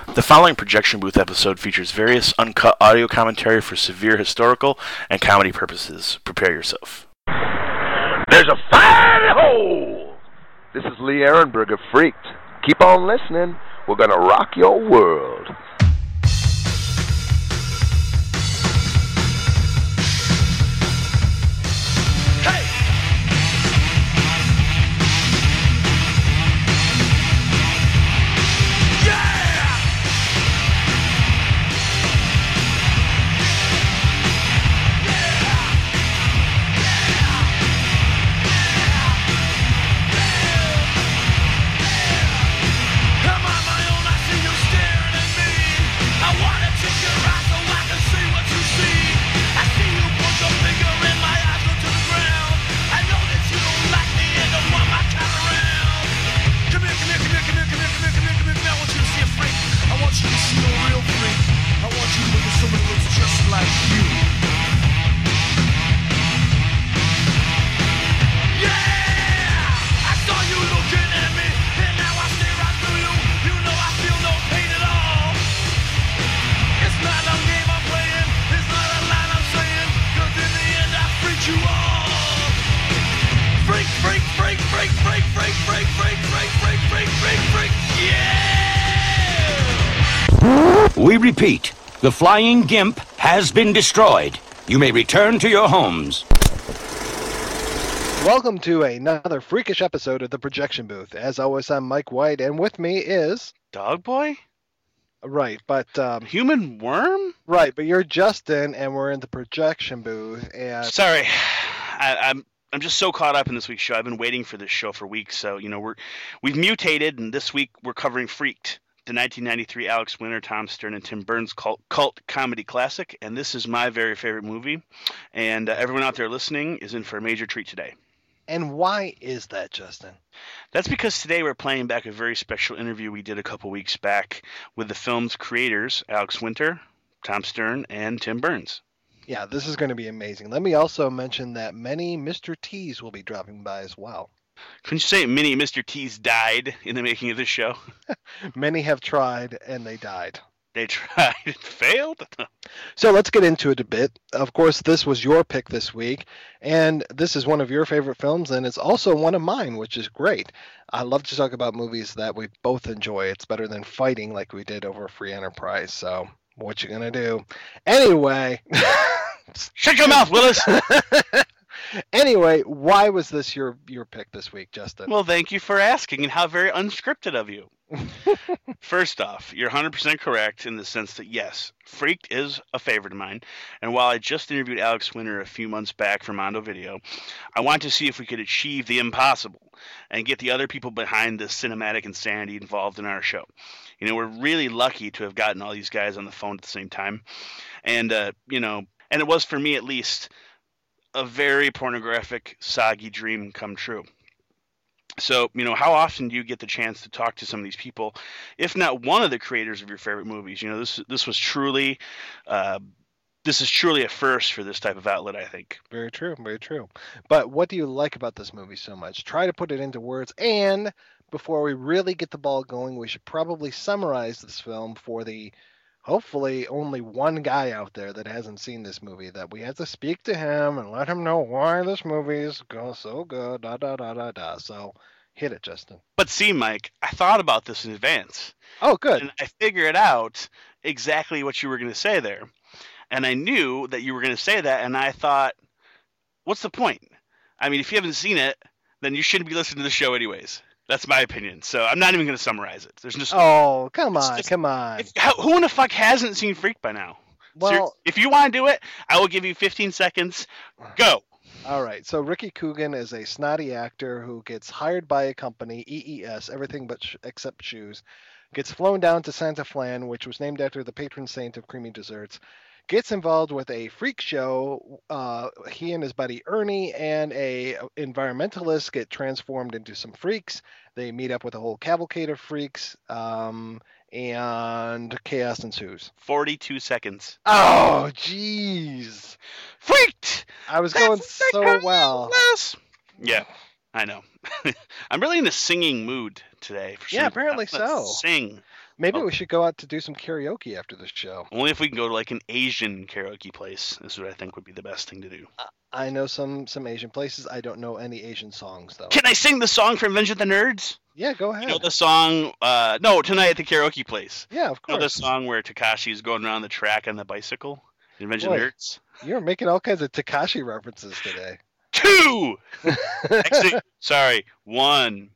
The following projection booth episode features various uncut audio commentary for severe historical and comedy purposes. Prepare yourself. There's a fire hole! This is Lee Ehrenberg of Freaked. Keep on listening. We're gonna rock your world. We repeat, the flying gimp has been destroyed. You may return to your homes. Welcome to another freakish episode of The Projection Booth. As always, I'm Mike White, and with me is... Dog Boy? Right, but... Human Worm? Right, but you're Justin, and we're in The Projection Booth, and... Sorry, I'm just so caught up in this week's show. I've been waiting for this show for weeks, so, we've mutated, and this week we're covering Freaked, the 1993 Alex Winter, Tom Stern, and Tim Burns cult comedy classic, and this is my very favorite movie, and everyone out there listening is in for a major treat today. And why is that, Justin? That's because today we're playing back a very special interview we did a couple weeks back with the film's creators, Alex Winter, Tom Stern, and Tim Burns. Yeah, this is going to be amazing. Let me also mention that many Mr. T's will be dropping by as well. Couldn't you say many Mr. T's died in the making of this show? Many have tried, and they died. They tried and failed? So let's get into it a bit. Of course, this was your pick this week, and this is one of your favorite films, and it's also one of mine, which is great. I love to talk about movies that we both enjoy. It's better than fighting like we did over Free Enterprise, so what you gonna do? Anyway... Shut your mouth, Willis! Anyway, why was this your pick this week, Justin? Well, thank you for asking, and how very unscripted of you. First off, you're 100% correct in the sense that, yes, Freaked is a favorite of mine, and while I just interviewed Alex Winter a few months back for Mondo Video, I wanted to see if we could achieve the impossible and get the other people behind this cinematic insanity involved in our show. We're really lucky to have gotten all these guys on the phone at the same time, and, and it was, for me at least, a very pornographic, soggy dream come true. So, how often do you get the chance to talk to some of these people, if not one of the creators of your favorite movies? This is truly a first for this type of outlet, I think. Very true, very true. But what do you like about this movie so much? Try to put it into words, and before we really get the ball going, we should probably summarize this film for the hopefully only one guy out there that hasn't seen this movie, that we have to speak to him and let him know why this movie is so good, So hit it, Justin. But see, Mike, I thought about this in advance. Oh, good. And I figured out exactly what you were going to say there. And I knew that you were going to say that, and I thought, what's the point? I mean, if you haven't seen it, then you shouldn't be listening to the show anyways. That's my opinion. So I'm not even going to summarize it. There's just come on. Who in the fuck hasn't seen Freak by now? Well, if you want to do it, I will give you 15 seconds. Go. All right. So Ricky Coogan is a snotty actor who gets hired by a company, EES, everything but except shoes, gets flown down to Santa Flan, which was named after the patron saint of creamy desserts, gets involved with a freak show. He and his buddy Ernie and a environmentalist get transformed into some freaks. They meet up with a whole cavalcade of freaks, and chaos ensues. 42 seconds. Oh, jeez. Freaked! I was going so well. Yeah, I know. I'm really in a singing mood today. Yeah, apparently so. Sing. Maybe Oh. we should go out to do some karaoke after this show. Only if we can go to like an Asian karaoke place. This is what I think would be the best thing to do. I know some Asian places. I don't know any Asian songs though. Can I sing the song from Revenge of the Nerds? Yeah, go ahead. You know the song? No, Tonight at the Karaoke Place. Yeah, of You know the course. song where Takashi is going around the track on the bicycle? Revenge of Boy. the Nerds? You're making all kinds of Takashi references today. 2! Actually, sorry, 1.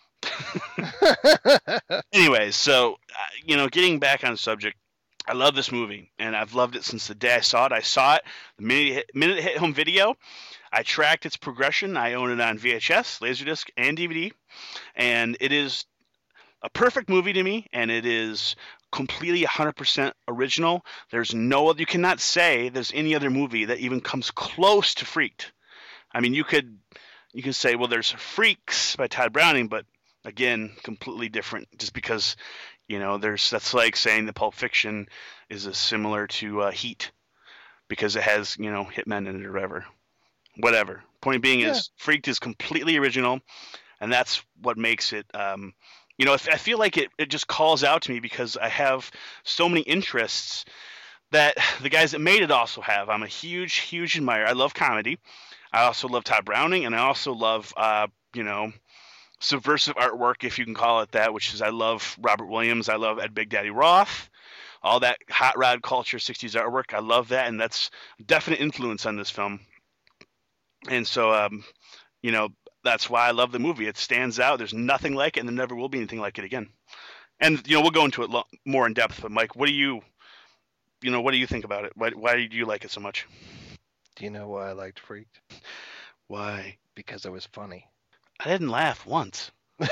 Anyways, so, getting back on subject, I love this movie, and I've loved it since the day I saw it. I saw it the minute it hit home video. I tracked its progression. I own it on VHS, Laserdisc, and DVD, and it is a perfect movie to me, and it is completely 100% original. There's no other, you cannot say there's any other movie that even comes close to Freaked. I mean, you could say, well, there's Freaks by Todd Browning, but again, completely different. Just because, that's like saying that Pulp Fiction is similar to Heat, because it has, hitmen in it or whatever. Point being is, Freaked is completely original, and that's what makes it. I feel like it just calls out to me because I have so many interests that the guys that made it also have. I'm a huge, huge admirer. I love comedy. I also love Todd Browning, and I also love, subversive artwork, if you can call it that, which is I love Robert Williams. I love Ed Big Daddy Roth. All that hot rod culture, 60s artwork. I love that, and that's a definite influence on this film. And so, that's why I love the movie. It stands out. There's nothing like it, and there never will be anything like it again. And, we'll go into it more in depth, but Mike, what do you think about it? Why do you like it so much? Do you know why I liked Freaked? Why? Because it was funny. I didn't laugh once.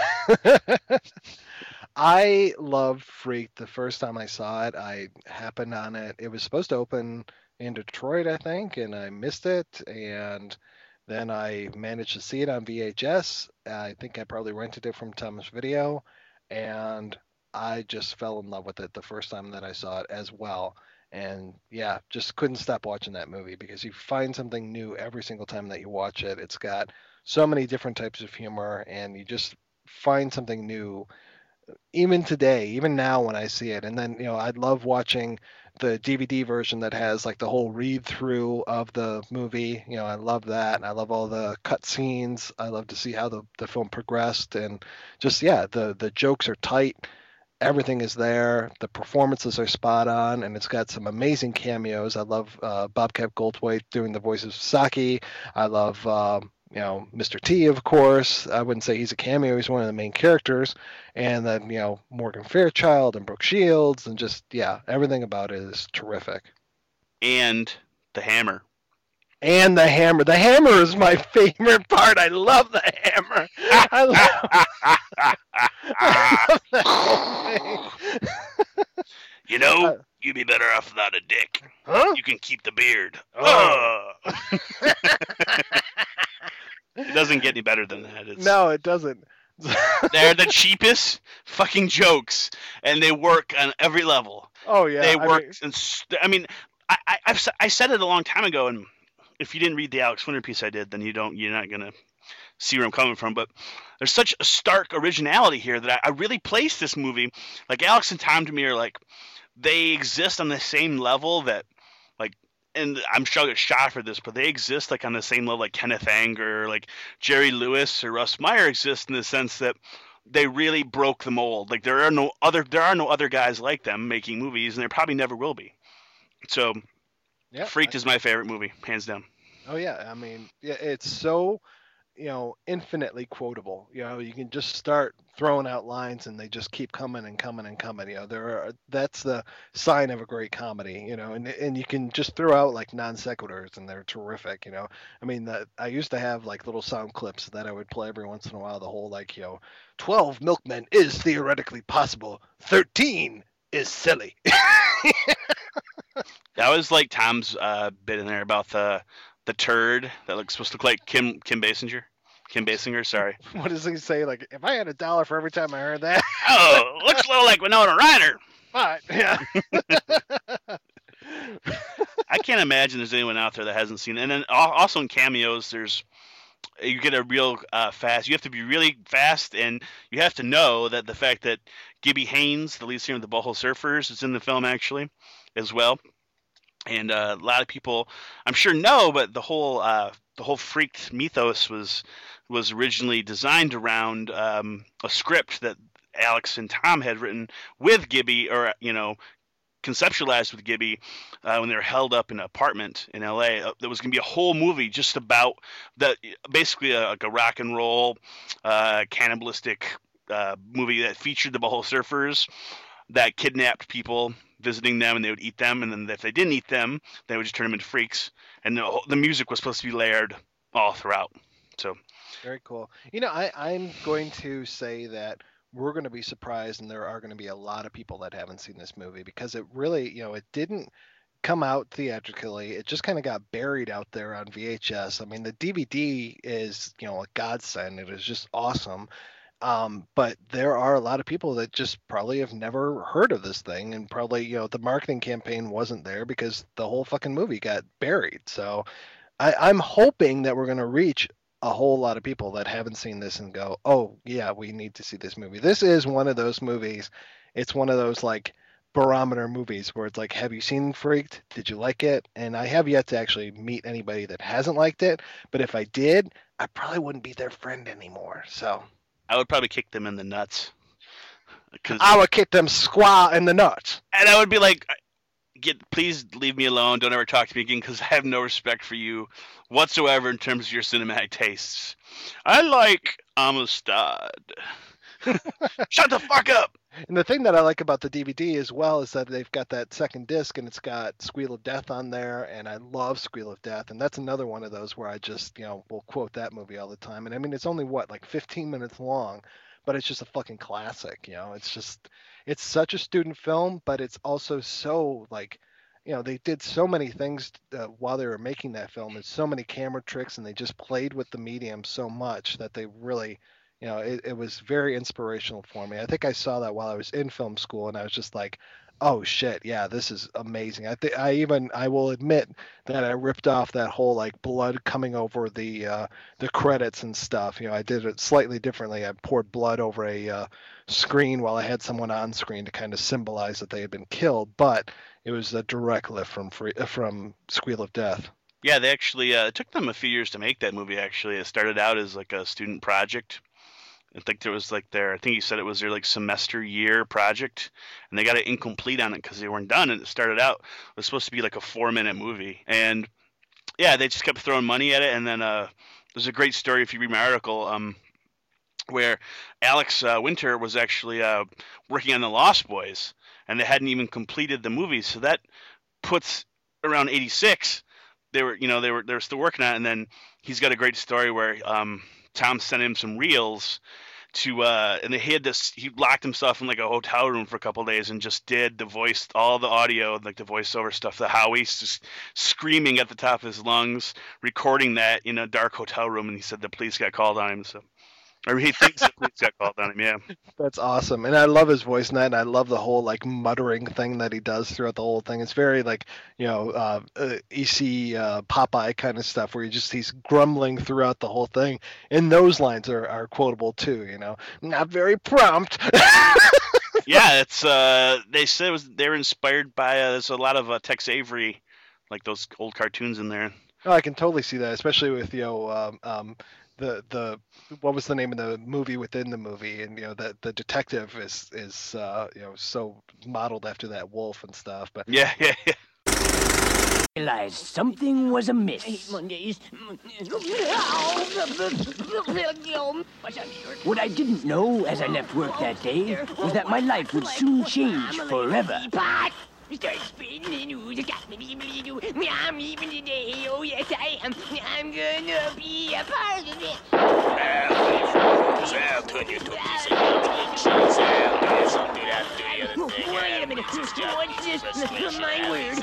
I loved Freaked the first time I saw it. I happened on it. It was supposed to open in Detroit, I think, and I missed it. And then I managed to see it on VHS. I think I probably rented it from Tom's Video, and I just fell in love with it the first time that I saw it as well. And yeah, just couldn't stop watching that movie because you find something new every single time that you watch it. It's got so many different types of humor, and you just find something new even today, even now when I see it. And then, I love watching the DVD version that has like the whole read through of the movie. I love that. And I love all the cut scenes. I love to see how the film progressed, and just, the jokes are tight. Everything is there. The performances are spot on, and it's got some amazing cameos. I love Bobcat Goldthwait doing the voice of Saki. I love, Mr. T, of course. I wouldn't say he's a cameo. He's one of the main characters. And then, Morgan Fairchild and Brooke Shields, and just, everything about it is terrific. And the hammer. And the hammer. The hammer is my favorite part. I love the hammer. I love that whole thing. You'd be better off without a dick. Huh? You can keep the beard. Oh. It doesn't get any better than that. No, it doesn't. They're the cheapest fucking jokes, and they work on every level. Oh yeah, They work. I said it a long time ago, and if you didn't read the Alex Winter piece I did, then you're not gonna see where I'm coming from. But there's such a stark originality here that I really place this movie. Like Alex and Tom to me are like, they exist on the same level that, like, and I'm sure I get shot for this, but they exist like on the same level like Kenneth Anger, like Jerry Lewis or Russ Meyer exist in the sense that they really broke the mold. Like there are no other guys like them making movies, and there probably never will be. So, Freaked is my favorite movie, hands down. Oh yeah, I mean, it's so, infinitely quotable. You can just start throwing out lines, and they just keep coming and coming and coming. That's the sign of a great comedy. And you can just throw out like non sequiturs, and they're terrific. I mean, I used to have like little sound clips that I would play every once in a while. The whole 12 milkmen is theoretically possible. 13 is silly. That was like Tom's bit in there about the turd that looks supposed to look like Kim Basinger. Kim Basinger, sorry. What does he say? Like, if I had $1 for every time I heard that. Oh, looks a little like Winona Ryder. But, yeah. I can't imagine there's anyone out there that hasn't seen it. And then also in cameos, you get a real fast. You have to be really fast, and you have to know that the fact that Gibby Haynes, the lead singer of the Butthole Surfers, is in the film actually, as well. And a lot of people, I'm sure, know, but the whole Freaked mythos was originally designed around a script that Alex and Tom had written with Gibby, or conceptualized with Gibby when they were held up in an apartment in L.A. There was going to be a whole movie just about basically like a rock and roll cannibalistic movie that featured the Butthole Surfers that kidnapped people, visiting them, and they would eat them, and then if they didn't eat them, they would just turn them into freaks. And the music was supposed to be layered all throughout. So very cool. I'm going to say that we're going to be surprised, and there are going to be a lot of people that haven't seen this movie, because it really, it didn't come out theatrically. It just kind of got buried out there on VHS. I mean, the DVD is, a godsend. It is just awesome. But there are a lot of people that just probably have never heard of this thing, and probably, the marketing campaign wasn't there because the whole fucking movie got buried. So I'm hoping that we're going to reach a whole lot of people that haven't seen this and go, oh yeah, we need to see this movie. This is one of those movies. It's one of those like barometer movies where it's like, have you seen Freaked? Did you like it? And I have yet to actually meet anybody that hasn't liked it. But if I did, I probably wouldn't be their friend anymore. So I would probably kick them in the nuts. I would kick them square in the nuts. And I would be like, please leave me alone. Don't ever talk to me again, because I have no respect for you whatsoever in terms of your cinematic tastes. I like Amistad. Shut the fuck up! And the thing that I like about the DVD as well is that they've got that second disc, and it's got Squeal of Death on there, and I love Squeal of Death, and that's another one of those where I just, will quote that movie all the time. And I mean, it's only, 15 minutes long, but it's just a fucking classic, it's such a student film, but it's also so, they did so many things while they were making that film, and so many camera tricks, and they just played with the medium so much that they really... it was very inspirational for me. I think I saw that while I was in film school, and I was just like, oh shit, yeah, this is amazing. I will admit that I ripped off that whole blood coming over the credits and stuff. I did it slightly differently. I poured blood over a screen while I had someone on screen to kind of symbolize that they had been killed, but it was a direct lift from Squeal of Death. Yeah, they actually it took them a few years to make that movie. Actually, it started out as like a student project. I think there was I think you said it was their semester year project, and they got it incomplete on it because they weren't done. And it started out, it was supposed to be like a 4-minute movie, and yeah, they just kept throwing money at it. And then there's a great story, if you read my article, where Alex Winter was actually working on The Lost Boys, and they hadn't even completed the movie. So that puts around 86. They were still working on it, and then he's got a great story where Tom sent him some reels to and he locked himself in a hotel room for a couple of days and just did all the audio, the voiceover stuff, the Howie's just screaming at the top of his lungs, recording that in a dark hotel room. And he said the police got called on him, or he thinks the police got called on him. Yeah, that's awesome. And I love his voice in that, and I love the whole muttering thing that he does throughout the whole thing. It's very EC Popeye kind of stuff, where he's grumbling throughout the whole thing. And those lines are quotable too. Not very prompt. Yeah, it's they said they were inspired by there's a lot of Tex Avery, those old cartoons in there. Oh, I can totally see that, especially with the what was the name of the movie within the movie, and that the detective is so modeled after that wolf and stuff. But yeah. Realized something was amiss. What I didn't know as I left work that day was that my life would soon change forever. Start spreading the news. I'm leaving today. Oh yes, I am. I'm gonna be a part of it. I'll turn you to a piece of injections. I'll do this, I'll do that, do the other thing. Wait a minute. What's this? My word.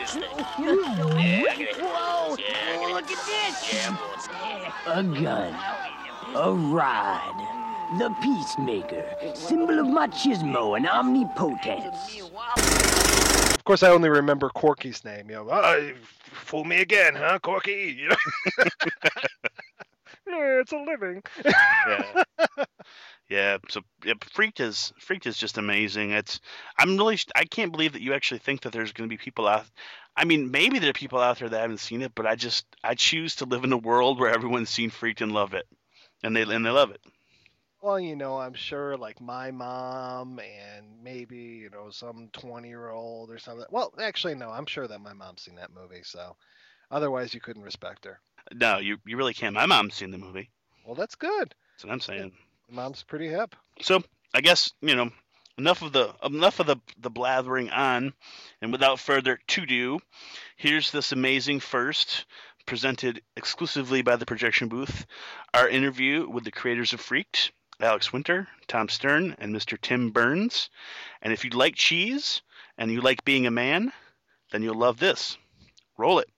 Whoa. Look at this. A gun. A rod. The Peacemaker. Symbol of machismo and omnipotence. Of course, I only remember Corky's name. Fool me again, huh, Corky? Yeah, it's a living. Yeah. Yeah, so yeah, Freaked is just amazing. I can't believe that you actually think that there's going to be people out. I mean, maybe there are people out there that haven't seen it, but I choose to live in a world where everyone's seen Freaked and love it, and they love it. Well, I'm sure like my mom and maybe, some 20-year-old or something. Well, actually, no, I'm sure that my mom's seen that movie, so otherwise you couldn't respect her. No, you really can't. My mom's seen the movie. Well, that's good. That's what I'm Yeah, saying. mom's pretty hip. So I guess enough of the blathering on, and without further to do, here's this amazing first, presented exclusively by the Projection Booth, our interview with the creators of Freaked, Alex Winter, Tom Stern, and Mr. Tim Burns. And if you like cheese and you like being a man, then you'll love this. Roll it.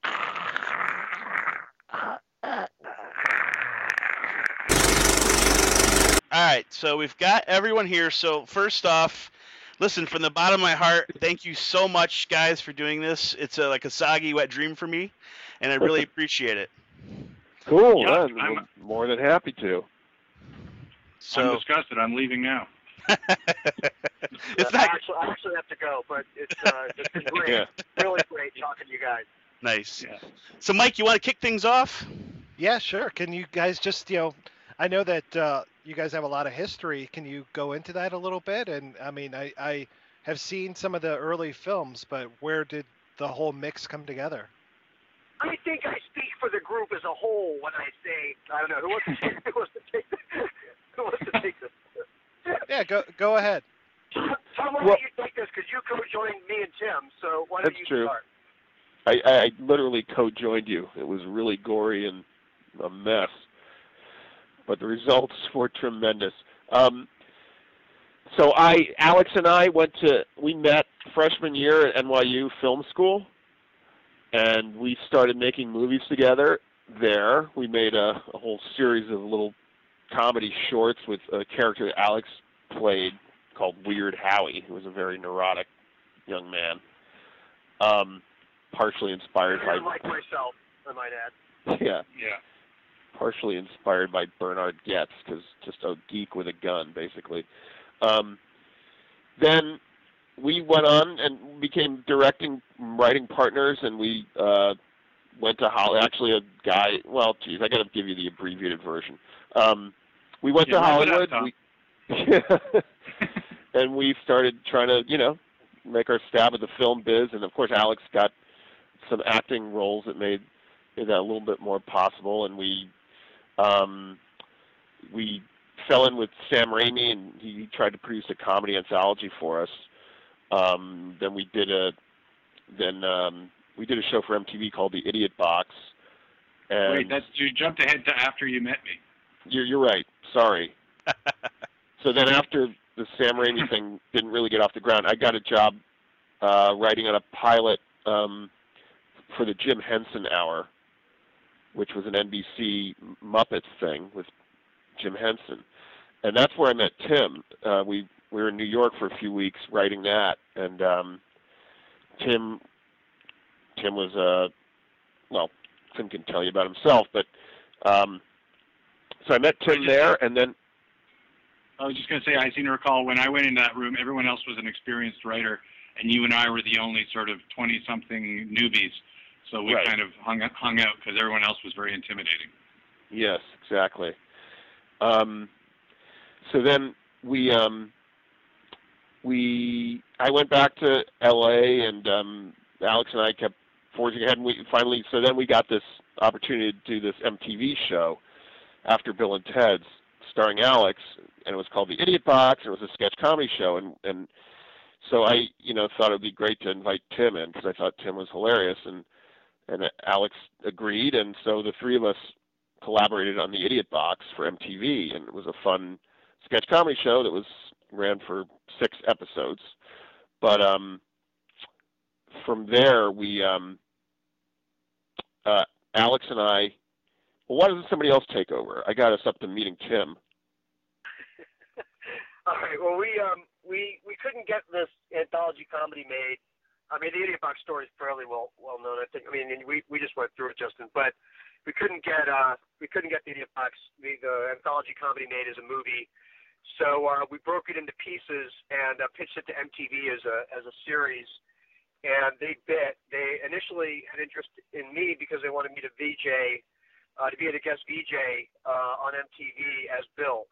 All right, so we've got everyone here. So first off, listen, from the bottom of my heart, thank you so much, guys, for doing this. It's like a soggy, wet dream for me, and I really appreciate it. Cool. Yeah, Yeah, I'm more than happy to. I'm So disgusted. I'm leaving now. it's not I actually have to go, but it's been great. Yeah. Really great talking to you guys. nice. Yeah. So, Mike, you want to kick things off? Yeah, sure. Can you guys just, I know that you guys have a lot of history. Can you go into that a little bit? And I mean, I have seen some of the early films, but where did the whole mix come together? I think I speak for the group as a whole when I say, I don't know, who wants to take this? Yeah, go ahead. Tom, why Well- don't you take this, because you co-joined me and Tim, so why don't That's you true. start? I literally co-joined you. It was really gory and a mess, but the results were tremendous. So Alex and I we met freshman year at NYU Film School, and we started making movies together there. We made a whole series of little comedy shorts with a character that Alex played called Weird Howie, who was a very neurotic young man. Partially inspired by Like myself, I might add. yeah, Yeah. partially inspired by Bernard Goetz, because just a geek with a gun, basically. Then we went on and became directing, writing partners, and we went to Hollywood. Actually, a guy. Well, geez, I got to give you the abbreviated version. We went to wrap it up, Hollywood. Tom. And we started trying to, make our stab at the film biz. And of course, Alex got some acting roles that made that a little bit more possible. And we fell in with Sam Raimi, and he tried to produce a comedy anthology for us. Then we did a show for MTV called The Idiot Box. And Wait, you jumped ahead to after you met me. You're right. Sorry. So then after the Sam Raimi thing didn't really get off the ground, I got a job writing on a pilot for the Jim Henson Hour, which was an NBC Muppets thing with Jim Henson. And that's where I met Tim. We were in New York for a few weeks writing that, and Tim was Tim can tell you about himself, but so I met Tim there, and then I was just going to say, I seem to recall when I went into that room, everyone else was an experienced writer, and you and I were the only sort of 20-something newbies. So we Right. kind of hung out because everyone else was very intimidating. yes, exactly. So then I went back to L.A. and Alex and I kept forging ahead, and so then we got this opportunity to do this MTV show after Bill and Ted's, starring Alex, and it was called The Idiot Box, and it was a sketch comedy show, and so I, thought it would be great to invite Tim in, because I thought Tim was hilarious, and Alex agreed, and so the three of us collaborated on The Idiot Box for MTV, and it was a fun sketch comedy show that ran for 6 episodes. But from there, we Alex and I. Well, why doesn't somebody else take over? I got us up to meeting Tim. All right. Well, we couldn't get this anthology comedy made. I mean, the Idiot Box story is fairly well known. I think. I mean, and we just went through it, Justin. But we couldn't get the Idiot Box, the anthology comedy made as a movie. So we broke it into pieces and pitched it to MTV as a series. And they bit. They initially had interest in me because they wanted me to VJ, to be a guest VJ on MTV as Bill.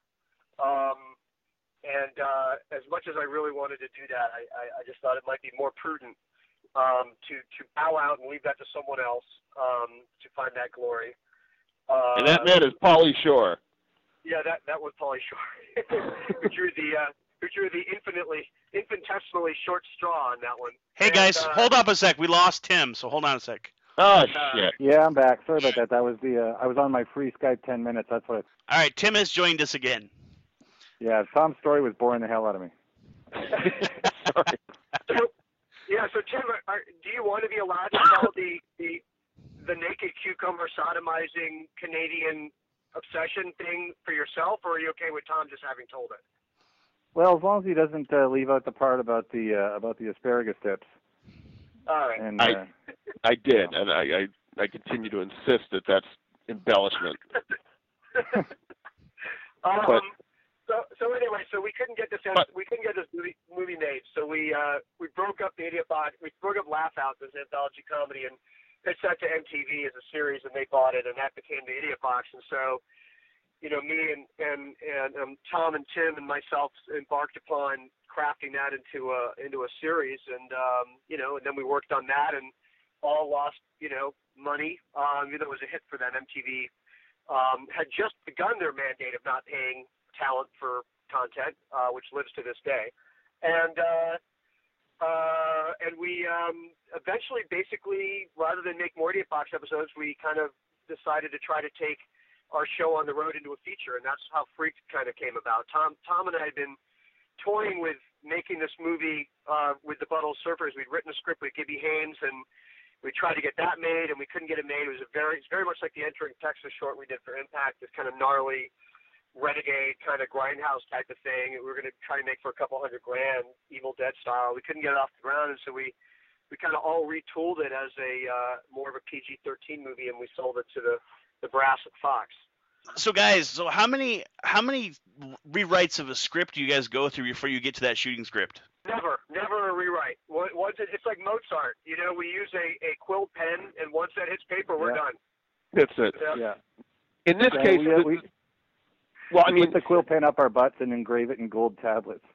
And as much as I really wanted to do that, I just thought it might be more prudent to bow out and leave that to someone else to find that glory. And that man is Pauly Shore. Yeah, that was Pauly Shore. who drew the infinitesimally short straw on that one. Hey guys, hold up a sec. We lost Tim, so hold on a sec. Oh shit. Yeah, I'm back. Sorry about that. That was I was on my free Skype 10 minutes. That's what. All right, Tim has joined us again. Yeah, Tom's story was boring the hell out of me. Sorry. So Tim, do you want to be allowed to tell the naked cucumber sodomizing Canadian obsession thing for yourself, or are you okay with Tom just having told it? Well, as long as he doesn't leave out the part about the asparagus tips. All right. And, I did, and I continue to insist that that's embellishment. So anyway, so we couldn't get this movie made. So we broke up the Idiot Box. We broke up Laugh Out, this anthology comedy, and pitched that to MTV as a series, and they bought it, and that became the Idiot Box. And so, me and Tom and Tim and myself embarked upon crafting that into a series, and and then we worked on that, and all lost money. It was a hit for them. MTV had just begun their mandate of not paying talent for content, which lives to this day, and we eventually, basically, rather than make more Idiot Box episodes, we kind of decided to try to take our show on the road into a feature, and that's how Freaked kind of came about. Tom and I had been toying with making this movie with the Butthole Surfers. We'd written a script with Gibby Haynes, and we tried to get that made, and we couldn't get it made. It's very much like the Entering Texas short we did for Impact, this kind of gnarly renegade kind of grindhouse type of thing. We were going to try to make for $200,000, Evil Dead style. We couldn't get it off the ground, and so we kind of all retooled it as a more of a PG-13 movie, and we sold it to the brass at Fox. So guys, how many rewrites of a script do you guys go through before you get to that shooting script? Never a rewrite. Once it's like Mozart. We use a quill pen, and once that hits paper, we're done. That's it. Yeah. In this case, we put the quill pen up our butts and engrave it in gold tablets.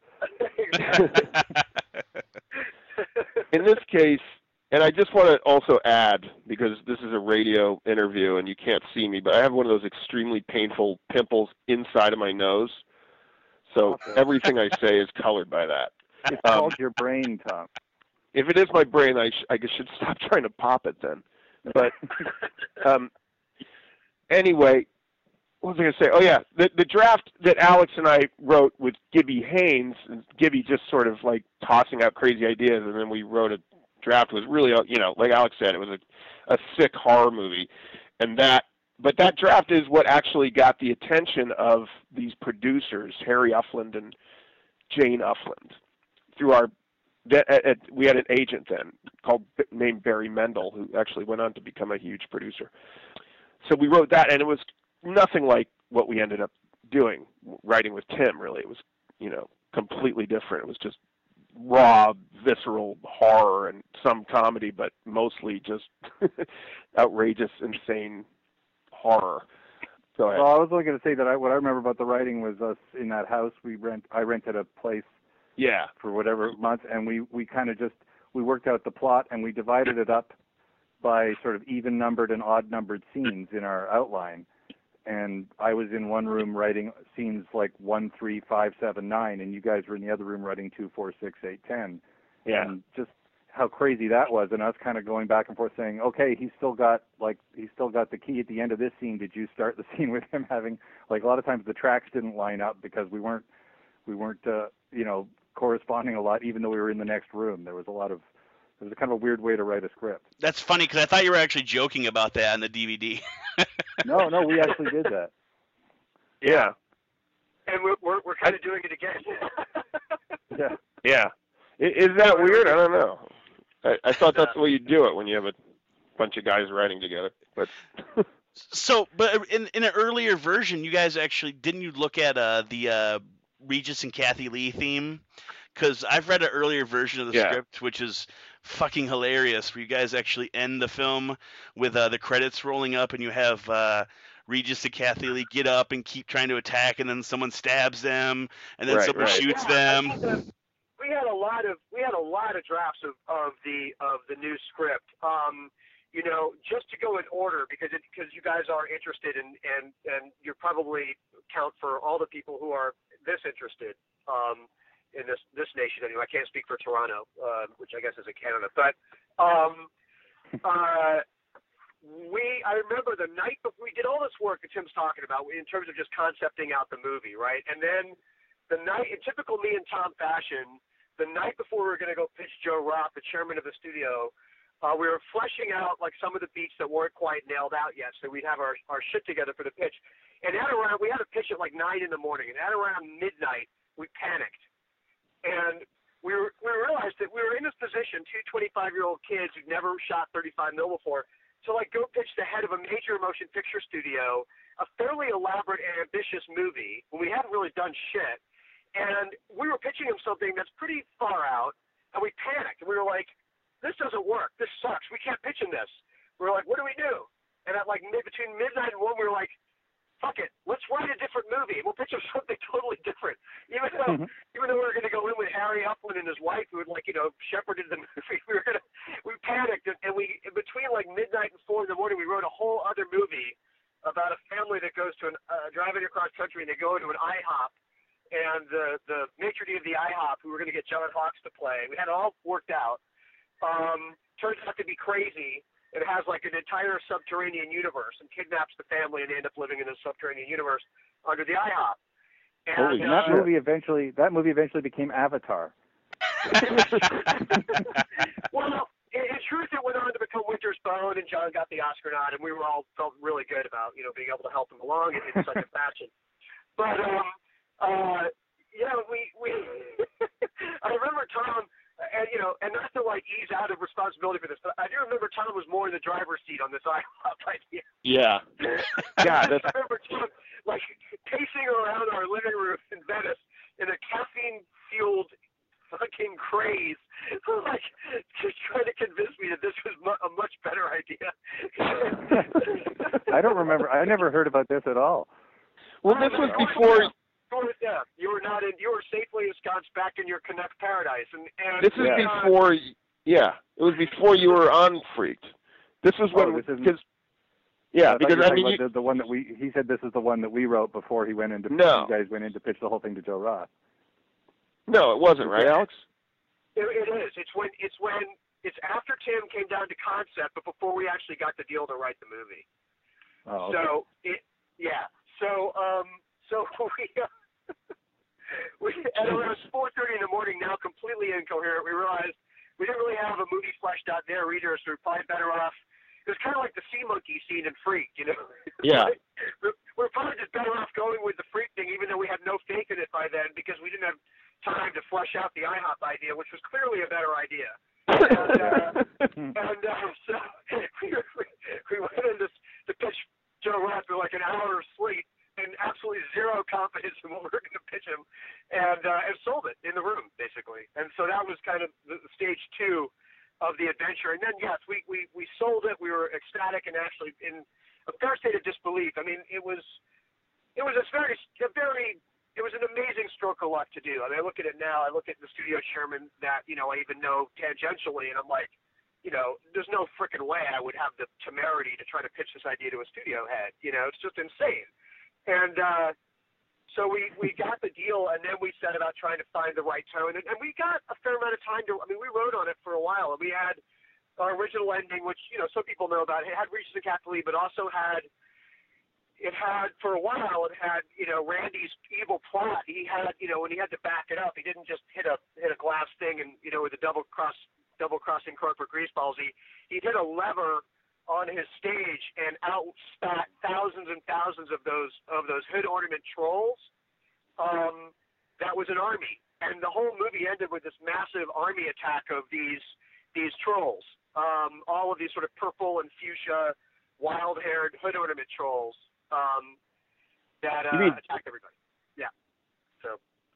In this case, and I just want to also add, because this is a radio interview and you can't see me, but I have one of those extremely painful pimples inside of my nose. So everything I say is colored by that. It's called your brain, Tom. If it is my brain, I should stop trying to pop it then. But anyway, what was I going to say? Oh, yeah, the draft that Alex and I wrote with Gibby Haynes, and Gibby just sort of like tossing out crazy ideas, and then we wrote a draft, was really, like Alex said, it was a sick horror movie. But that draft is what actually got the attention of these producers, Harry Uffland and Jane Uffland, through we had an agent then named Barry Mendel, who actually went on to become a huge producer. So we wrote that, and it was nothing like what we ended up doing, writing with Tim, really. It was, completely different. It was just raw, visceral horror and some comedy, but mostly just outrageous, insane horror. Go ahead. Well, I was only going to say that what I remember about the writing was us in that house. I rented a place for whatever month, and we kind of we worked out the plot, and we divided it up by sort of even-numbered and odd-numbered scenes in our outline. And I was in one room writing scenes like 1, 3, 5, 7, 9, and you guys were in the other room writing 2, 4, 6, 8, 10. Yeah. And just how crazy that was, and us kind of going back and forth saying, okay, he's still got the key at the end of this scene. Did you start the scene with him having, like, a lot of times the tracks didn't line up because we weren't corresponding a lot, even though we were in the next room. There was a kind of a weird way to write a script. That's funny, because I thought you were actually joking about that on the DVD. No, we actually did that. Yeah. And we're kind of doing it again. Yeah. Yeah. Is that weird? I don't know. I thought that's the way you do it when you have a bunch of guys writing together. But but in an earlier version, you guys actually didn't you look at the Regis and Kathy Lee theme, because I've read an earlier version of the script, which is fucking hilarious, where you guys actually end the film with the credits rolling up, and you have Regis and Kathy Lee get up and keep trying to attack, and then someone stabs them, and then someone shoots them. We had a lot of drafts of the new script. You know, just to go in order, because you guys are interested and you're probably count for all the people who are this interested in this nation anyway. I can't speak for Toronto, which I guess is in Canada, but I remember the night before we did all this work that Tim's talking about in terms of just concepting out the movie, right? And then the night, in typical me and Tom fashion, the night before we were going to go pitch Joe Roth, the chairman of the studio, we were fleshing out like some of the beats that weren't quite nailed out yet, so we'd have our shit together for the pitch. And we had a pitch at like 9 in the morning, and at around midnight, we panicked. And we realized that we were in this position, two 25-year-old kids who'd never shot 35 mil before, to like go pitch the head of a major motion picture studio a fairly elaborate and ambitious movie when we hadn't really done shit. And we were pitching him something that's pretty far out, and we panicked. And we were like, this doesn't work. This sucks. We can't pitch him this. We were like, what do we do? And at like between midnight and 1, we were like, fuck it. Let's write a different movie. We'll pitch him something totally different. Even though we were going to go in with Harry Upland and his wife, who had shepherded the movie, we panicked. And we, between like midnight and 4 in the morning, we wrote a whole other movie about a family that goes to driving across country, and they go into an IHOP. And the maitre d' of the IHOP, who were going to get John Hawkes to play, we had it all worked out. Turns out to be crazy. It has like an entire subterranean universe and kidnaps the family, and they end up living in this subterranean universe under the IHOP. And, that movie eventually became Avatar. Well, in truth, it went on to become Winter's Bone, and John got the Oscar nod, and we all felt really good about being able to help him along in such a fashion. But we I remember Tom. And not to like ease out of responsibility for this, but I do remember Tom was more in the driver's seat on this IHOP idea. Yeah. God, I remember Tom like pacing around our living room in Venice in a caffeine-fueled fucking craze, like just trying to convince me that this was a much better idea. I don't remember. I never heard about this at all. Well, this was before. You were safely ensconced back in your Canuck paradise, and this is before. Yeah, it was before you were on Freaked. This was when because I mean the one that he said this is the one that we wrote before he went into. No, you guys went in to pitch the whole thing to Joe Roth. No, it wasn't, right, Alex? It is. It's after Tim came down to concept, but before we actually got the deal to write the movie. Oh, okay. So we at around 4:30 in the morning, now completely incoherent, we realized we didn't really have a movie fleshed out there either, so we're probably better off. It was kind of like the sea monkey scene in Freak, Yeah. We're probably just better off going with the Freak thing, even though we had no faith in it by then, because we didn't have time to flesh out the IHOP idea, which was clearly a better idea. So we went in to pitch Joe Roth with like an hour of sleep and absolutely zero confidence in what we were going to pitch him, and sold it in the room, basically. And so that was kind of the stage 2 of the adventure. And then, yes, we sold it. We were ecstatic and actually in a fair state of disbelief. I mean, it was an amazing stroke of luck to do. I mean, I look at it now. I look at the studio chairman that, I even know tangentially, and I'm like, there's no frickin' way I would have the temerity to try to pitch this idea to a studio head. It's just insane. And so we got the deal, and then we set about trying to find the right tone. And we got a fair amount of time we wrote on it for a while. And we had our original ending, which, some people know about. It had Regis and Kathy Lee, but also for a while, Randy's evil plot. He had, when he had to back it up, he didn't just hit a glass thing and, with a double-crossing corporate greaseballs. He hit a lever on his stage and outspat thousands and thousands of those hood ornament trolls. That was an army, and the whole movie ended with this massive army attack of these trolls. All of these sort of purple and fuchsia, wild-haired hood ornament trolls that attacked everybody. Yeah. So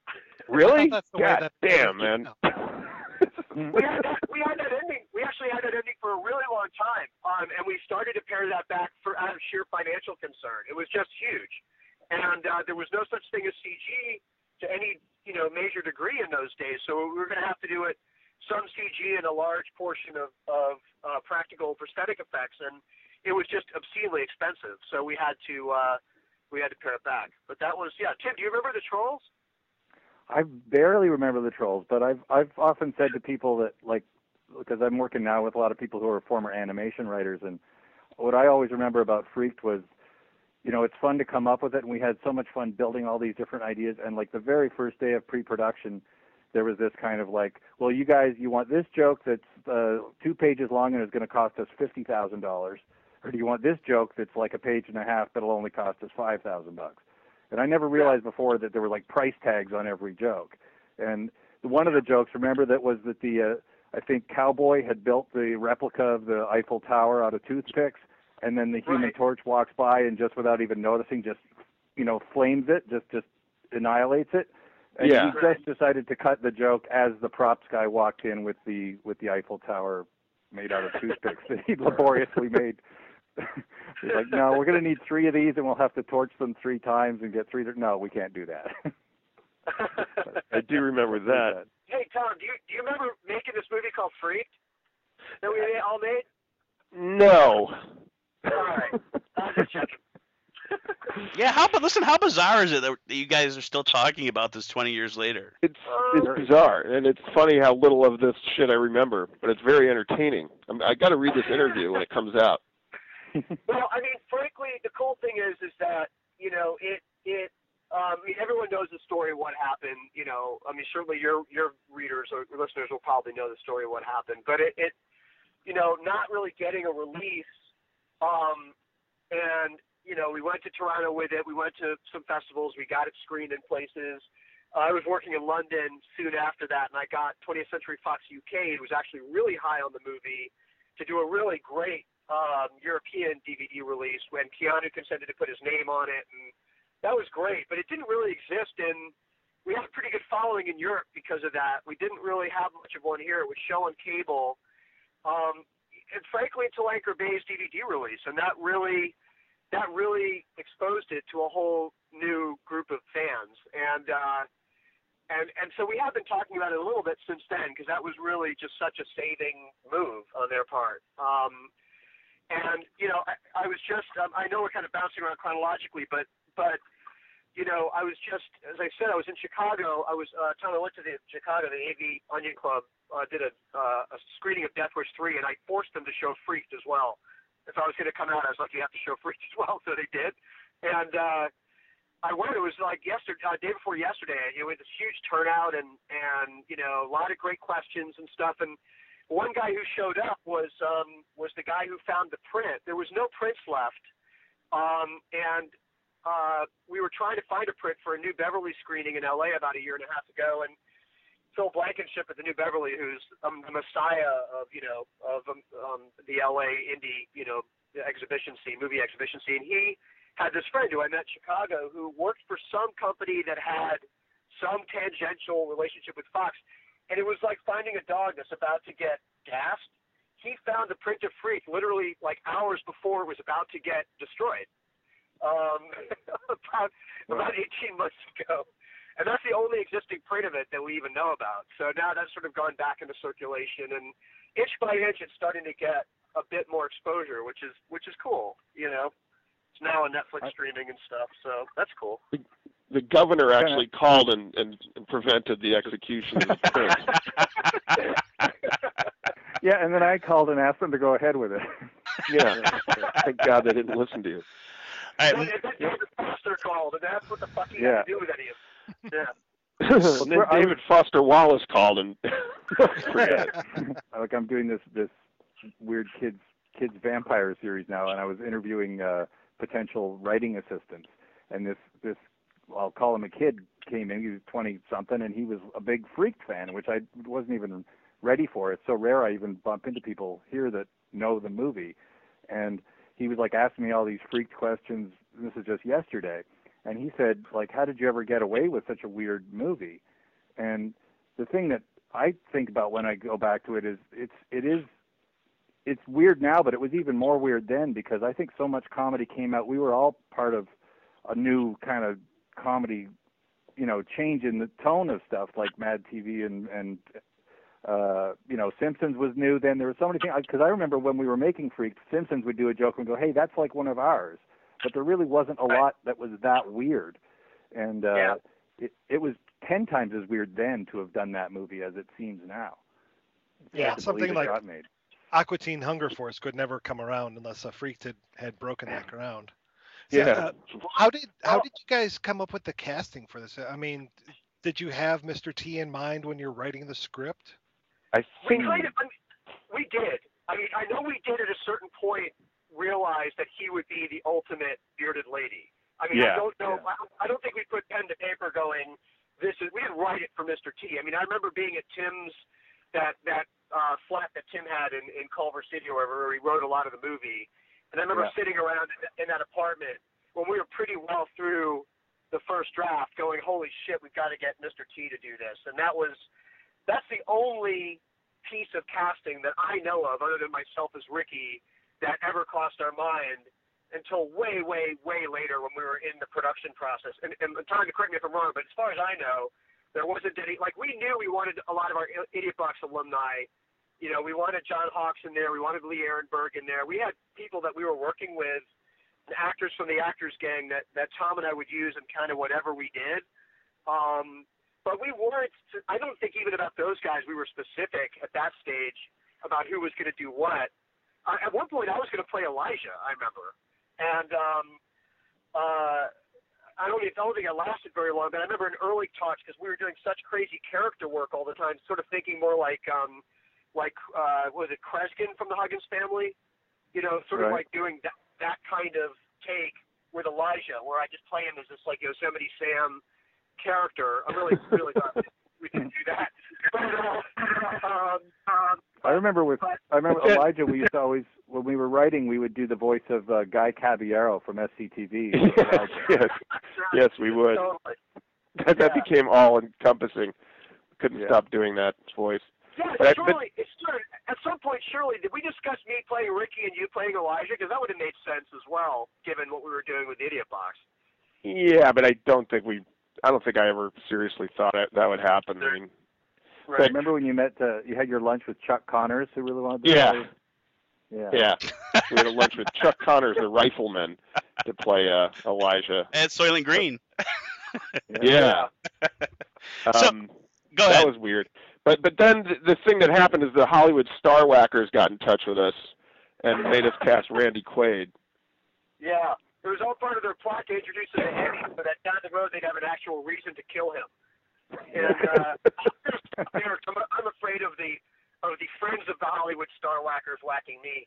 Really? That's the way God that damn, man. We had that ending. We actually had that ending for a really long time, and we started to pare that back out of sheer financial concern. It was just huge, and there was no such thing as CG to any major degree in those days. So we were going to have to do it some CG and a large portion of practical prosthetic effects, and it was just obscenely expensive. So we had to pare it back. But that was Tim, do you remember the Trolls? I barely remember the Trolls, but I've often said to people that, like, because I'm working now with a lot of people who are former animation writers, and what I always remember about Freaked was, it's fun to come up with it, and we had so much fun building all these different ideas. And like the very first day of pre-production, there was this kind of like, well, you guys, you want this joke that's 2 pages long and is going to cost us $50,000, or do you want this joke that's like a page and a half that'll only cost us $5,000? And I never realized before that there were like price tags on every joke. And one of the jokes, remember, that was that I think Cowboy had built the replica of the Eiffel Tower out of toothpicks, and then the Human Torch walks by and just without even noticing, just flames it, just annihilates it. And he just decided to cut the joke as the props guy walked in with the Eiffel Tower made out of toothpicks that he laboriously made. He's like, no, we're going to need 3 of these, and we'll have to torch them 3 times and get 3. No, we can't do that. I do remember that. Hey, Tom, do you remember making this movie called Freaked that we all made? No. All right. Just checking. Yeah, how bizarre is it that you guys are still talking about this 20 years later? It's bizarre, and it's funny how little of this shit I remember, but it's very entertaining. I got to read this interview when it comes out. Well, I mean, frankly, the cool thing is that everyone knows the story of what happened. Certainly your readers or listeners will probably know the story of what happened, but it not really getting a release, and we went to Toronto with it. We went to some festivals. We got it screened in places. I was working in London soon after that, and I got 20th Century Fox UK, who was actually really high on the movie, to do a really great European DVD release when Keanu consented to put his name on it, and that was great. But it didn't really exist we had a pretty good following in Europe because of that. We didn't really have much of one here. It would show on cable, and frankly, until Anchor Bay's DVD release, and that really exposed it to a whole new group of fans. And so we have been talking about it a little bit since then, because that was really just such a saving move on their part. I was just, I know we're kind of bouncing around chronologically, but I was just, as I said, I was in Chicago. I went to Chicago, the AV Onion Club, did a screening of Death Wish 3, and I forced them to show Freaked as well. If I was going to come out, I was like, you have to show Freaked as well, so they did. And I went, it was like day before yesterday, and we had this huge turnout and a lot of great questions and stuff. And one guy who showed up was the guy who found the print. There was no prints left, and we were trying to find a print for a New Beverly screening in LA about 1.5 years ago, and Phil Blankenship at the New Beverly, who's the messiah of the LA indie movie exhibition scene. He had this friend who I met in Chicago who worked for some company that had some tangential relationship with Fox, and it was like finding a dog that's about to get gassed. He found the print of Freak literally like hours before it was about to get destroyed, about 18 months ago. And that's the only existing print of it that we even know about. So now that's sort of gone back into circulation, and inch by inch it's starting to get a bit more exposure, which is cool. It's now on Netflix streaming and stuff, so that's cool. The governor actually called and prevented the execution of the print. Yeah, and then I called and asked them to go ahead with it. Yeah, thank God they didn't listen to you. And then David Foster called, and that's what the fuck he had to do with any of it. Yeah. And then David Foster Wallace called and like I'm doing this weird kids vampire series now, and I was interviewing potential writing assistants, and this I'll call him a kid came in. He was 20 something, and he was a big Freaked fan, which I wasn't even ready for. It's so rare I even bump into people here that know the movie, and he was like asking me all these Freaked questions. And this is just yesterday. And he said, like, how did you ever get away with such a weird movie? And the thing that I think about when I go back to it is it's weird now, but it was even more weird then because I think so much comedy came out. We were all part of a new kind of comedy, change in the tone of stuff like Mad TV and Simpsons was new then. There were so many things, because I remember when we were making Freaks, Simpsons would do a joke and go, hey, that's like one of ours. But there really wasn't a lot that was that weird. And it was 10 times as weird then to have done that movie as it seems now. Yeah, something like Aqua Teen Hunger Force could never come around unless a Freak had broken that ground. So, how did you guys come up with the casting for this? I mean, did you have Mr. T in mind when you're writing the script? We did. I mean, I know we did at a certain point realize that he would be the ultimate bearded lady. I mean, I don't know. Yeah. I don't think we put pen to paper going, we didn't write it for Mr. T. I mean, I remember being at Tim's, that flat that Tim had in Culver City or wherever, where he wrote a lot of the movie. And I remember sitting around in that apartment when we were pretty well through the first draft going, holy shit, we've got to get Mr. T to do this. And that's the only piece of casting that I know of, other than myself as Ricky, that ever crossed our mind until way, way, way later when we were in the production process. And Tom, correct me if I'm wrong, but as far as I know, there wasn't any, we knew we wanted a lot of our Idiot Box alumni. We wanted John Hawkes in there. We wanted Lee Ehrenberg in there. We had people that we were working with, actors from the Actors Gang that Tom and I would use in kind of whatever we did. But we weren't, I don't think even about those guys we were specific at that stage about who was going to do what. At one point I was going to play Elijah, I remember. And I don't think it lasted very long, but I remember in early talks, because we were doing such crazy character work all the time, sort of thinking more like was it Kreskin from the Huggins Family? Sort of like doing that kind of take with Elijah, where I just play him as this like Yosemite Sam character. I really thought we could do that. I remember Elijah. We used to always, when we were writing, we would do the voice of Guy Caballero from SCTV. Yes, we would. Totally. That became all encompassing. Couldn't stop doing that voice. Yeah, at some point, surely, did we discuss me playing Ricky and you playing Elijah? Because that would have made sense as well, given what we were doing with the Idiot Box. Yeah, but I don't think I ever seriously thought that would happen. I mean, right. Remember when you had your lunch with Chuck Connors, who really wanted to play? Yeah. We had a lunch with Chuck Connors, the rifleman, to play Elijah. And Soylent Green. Yeah. So, go ahead. That was weird. But then the thing that happened is the Hollywood Star Whackers got in touch with us and made us cast Randy Quaid. Yeah. It was all part of their plot to introduce him to Eddie, so that down the road they'd have an actual reason to kill him. And I'm afraid of the friends of the Hollywood Star Whackers whacking me.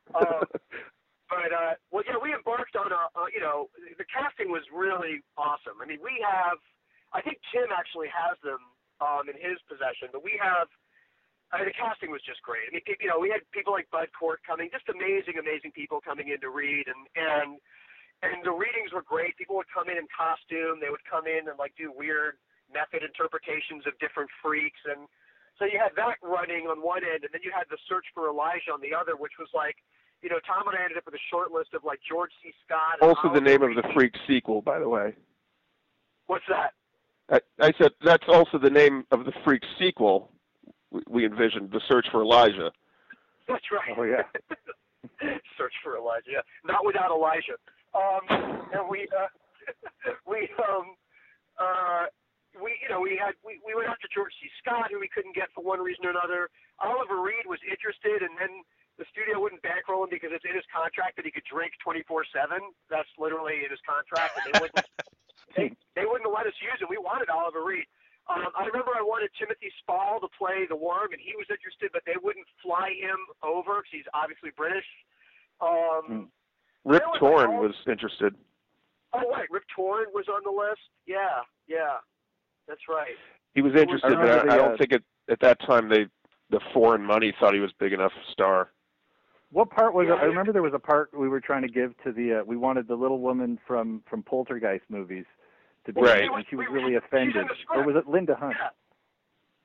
We embarked on the casting was really awesome. I mean, I think Tim actually has them in his possession, but the casting was just great. I mean, we had people like Bud Cort coming, just amazing people coming in to read, and the readings were great. People would come in costume. They would come in and do weird method interpretations of different freaks, and so you had that running on one end, and then you had the search for Elijah on the other, which was Tom and I ended up with a short list of George C. Scott. Also, the name of the Freak sequel, by the way. What's that? I said that's also the name of the Freak sequel. We envisioned, The Search for Elijah. That's right. Oh yeah. Search for Elijah. Not without Elijah. And we went after George C. Scott, who we couldn't get for one reason or another. Oliver Reed was interested, and then the studio wouldn't bankroll him because it's in his contract that he could drink 24/7. That's literally in his contract, and they wouldn't. They wouldn't let us use him. We wanted Oliver Reed. I remember I wanted Timothy Spall to play the Worm, and he was interested, but they wouldn't fly him over because he's obviously British. Rip Torn was interested. Oh, right. Rip Torn was on the list? Yeah. That's right. He was interested, but I don't think at that time the foreign money thought he was big enough star. What part was it? I remember there was a part we were trying to give to we wanted the little woman from Poltergeist movies to be, right. And she was really offended. Or was it Linda Hunt?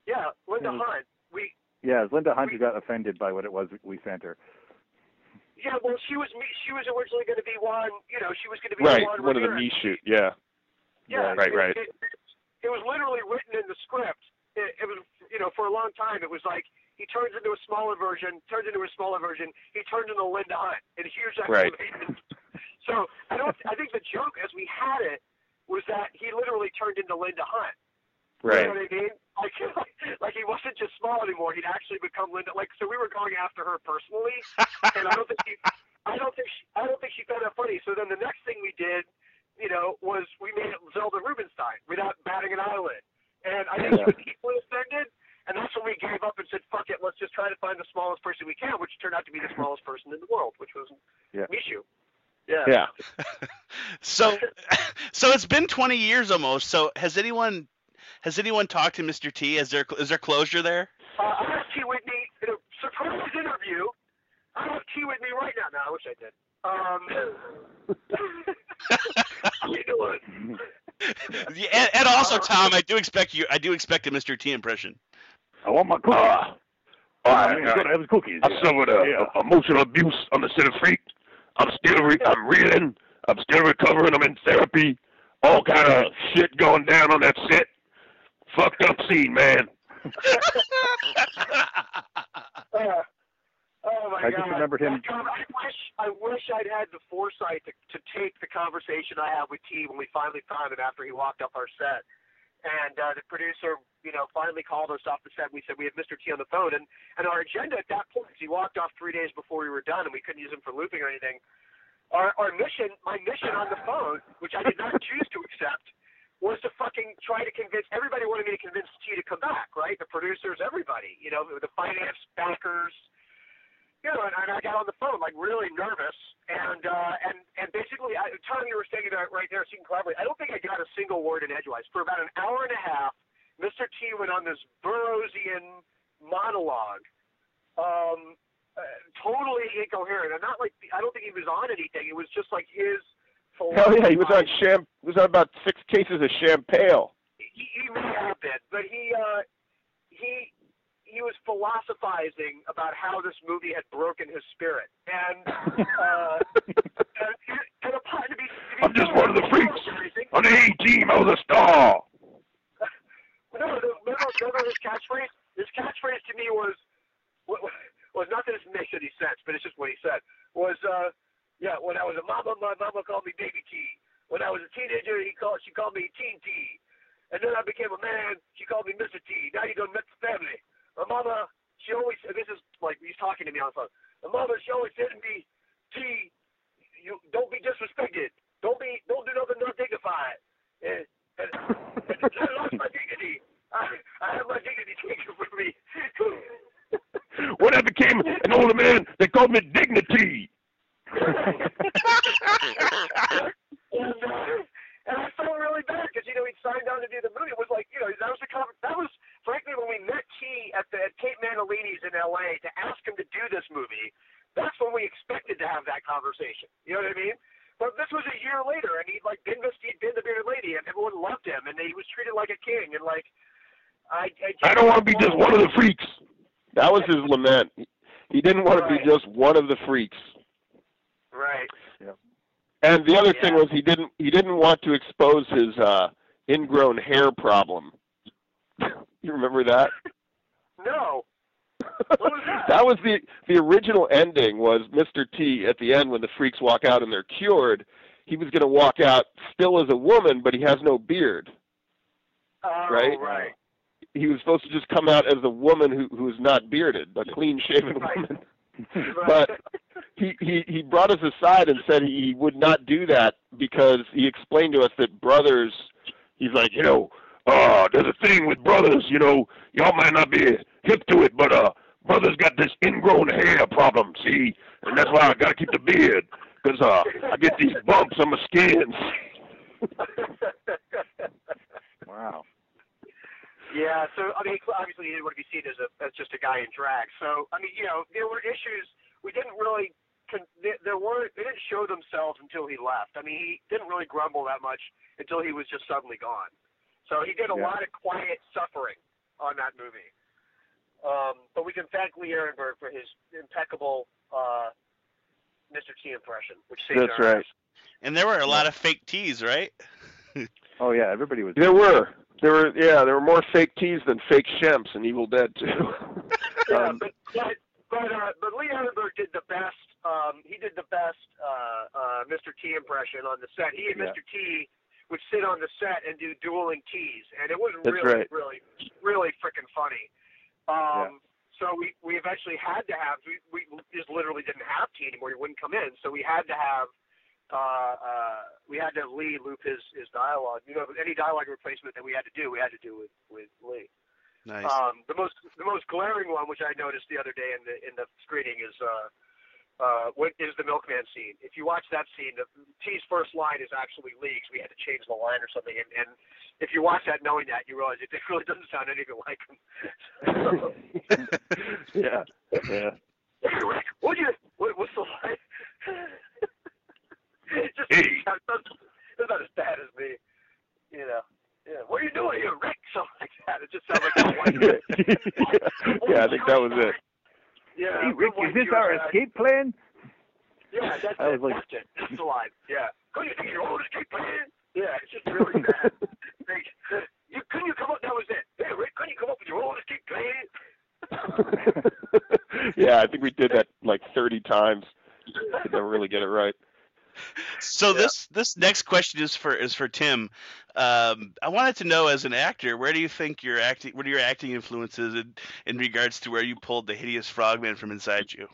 Yeah, Linda Hunt. Yeah, it was Linda Hunt who got offended by what it was we sent her. Yeah, well, she was originally going to be Juan. She was going to be Juan one of the Ramirez. me shoot. Yeah. Yeah. Right. It was literally written in the script. It was, for a long time, it was like he turns into a smaller version. He turned into Linda Hunt in huge exclamation. So I think the joke as we had it was that he literally turned into Linda Hunt. Right. You know what I mean? Like he wasn't just small anymore. He'd actually become Linda. So we were going after her personally, and I don't think she found that funny. So then the next thing we did, was we made it Zelda Rubinstein without batting an eyelid, and I think she was equally offended. And that's when we gave up and said, "Fuck it, let's just try to find the smallest person we can," which turned out to be the smallest person in the world, which was Mishu. Yeah. So it's been 20 years almost. So has anyone talked to Mr. T? Is there closure there? I have T. Whitney in a surprise interview. I have T. Whitney right now. No, I wish I did. How you doing? And also, Tom, I do expect a Mr. T impression. I want my cookies. All right. Have cookies. I suffered emotional abuse on the set of Freak. I'm reeling. I'm still recovering. I'm in therapy. All kind of shit going down on that set. Fucked up scene, man. Oh my God! I just remembered him. I wish I'd had the foresight to take the conversation I had with T when we finally found him after he walked up our set, and the producer, finally called us off the set. We said we have Mr. T on the phone, and our agenda at that point, he walked off 3 days before we were done, and we couldn't use him for looping or anything. My mission on the phone, which I did not choose to accept, was to fucking try to convince everybody. Wanted me to convince T to come back, right? The producers, everybody, the finance backers. And I got on the phone like really nervous, and basically, Tom, you were standing there right there, so you can collaborate. I don't think I got a single word in edgewise for about an hour and a half. Mr. T went on this Burroughsian monologue, totally incoherent. And I don't think he was on anything. It was just like his. Hell yeah, he was on about 6 cases of champagne. He may have been, but he was philosophizing about how this movie had broken his spirit, and I'm just one of the freaks. On the A-team, I was a star. No, remember his catchphrase? His catchphrase to me was not that it makes any sense, but it's just what he said. Was when I was a mama, my mama called me Baby T. When I was a teenager, she called me Teen T. And then I became a man, she called me Mr. T. Now you done met the family. My mama, she always, this is like, he's talking to me on the phone. My mama, she always said to me, T, you don't be disrespected. Don't do nothing undignified. And I lost my dignity. I have my dignity taken from me. When I became an older man, they called me Dignity. And I felt really bad because, he signed on to do the movie. It was like, that was frankly when we met T at Kate Manalini's in L.A. to ask him to do this movie. That's when we expected to have that conversation. You know what I mean? But this was a year later, and he'd been the bearded lady, and everyone loved him, and he was treated like a king. And I don't want to be just one of the freaks. That was his lament. He didn't want to be just one of the freaks. Right. Yeah. And the other thing was he didn't want to expose his ingrown hair problem. You remember that? No. What was that? That was the original ending. Was Mr. T at the end when the freaks walk out and they're cured? He was going to walk out still as a woman, but he has no beard. Oh, right. Right. He was supposed to just come out as a woman who is not bearded, a clean-shaven woman. But he brought us aside and said he would not do that because he explained to us that brothers. He's like, there's a thing with brothers. Y'all might not be hip to it, but brothers got this ingrown hair problem. See, and that's why I got to keep the beard because I get these bumps on my skin. Wow. Yeah, so obviously he didn't want to be seen as just a guy in drag. So there were issues. We didn't really. They didn't show themselves until he left. He didn't really grumble that much until he was just suddenly gone. So he did a lot of quiet suffering. on that movie. But we can thank Lee Ehrenberg for his impeccable Mr. T impression, which saved That's our right. ass. And there were a lot of fake T's, right? Oh yeah, everybody was. There were more fake T's than fake Shemps in Evil Dead 2. Yeah, but Lee Ehrenberg did the best. He did the best Mr. T impression on the set. He and Mr. T would sit on the set and do dueling T's, and it was really freaking funny. So we eventually had to have. We just literally didn't have T anymore. He wouldn't come in, so we had to have. Lee loop his dialogue. You know, any dialogue replacement that we had to do with Lee. Nice. The most glaring one, which I noticed the other day in the screening, is the milkman scene. If you watch that scene, T's first line is actually Lee, 'cause we had to change the line or something. And if you watch that knowing that, you realize it really doesn't sound anything like him. Yeah. Hey, Rick, what's the line? It's not as bad as me, you know. Yeah. What are you doing here, Rick? Something like that. It just sounds like a white Yeah, I think that was it. Yeah. Hey, Rick, is this our escape plan? Yeah, that's I it. was like- That's it. That's the line. Yeah. Couldn't you think of your own escape plan? Yeah, it's just really bad. Couldn't you come up? That was it. Hey, Rick, couldn't you come up with your own escape plan? Yeah, I think we did that like 30 times. Could never really get it right. So this next question is for Tim. I wanted to know, as an actor, where do you think your acting? What are your acting influences in regards to where you pulled the hideous frogman from inside you?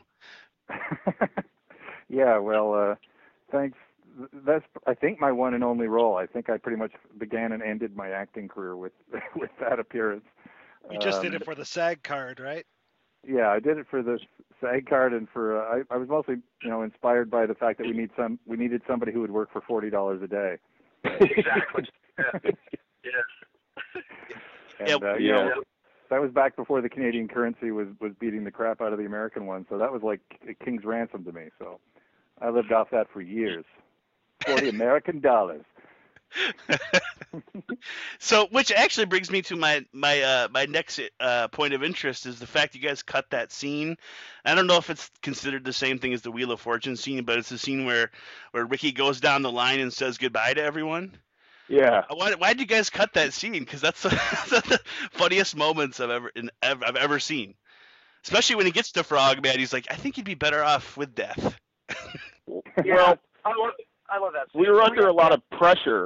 Yeah, well, thanks. That's, I think, my one and only role. I think I pretty much began and ended my acting career with that appearance. You just did it for the SAG card, right? Yeah, I did it for the SAG card, and for I was mostly, inspired by the fact that we needed somebody who would work for $40 a day. Exactly. Yeah. And that was back before the Canadian currency was beating the crap out of the American one, so that was like a king's ransom to me. So I lived off that for years. $40 American dollars. So, which actually brings me to my next point of interest, is the fact you guys cut that scene. I don't know if it's considered the same thing as the Wheel of Fortune scene, but it's the scene where Ricky goes down the line and says goodbye to everyone. Yeah. Why did you guys cut that scene? Because that's the funniest moments I've ever seen. Especially when he gets to Frogman, he's like, I think you'd be better off with death. Yeah, I love that scene. We were under a lot of pressure.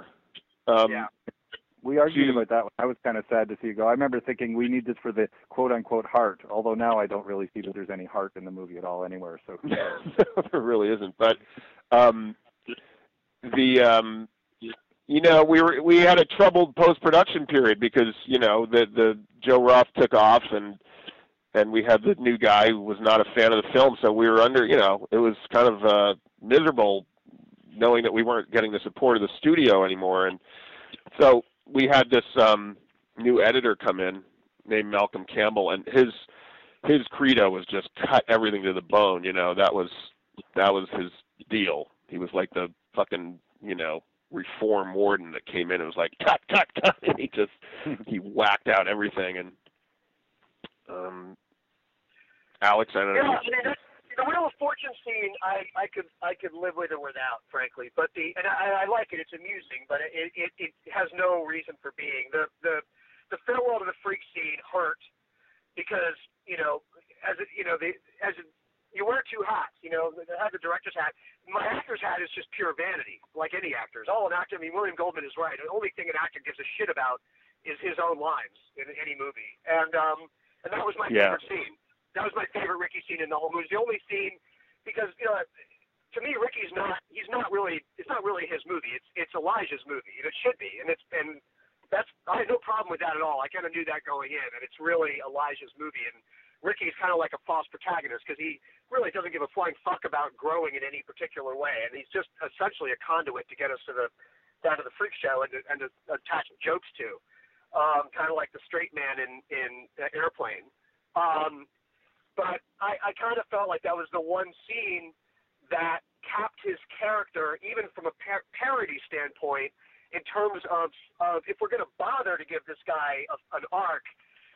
We argued about that one. I was kind of sad to see it go. I remember thinking we need this for the quote-unquote heart, although now I don't really see that there's any heart in the movie at all anywhere. So there really isn't. But we had a troubled post-production period because the Joe Roth took off and we had the new guy who was not a fan of the film, so we were under. It was kind of miserable knowing that we weren't getting the support of the studio anymore, and so we had this new editor come in named Malcolm Campbell, and his credo was just cut everything to the bone. That was his deal. He was like the fucking reform warden that came in and was like cut, and he whacked out everything. And Alex, I don't know. Yeah, the Wheel of Fortune scene, I could live with or without, frankly. But I like it. It's amusing, but it has no reason for being. The farewell to the freak scene hurt because you wear two hats. They have the director's hat. My actor's hat is just pure vanity, like any actor's. All an actor. I mean, William Goldman is right. The only thing an actor gives a shit about is his own lines in any movie, and that was my favorite scene. That was my favorite Ricky scene in the whole movie. It's the only scene because to me Ricky's it's not really his movie. It's Elijah's movie, and it should be. And that's I had no problem with that at all. I kind of knew that going in, and it's really Elijah's movie. And Ricky's kind of like a false protagonist because he really doesn't give a flying fuck about growing in any particular way, and he's just essentially a conduit to get us down to the freak show and to attach jokes to, kind of like the straight man in Airplane. But I kind of felt like that was the one scene that capped his character, even from a parody standpoint, in terms of if we're going to bother to give this guy an arc,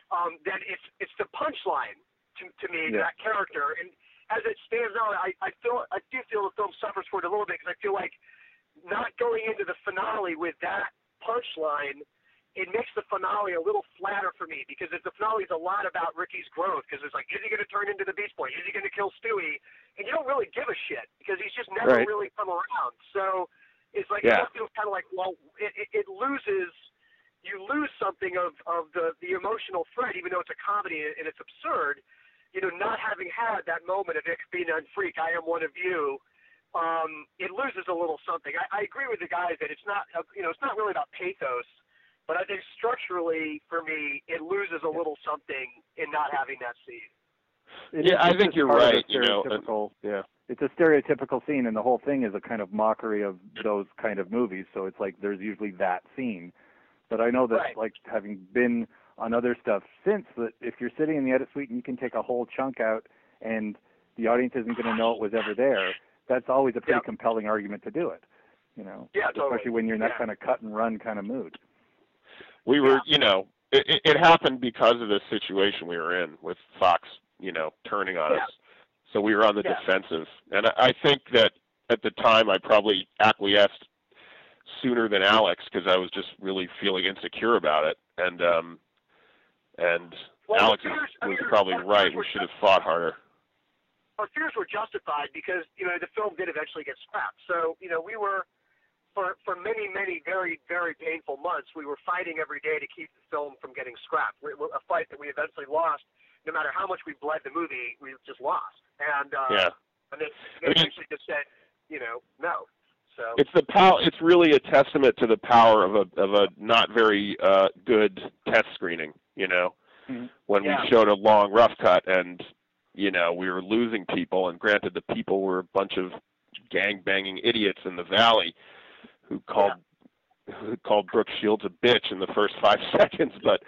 then it's the punchline to me, that character. And as it stands out, I do feel the film suffers for it a little bit, because I feel like not going into the finale with that punchline, it makes the finale a little flatter for me, because the finale is a lot about Ricky's growth, because it's like, is he going to turn into the Beast Boy? Is he going to kill Stewie? And you don't really give a shit, because he's just never really come around. So it's like, it feels kind of like, well, it loses, you lose something of the emotional thread, even though it's a comedy and it's absurd. You know, not having had that moment of Ich bin ein Freak, I am one of you, it loses a little something. I agree with the guys that it's not, it's not really about pathos, but I think structurally, for me, it loses a little something in not having that scene. I think you're right. It's a stereotypical scene, and the whole thing is a kind of mockery of those kind of movies. So it's like there's usually that scene. But I know that, like, having been on other stuff since, that if you're sitting in the edit suite and you can take a whole chunk out and the audience isn't going to know it was ever there, that's always a pretty compelling argument to do it, especially when you're in that kind of cut and run kind of mood. We were, it happened because of the situation we were in with Fox, turning on us. So we were on the defensive. And I think that at the time I probably acquiesced sooner than Alex, because I was just really feeling insecure about it. And Alex was probably right. We should have fought harder. Our fears were justified because, the film did eventually get scrapped. So, we were, for many, many very, very painful months, we were fighting every day to keep the film from getting scrapped. A fight that we eventually lost. No matter how much we bled the movie, we just lost. And they eventually just said, no. So it's really a testament to the power of a not very good test screening. When we showed a long rough cut and we were losing people, and granted the people were a bunch of gang banging idiots in the valley who called Brooke Shields a bitch in the first 5 seconds, but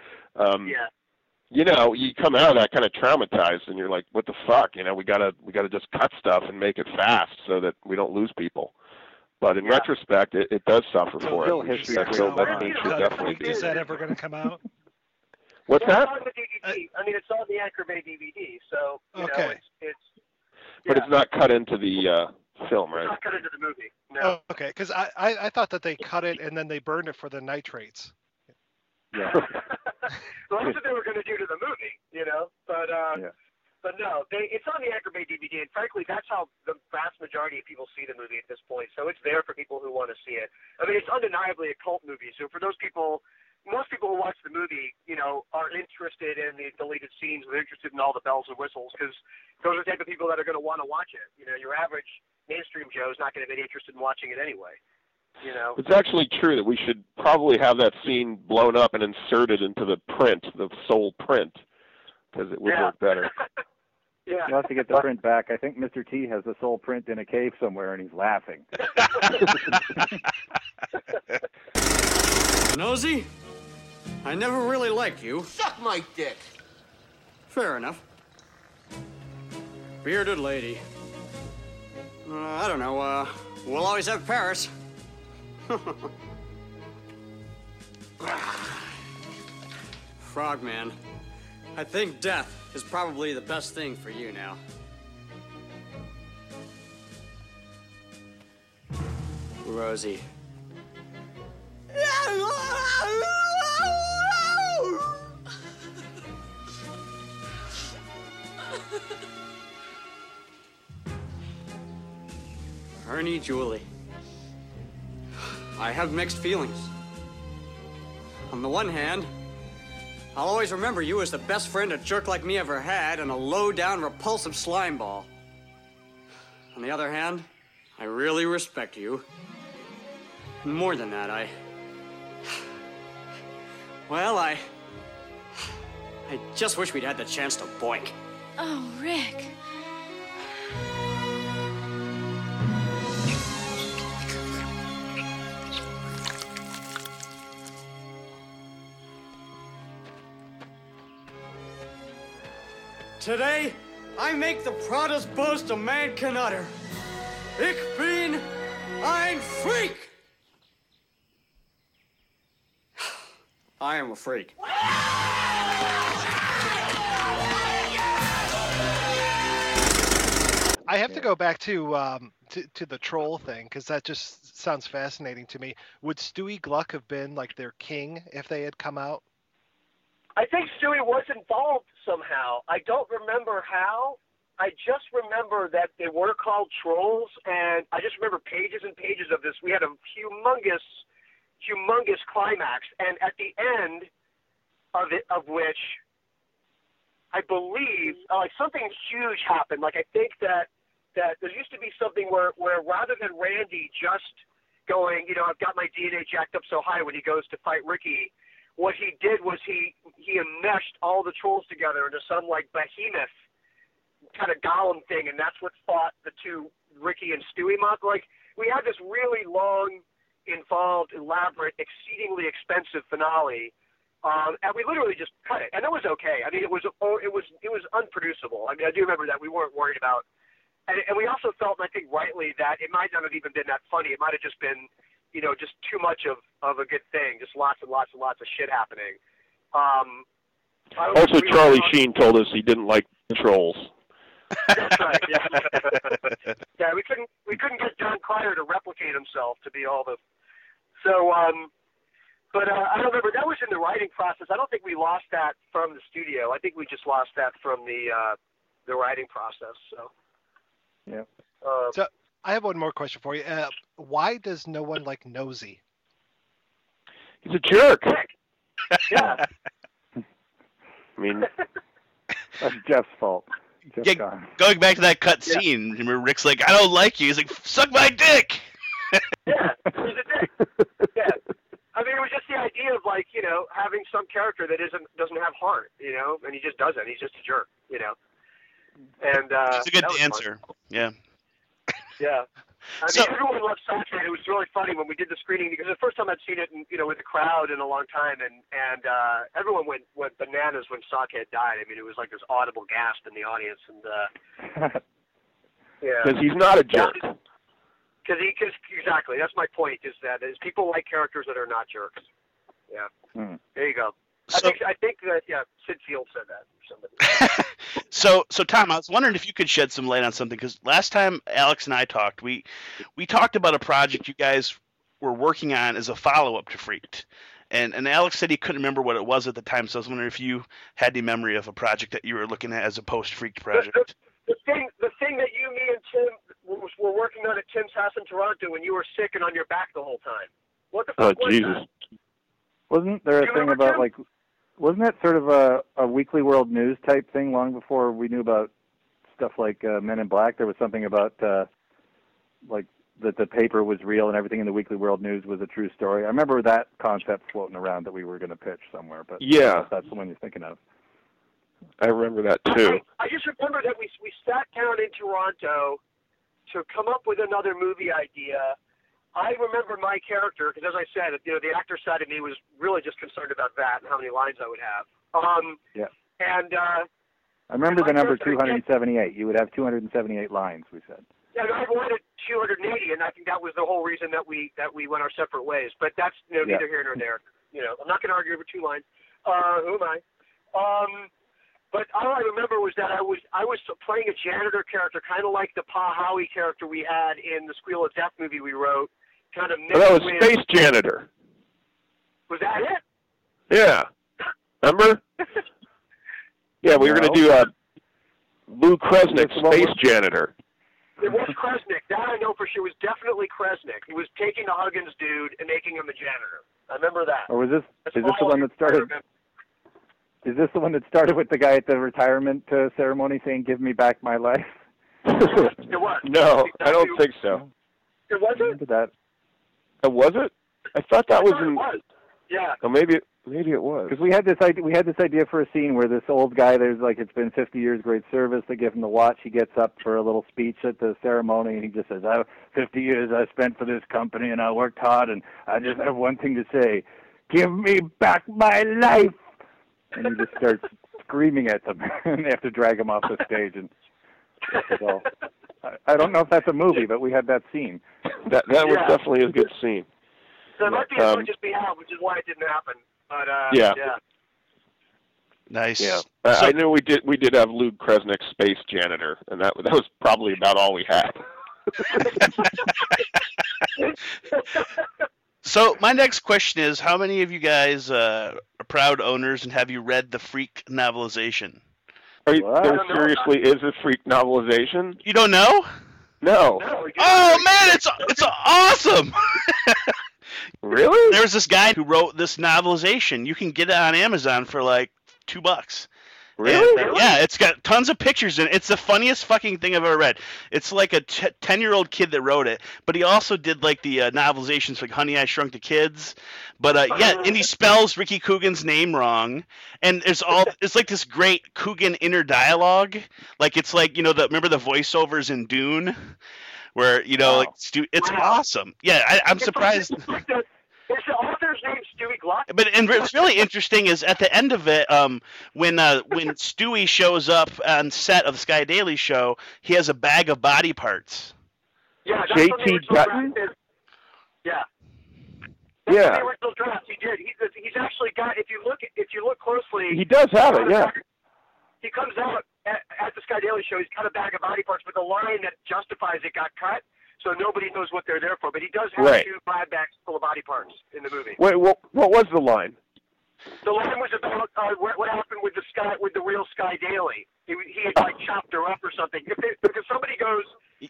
you come out of that kind of traumatized, and you're like, what the fuck? We gotta just cut stuff and make it fast so that we don't lose people. But in retrospect, it does suffer for it. Is that ever going to come out? What's that? It's on the DVD. I mean, it's on the Anchor Bay DVD, so it's. But it's not cut into the film, right? It's not cut into the movie. No. Oh, okay, because I thought that they cut it and then they burned it for the nitrates. Yeah. Well, that's what they were going to do to the movie, But no, it's on the Anchor Bay DVD, and frankly, that's how the vast majority of people see the movie at this point. So it's there for people who want to see it. I mean, it's undeniably a cult movie. So for those people, most people who watch the movie, are interested in the deleted scenes. They're interested in all the bells and whistles, because those are the type of people that are going to want to watch it. Your average mainstream Joe is not going to be interested in watching it anyway. It's actually true that we should probably have that scene blown up and inserted into the print, the sole print, because it would work better. You'll have to get the print back. I think Mr. T has the sole print in a cave somewhere, and he's laughing. Nosy, I never really liked you. Suck my dick. Fair enough. Bearded lady. I don't know, we'll always have Paris. Frogman, I think death is probably the best thing for you now. Rosie. Ernie Julie. I have mixed feelings. On the one hand, I'll always remember you as the best friend a jerk like me ever had and a low-down, repulsive slimeball. On the other hand, I really respect you. And more than that, I just wish we'd had the chance to boink. Oh, Rick. Today, I make the proudest boast a man can utter. Ich bin ein Freak! I am a freak. I have to go back to the troll thing because that just sounds fascinating to me. Would Stewie Gluck have been like their king if they had come out? I think Stewie was involved somehow. I don't remember how. I just remember that they were called trolls, and I just remember pages and pages of this. We had a humongous climax, and at the end of which I believe like something huge happened. Like I think that there used to be something where rather than Randy just going, I've got my DNA jacked up so high when he goes to fight Ricky, what he did was he enmeshed all the trolls together into some like behemoth kind of golem thing, and that's what fought the two Ricky and Stewie monsters. Like we had this really long, involved, elaborate, exceedingly expensive finale. And we literally just cut it, and it was okay. I mean, it was unproducible. I mean, I do remember that we weren't worried about, and we also felt, and I think rightly, that it might not have even been that funny. It might have just been, just too much of a good thing, just lots and lots and lots of shit happening. Also, Charlie Sheen told us he didn't like trolls. That's right. Yeah. Yeah, we couldn't get John Cryer to replicate himself to be all the. So. But I don't remember. That was in the writing process. I don't think we lost that from the studio. I think we just lost that from the writing process. So. Yeah. So I have one more question for you. Why does no one like Nosy? He's a jerk. Yeah. I mean, that's Jeff's fault. Going back to that cut scene, remember Rick's like, I don't like you. He's like, suck my dick. Yeah, he's a dick. Yeah. I mean, it was just the idea of like, having some character that doesn't have heart, and he just doesn't. He's just a jerk, And he's a good dancer. Yeah. Yeah. I mean, everyone loved Sake. It was really funny when we did the screening because the first time I'd seen it, with the crowd in a long time, and everyone went bananas when Sake died. I mean, it was like this audible gasp in the audience, and yeah. Because he's not a jerk. Because exactly, that's my point. Is people like characters that are not jerks. Yeah. There you go. So, I think that Sid Field said that or somebody. So Tom, I was wondering if you could shed some light on something because last time Alex and I talked, we talked about a project you guys were working on as a follow-up to Freaked, and Alex said he couldn't remember what it was at the time. So I was wondering if you had any memory of a project that you were looking at as a post-Freaked project. The thing that you, me, and Tim were working on at Tim's house in Toronto when you were sick and on your back the whole time. What the fuck was Jesus. that? Wasn't there a thing about, like, wasn't that sort of a Weekly World News type thing long before we knew about stuff like Men in Black? There was something about, like, that the paper was real and everything in the Weekly World News was a true story. I remember that concept floating around that we were going to pitch somewhere, but yeah, that's the one you're thinking of. I remember that, too. I just remember that we sat down in Toronto to come up with another movie idea. I remember my character, because as I said, the actor side of me was really just concerned about that and how many lines I would have. Yeah. And I remember the number 278. You would have 278 lines, we said. Yeah, I wanted 280, and I think that was the whole reason that we went our separate ways. But that's neither here nor there. I'm not going to argue over 2 lines. Who am I? But all I remember was that I was playing a janitor character, kind of like the Pa Howie character we had in the Squeal of Death movie we wrote. Kind of mixed that was with... Space Janitor. Was that it? Yeah. Remember? Yeah, we were going to do Lou Kresnick, Space Janitor. It was Kresnick. That I know for sure. It was definitely Kresnick. He was taking a Huggins dude and making him a janitor. I remember that. Or is this the one that started? Is this the one that started with the guy at the retirement ceremony saying, "Give me back my life"? It was. No, I don't think so. It wasn't. That. Was it? I thought that was in. It was. Yeah. Oh, maybe it was. Because we had this idea for a scene where this old guy, it's been 50 years great service. They give him the watch. He gets up for a little speech at the ceremony, and he just says, 50 years I spent for this company, and I worked hard, and I just have one thing to say: give me back my life. And he just starts screaming at them, and they have to drag him off the stage. And so, I don't know if that's a movie, but we had that scene. That was definitely a good scene. So it might be as much as we have, which is why it didn't happen. But yeah. Nice. Yeah, I knew we did have Lou Kresnick, space janitor, and that was probably about all we had. So my next question is, how many of you guys are proud owners, and have you read the Freak novelization? Are you, there seriously is a Freak novelization? You don't know? No. Oh man, it's awesome. Really? There's this guy who wrote this novelization. You can get it on Amazon for like $2. Really? And, yeah, it's got tons of pictures in it. It's the funniest fucking thing I've ever read. It's like a 10-year-old kid that wrote it, but he also did like the novelizations for like Honey, I Shrunk the Kids. But and he spells Ricky Coogan's name wrong. And it's like this great Coogan inner dialogue. Like it's like, remember the voiceovers in Dune? Where, it's awesome. Yeah, I'm surprised. Is the author's name Stewie Gluck? And what's really interesting is at the end of it, when Stewie shows up on set of the Sky Daily show, he has a bag of body parts. Yeah, that's J.T. Dutton? Yeah. Yeah. That's the original draft. He did. He's actually got. If you look closely, He does have it, yeah. He comes out at the Sky Daily show. He's got a bag of body parts, but the line that justifies it got cut. So nobody knows what they're there for, but he does have 2 body bags full of body parts in the movie. Wait, what was the line? The line was about what happened with the real Sky Daily. He had like chopped her up or something. If somebody goes,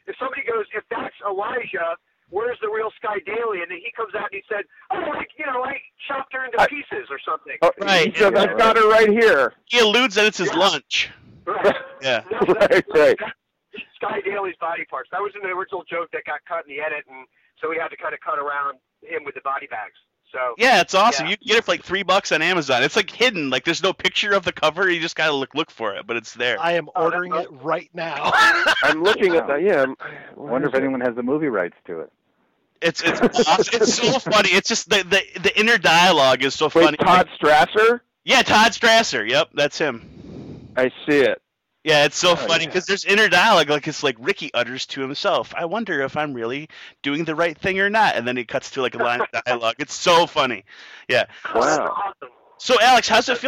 if that's Elijah, where's the real Sky Daily? And then he comes out and he said, I chopped her into pieces or something. Right. He said, I've got her right here. He alludes that it's his lunch. Right. Yeah. Right. Sky Daily's body parts. That was an original joke that got cut in the edit, and so we had to kind of cut around him with the body bags. So yeah, it's awesome. Yeah. You can get it for like $3 on Amazon. It's like hidden. Like there's no picture of the cover. You just gotta look for it, but it's there. I am ordering it right now. I'm looking at that. Yeah. I wonder if anyone has the movie rights to it. It's awesome. It's so funny. It's just the inner dialogue is so funny. Todd Strasser? Yeah, Todd Strasser. Yep, that's him. I see it. Yeah, it's so funny because there's inner dialogue, like it's like Ricky utters to himself, I wonder if I'm really doing the right thing or not, and then he cuts to like a line of dialogue. It's so funny. Yeah. Wow. So Alex, how does it feel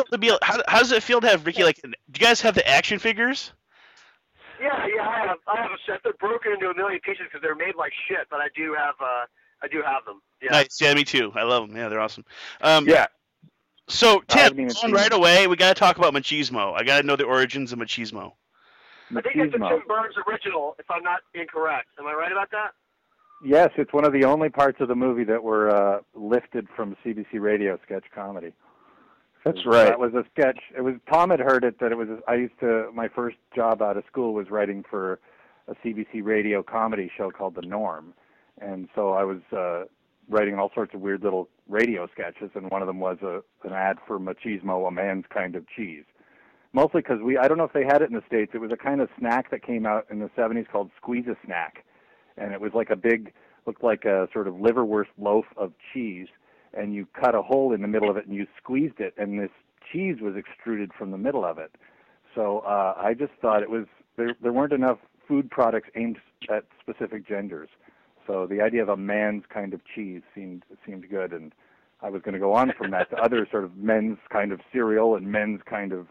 to have Ricky, like, do you guys have the action figures? Yeah, I have a set. They're broken into a million pieces because they're made like shit, but I do have them. Yeah. Nice. Yeah, me too. I love them. Yeah, they're awesome. Yeah. So, Tim, right away, we got to talk about Machismo. I got to know the origins of Machismo. I think it's a Tim Burns original, if I'm not incorrect. Am I right about that? Yes, it's one of the only parts of the movie that were lifted from CBC Radio sketch comedy. That's right. That was a sketch. It was Tom had heard it that it was. My first job out of school was writing for a CBC Radio comedy show called The Norm, and so I was writing all sorts of weird little radio sketches, and one of them was an ad for Machismo, a man's kind of cheese. Mostly because I don't know if they had it in the States. It was a kind of snack that came out in the 70s called Squeeze-A-Snack, and it was like looked like a sort of liverwurst loaf of cheese, and you cut a hole in the middle of it and you squeezed it, and this cheese was extruded from the middle of it. So I just thought there weren't enough food products aimed at specific genders. So the idea of a man's kind of cheese seemed good, and I was going to go on from that to other sort of men's kind of cereal and men's kind of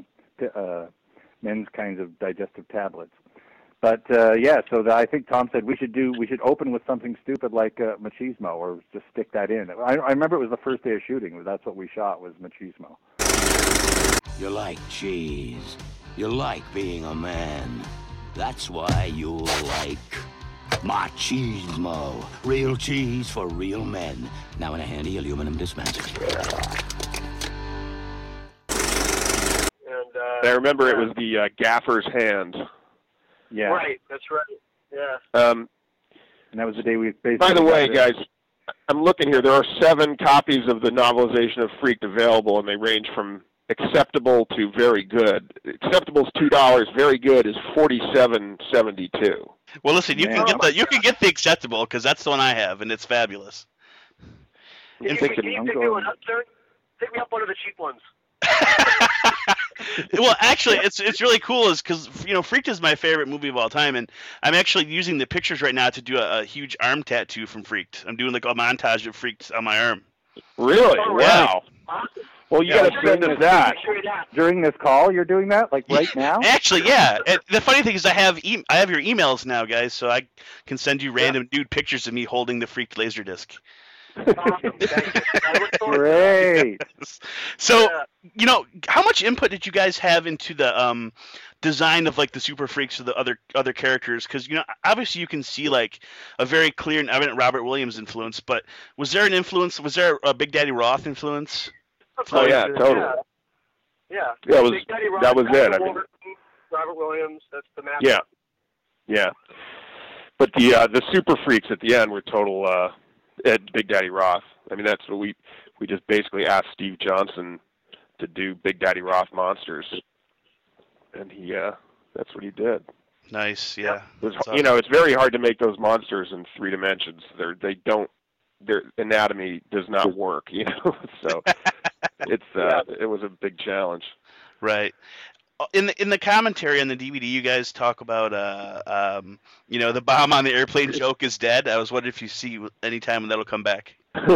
men's kinds of digestive tablets. But so I think Tom said we should open with something stupid like Machismo, or just stick that in. I remember it was the first day of shooting. That's what we shot, was Machismo. You like cheese. You like being a man. That's why you like Machismo. Real cheese for real men. Now in a handy aluminum dispenser. And I remember it was the gaffer's hand. Yeah. Right, that's right. Yeah. And that was the day we basically... By the way, guys, I'm looking here. There are 7 copies of the novelization of Freaked available, and they range from acceptable to very good. Acceptable is $2. Very good is $47.72. Well, listen, you can get the acceptable because that's the one I have, and it's fabulous. Can you pick me up, sir? Pick me up one of the cheap ones. Well, actually, it's really cool, is because Freaked is my favorite movie of all time, and I'm actually using the pictures right now to do a huge arm tattoo from Freaked. I'm doing like a montage of Freaked on my arm. Really? Oh, wow. Well, you got to send us that. During this call, you're doing that, like right now? Actually, yeah. The funny thing is I have your emails now, guys, so I can send you random nude pictures of me holding the Freaked Laserdisc. Great. So, how much input did you guys have into the design of like the Super Freaks or the other characters? Because obviously you can see like a very clear and evident Robert Williams influence, but was there an influence? Was there a Big Daddy Roth influence? Oh yeah, totally. Yeah. Yeah, Big Daddy Roth, that was it. I mean, Robert Williams. That's the map. Yeah. But the Super Freaks at the end were total Big Daddy Roth. I mean, that's what we just basically asked Steve Johnson to do Big Daddy Roth monsters, and that's what he did. Nice, yeah. It's very hard to make those monsters in 3 dimensions. Their anatomy does not work, So it was a big challenge. Right. In the commentary on the DVD, you guys talk about the bomb on the airplane joke is dead. I was wondering if you see any time when that'll come back.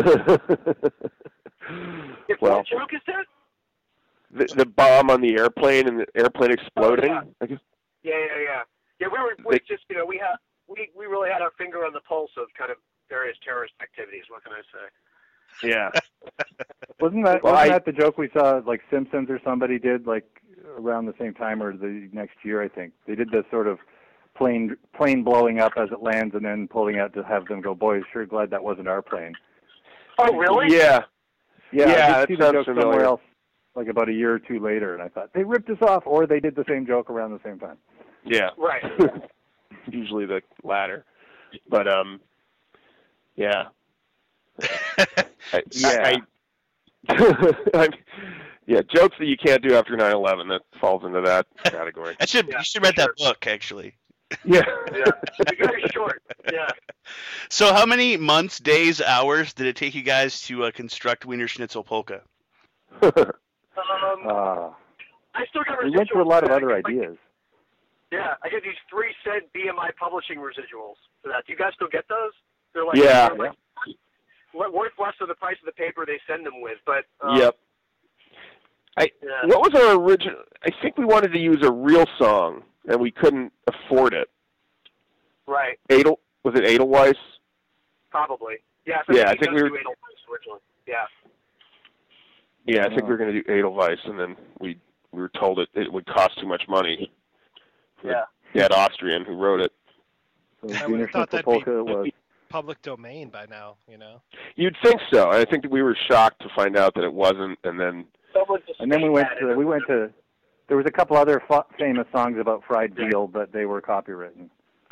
If what joke is dead? The bomb on the airplane and the airplane exploding. I guess. Yeah. Yeah, we just we really had our finger on the pulse of kind of various terrorist activities. What can I say? Yeah. Wasn't that the joke we saw, like Simpsons or somebody did, like around the same time or the next year? I think they did this sort of plane blowing up as it lands and then pulling out to have them go, "Boys, sure glad that wasn't our plane." Oh, really? Yeah. I did see the joke familiar. somewhere else, like about a year or two later, and I thought they ripped us off, or they did the same joke around the same time. Yeah. Right. Usually the latter, but yeah. Jokes that you can't do after 9/11, that falls into that category. You should read that book, actually. Yeah. It's very short. Yeah. So how many months, days, hours did it take you guys to construct Wiener Schnitzel Polka? I still got residuals. We went through a lot of other ideas. Yeah, I get these 3-cent BMI publishing residuals for that. Do you guys still get those? They're like, worth less than the price of the paper they send them with. But yep. What was our original? I think we wanted to use a real song, and we couldn't afford it. Right. Was it Edelweiss? Probably. Yeah. I think we were Edelweiss originally. Yeah. Yeah, I think we were going to do Edelweiss, and then we were told it would cost too much money. Yeah. That Austrian who wrote it. I would have thought that'd be public domain by now, You'd think so. I think that we were shocked to find out that it wasn't, and then we went to. There was a couple other famous songs about fried veal, but they were copywritten.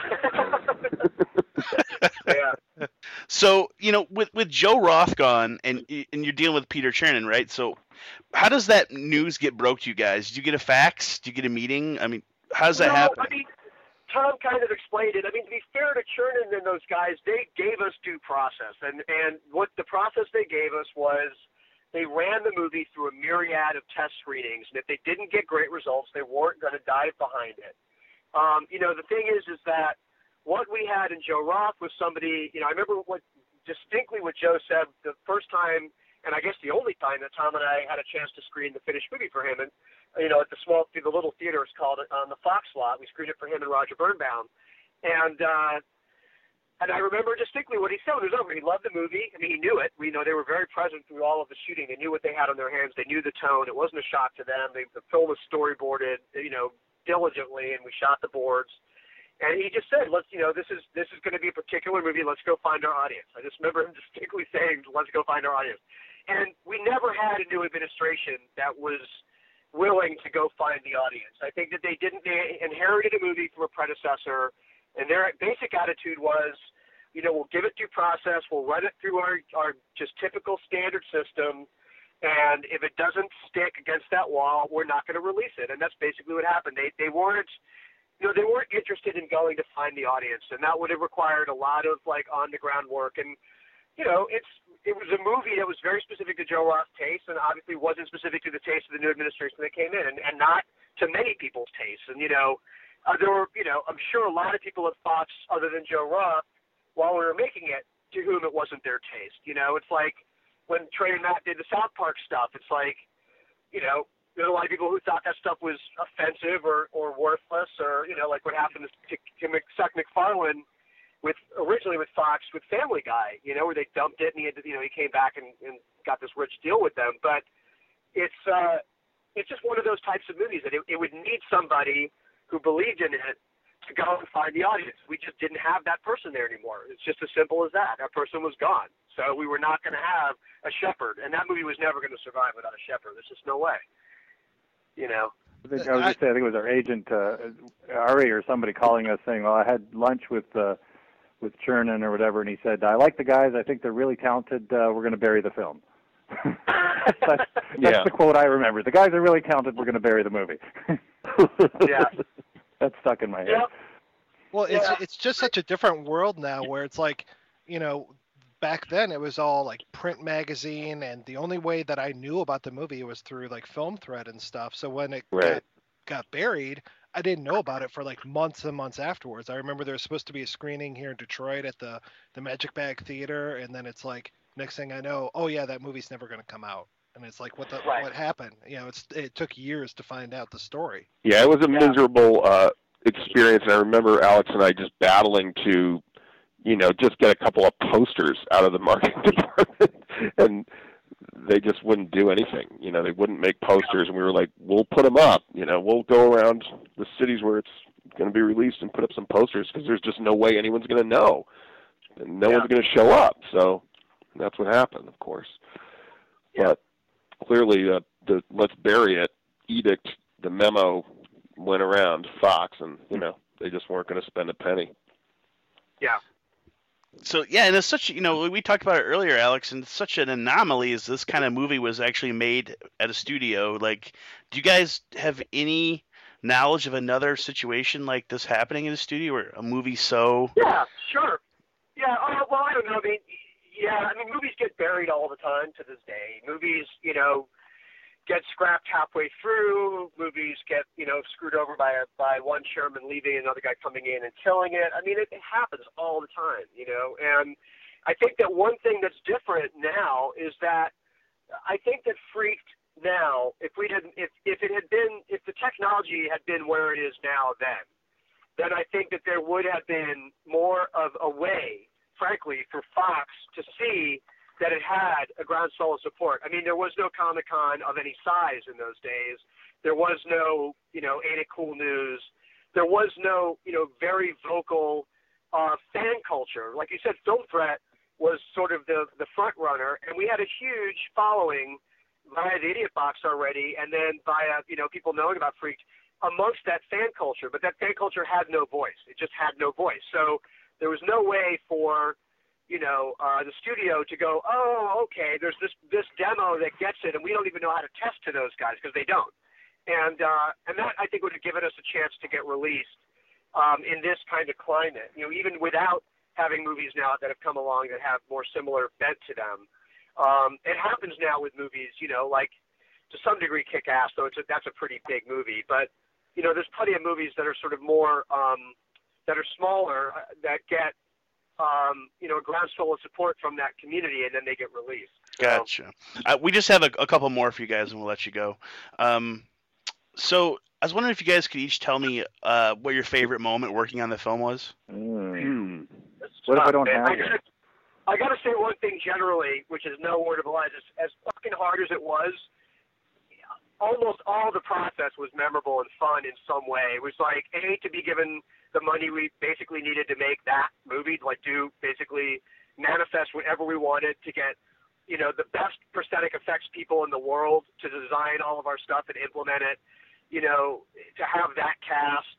Yeah. So with Joe Roth gone, and you're dealing with Peter Chernin, right? So how does that news get broke to you guys? Do you get a fax? Do you get a meeting? I mean, how does that happen? I mean, Tom kind of explained it. I mean, to be fair to Chernin and those guys, they gave us due process, and what the process they gave us was they ran the movie through a myriad of test screenings, and if they didn't get great results, they weren't going to dive behind it. The thing is that what we had in Joe Roth was somebody, I remember distinctly what Joe said the first time, and I guess the only time that Tom and I had a chance to screen the finished movie for him, and at the little theater it's called, on the Fox lot, we screened it for him and Roger Birnbaum, and I remember distinctly what he said when it was over. He loved the movie. I mean, he knew it. They were very present through all of the shooting. They knew what they had on their hands. They knew the tone. It wasn't a shock to them. The film was storyboarded, diligently, and we shot the boards. And he just said, this is going to be a particular movie. Let's go find our audience. I just remember him distinctly saying, let's go find our audience. And we never had a new administration that was willing to go find the audience. I think that they inherited a movie from a predecessor, and their basic attitude was, we'll give it due process, we'll run it through our just typical standard system, and if it doesn't stick against that wall, we're not going to release it. And that's basically what happened. They weren't interested in going to find the audience, and that would have required a lot of on the ground work. And it was a movie that was very specific to Joe Roth's taste, and obviously wasn't specific to the taste of the new administration that came in, and not to many people's tastes. And there were I'm sure a lot of people had thoughts other than Joe Roth while we were making it to whom it wasn't their taste. It's like when Trey and Matt did the South Park stuff. It's like there's a lot of people who thought that stuff was offensive or worthless, or like what happened to Seth MacFarlane originally with Fox with Family Guy, where they dumped it and he came back and got this rich deal with them. But it's just one of those types of movies that it would need somebody who believed in it to go and find the audience. We just didn't have that person there anymore. It's just as simple as that. That person was gone. So we were not going to have a Shepherd, and that movie was never going to survive without a Shepherd. There's just no way. I was just saying, I think it was our agent, Ari, or somebody calling us saying, well, I had lunch with Chernin or whatever, and he said, I like the guys. I think they're really talented. We're going to bury the film. That's the quote I remember. The guys are really talented. We're going to bury the movie. Yeah. That's stuck in my head. Yep. Well, it's just such a different world now where it's like, back then it was all like print magazine, and the only way that I knew about the movie was through like Film Thread and stuff. So when it got buried, I didn't know about it for like months and months afterwards. I remember there was supposed to be a screening here in Detroit at the Magic Bag Theater, and then it's like next thing I know, oh yeah, that movie's never going to come out. And it's like, what happened? It took years to find out the story. Yeah, it was a miserable experience, and I remember Alex and I just battling to, just get a couple of posters out of the marketing department, and they just wouldn't do anything. They wouldn't make posters, and we were like, we'll put them up. We'll go around the cities where it's going to be released and put up some posters, because there's just no way anyone's going to know, and no one's going to show up. So that's what happened, of course. But clearly, the let's bury it edict, the memo went around Fox, and they just weren't going to spend a penny. Yeah. So and it's such we talked about it earlier, Alex, and it's such an anomaly as this kind of movie was actually made at a studio. Like, do you guys have any knowledge of another situation like this happening in a studio, or a movie so? Yeah, sure. Yeah. Well, I don't know. I mean, movies get buried all the time to this day. Movies, get scrapped halfway through. Movies get, screwed over by one chairman leaving, another guy coming in and killing it. I mean, it happens all the time, And I think that one thing that's different now is that I think that Freaked now, if the technology had been where it is now then I think that there would have been more of a way, frankly, for Fox to see that it had a groundswell of support. I mean, there was no Comic-Con of any size in those days. There was no, Ain't It Cool News. There was no, very vocal fan culture. Like you said, Film Threat was sort of the front runner, and we had a huge following via the Idiot Box already, and then via, people knowing about Freaked amongst that fan culture. But that fan culture had no voice. It just had no voice. So there was no way for the studio to go, oh, okay, there's this demo that gets it, and we don't even know how to test to those guys, because they don't. And that, I think, would have given us a chance to get released in this kind of climate, even without having movies now that have come along that have more similar bent to them. It happens now with movies, like to some degree Kick-Ass, though that's a pretty big movie. But, there's plenty of movies that are sort of more, that are smaller, that get, a groundswell of support from that community, and then they get released. Gotcha. We just have a couple more for you guys, and we'll let you go. So I was wondering if you guys could each tell me what your favorite moment working on the film was. What if I don't have it? I got to say one thing generally, which is no word of a lie. As fucking hard as it was, almost all the process was memorable and fun in some way. It was like, to be given the money we basically needed to make that movie, like basically manifest whatever we wanted to get, the best prosthetic effects people in the world to design all of our stuff and implement it, to have that cast.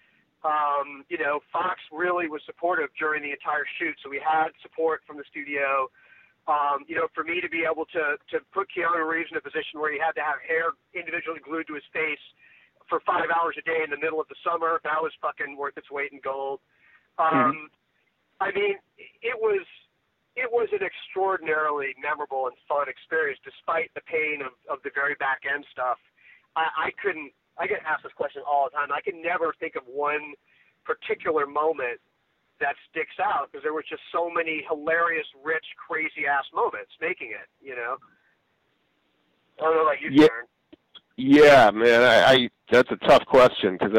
Fox really was supportive during the entire shoot, so we had support from the studio. For me to be able to put Keanu Reeves in a position where he had to have hair individually glued to his face for 5 hours a day in the middle of the summer, that was fucking worth its weight in gold. I mean, it was an extraordinarily memorable and fun experience, despite the pain of the very back end stuff. I get asked this question all the time. I can never think of one particular moment that sticks out, because there were just so many hilarious, rich, crazy ass moments making it. I don't know about you, Darren. Yeah, man, I that's a tough question because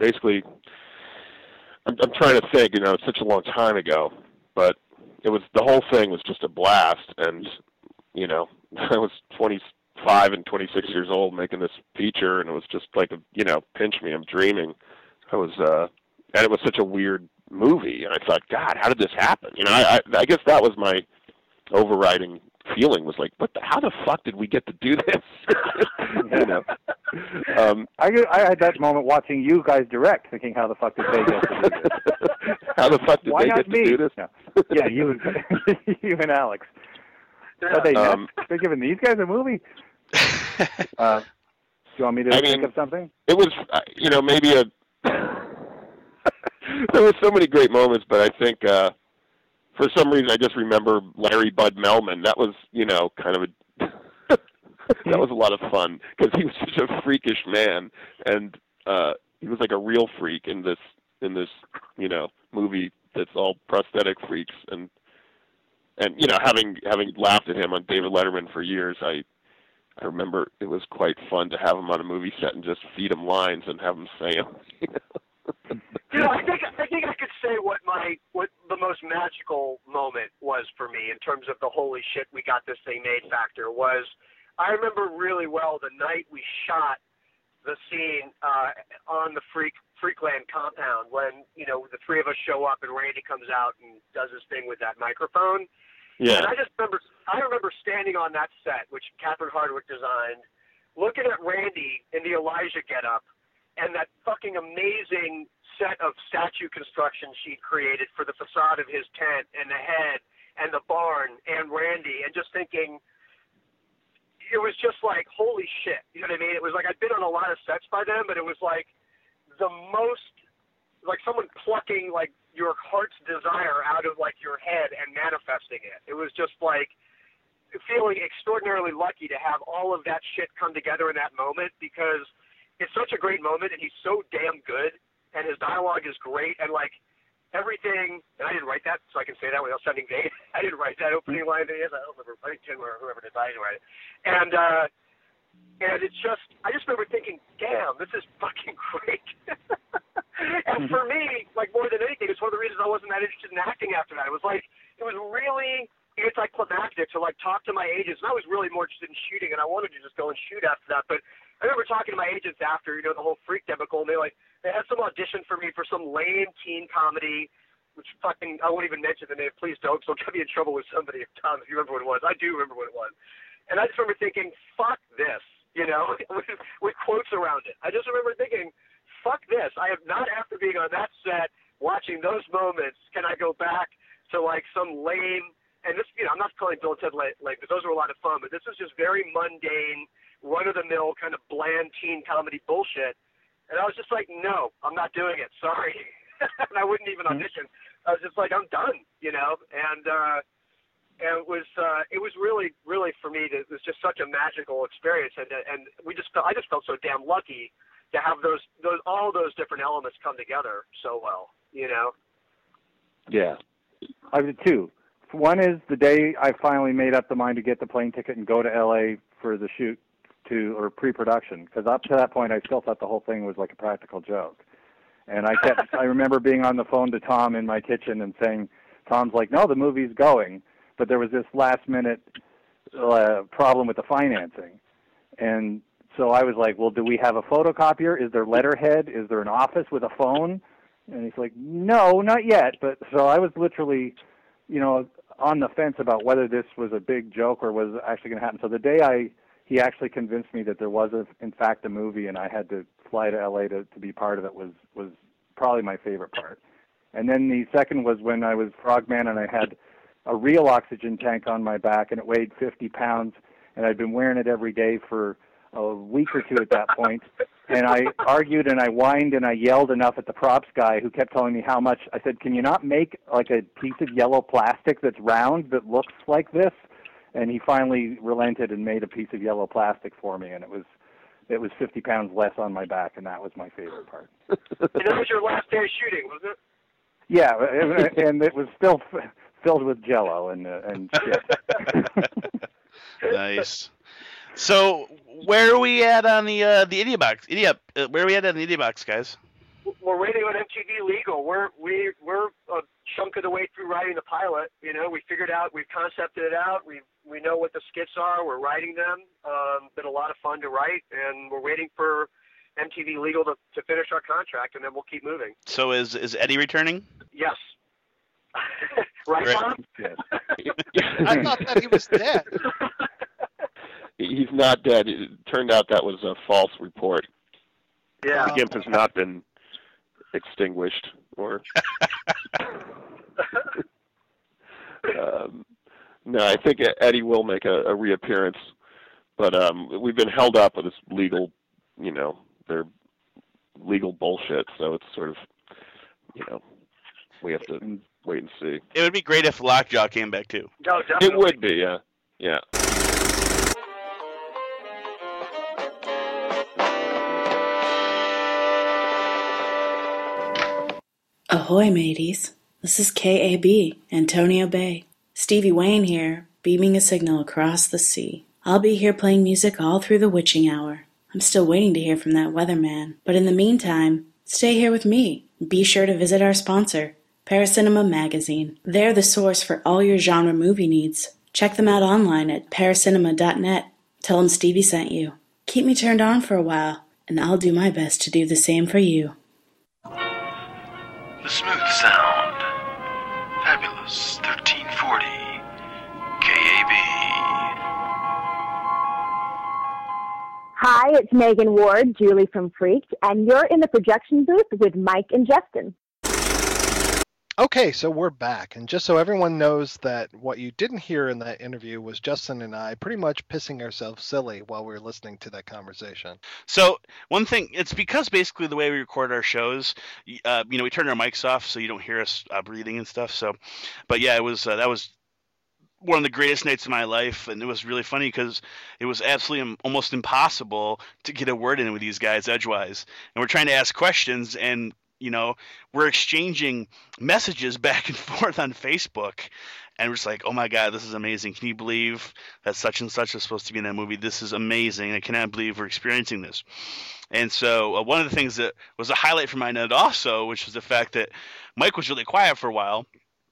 I'm trying to think. It's such a long time ago, but the whole thing was just a blast, and I was 25 and 26 years old making this feature, and it was just like pinch me, I'm dreaming. And it was such a weird movie, and I thought, God, how did this happen? I guess that was my overriding feeling, was like, how the fuck did we get to do this? I had that moment watching you guys direct, thinking, how the fuck did they get to do this? How the fuck did Why they not get me? to do this? No. Yeah, you and Alex. Are they nuts? They're giving these guys a movie? Do you want me to think of something? It was, maybe there were so many great moments, but I think for some reason I just remember Larry Bud Melman. That was, kind of that was a lot of fun because he was such a freakish man, and he was like a real freak in this movie that's all prosthetic freaks, and having laughed at him on David Letterman for years, I remember it was quite fun to have him on a movie set and just feed him lines and have him say them. I think I could say what the most magical moment was for me in terms of the holy shit we got this thing made factor was. I remember really well the night we shot the scene on the Freakland compound when the three of us show up and Randy comes out and does his thing with that microphone. Yeah. And I remember standing on that set, which Catherine Hardwicke designed, looking at Randy in the Elijah getup, and that fucking amazing set of statue construction she'd created for the facade of his tent and the head and the barn and Randy, and just thinking, it was just like, holy shit, you know what I mean? It was like I'd been on a lot of sets by then, but it was like the most, like someone plucking like your heart's desire out of like your head and manifesting it. It was just like feeling extraordinarily lucky to have all of that shit come together in that moment, because it's such a great moment and he's so damn good and his dialogue is great, and like everything, and I didn't write that, so I can say that without sounding vague. I didn't write that opening line. I don't remember. I think Tim or whoever did, I didn't write it. And it's just, I just remember thinking, damn, this is fucking great. And for me, like more than anything, it's one of the reasons I wasn't that interested in acting after that. It was like, it was really anticlimactic to like talk to my agents, and I was really more interested in shooting, and I wanted to just go and shoot after that. But I remember talking to my agents after, the whole Freak debacle, and they had some audition for me for some lame teen comedy, which fucking, I won't even mention the name, please don't, so I'll get me in trouble with somebody, Tom, if you remember what it was. I do remember what it was. And I just remember thinking, fuck this, with quotes around it. I just remember thinking, fuck this. I have not, after being on that set, watching those moments, can I go back to like some lame, and this, I'm not calling Bill and Ted lame, because those were a lot of fun, but this was just very mundane, run-of-the-mill kind of bland teen comedy bullshit. And I was just like, no, I'm not doing it. Sorry. And I wouldn't even audition. I was just like, I'm done, And it was really, really for me, it was just such a magical experience. And I just felt so damn lucky to have all those different elements come together so well, Yeah. I did too. One is the day I finally made up the mind to get the plane ticket and go to LA for the shoot or pre-production, because up to that point I still thought the whole thing was like a practical joke. And I remember being on the phone to Tom in my kitchen and saying, Tom's like, no, the movie's going, but there was this last-minute problem with the financing. And so I was like, well, do we have a photocopier? Is there letterhead? Is there an office with a phone? And he's like, no, not yet. But so I was literally, on the fence about whether this was a big joke or was actually going to happen. So the day he actually convinced me that there was, in fact, a movie, and I had to fly to L.A. to be part of it was probably my favorite part. And then the second was when I was Frogman and I had a real oxygen tank on my back, and it weighed 50 pounds, and I'd been wearing it every day for a week or two at that point. And I argued and I whined and I yelled enough at the props guy who kept telling me how much. I said, can you not make like a piece of yellow plastic that's round that looks like this? And he finally relented and made a piece of yellow plastic for me, and it was 50 pounds less on my back, and that was my favorite part. And that was your last day of shooting, was it? Yeah, and it was still filled with Jell-O and shit. Nice. So where are we at on the Idiot Box? Where are we at on the Idiot Box, guys? We're waiting on MTV Legal. We're a chunk of the way through writing the pilot. You know, we figured out, we've concepted it out. We know what the skits are. We're writing them. Been a lot of fun to write, and we're waiting for MTV Legal to finish our contract, and then we'll keep moving. So is Eddie returning? Yes. Right, Tom? Yes. I thought that he was dead. He's not dead. It turned out that was a false report. Yeah. The GIMP has not been extinguished or no, I think Eddie will make a reappearance, but we've been held up with this legal, their legal bullshit, so it's sort of, we have to wait and see. It would be great if Lockjaw came back too. No, definitely. It would be, yeah. Ahoy, mateys. This is KAB, Antonio Bay. Stevie Wayne here, beaming a signal across the sea. I'll be here playing music all through the witching hour. I'm still waiting to hear from that weatherman. But in the meantime, stay here with me. Be sure to visit our sponsor, Paracinema Magazine. They're the source for all your genre movie needs. Check them out online at paracinema.net. Tell them Stevie sent you. Keep me turned on for a while, and I'll do my best to do the same for you. The smooth sound. Fabulous 1340. KAB. Hi, it's Megan Ward, Julie from Freaked, and you're in the projection booth with Mike and Justin. Okay, so we're back, and just so everyone knows that what you didn't hear in that interview was Justin and I pretty much pissing ourselves silly while we were listening to that conversation. So one thing, it's because basically the way we record our shows, we turn our mics off so you don't hear us breathing and stuff. So, but yeah, it was that was one of the greatest nights of my life, and it was really funny because it was absolutely almost impossible to get a word in with these guys edgewise, and we're trying to ask questions and. We're exchanging messages back and forth on Facebook, and we're just like, oh my God, this is amazing. Can you believe that such and such is supposed to be in that movie? This is amazing. I cannot believe we're experiencing this. And so one of the things that was a highlight for my night also, which was the fact that Mike was really quiet for a while.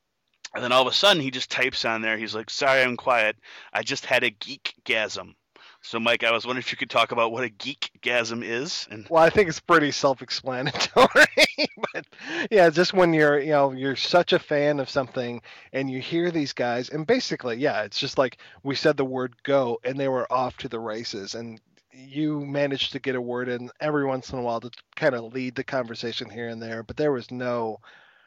And then all of a sudden he just types on there. He's like, sorry, I'm quiet. I just had a geek-gasm. So, Mike, I was wondering if you could talk about what a geek-gasm is. Well, I think it's pretty self-explanatory. But yeah, just when you're such a fan of something and you hear these guys, and basically, yeah, it's just like we said the word go, and they were off to the races. And you managed to get a word in every once in a while to kind of lead the conversation here and there, but there was no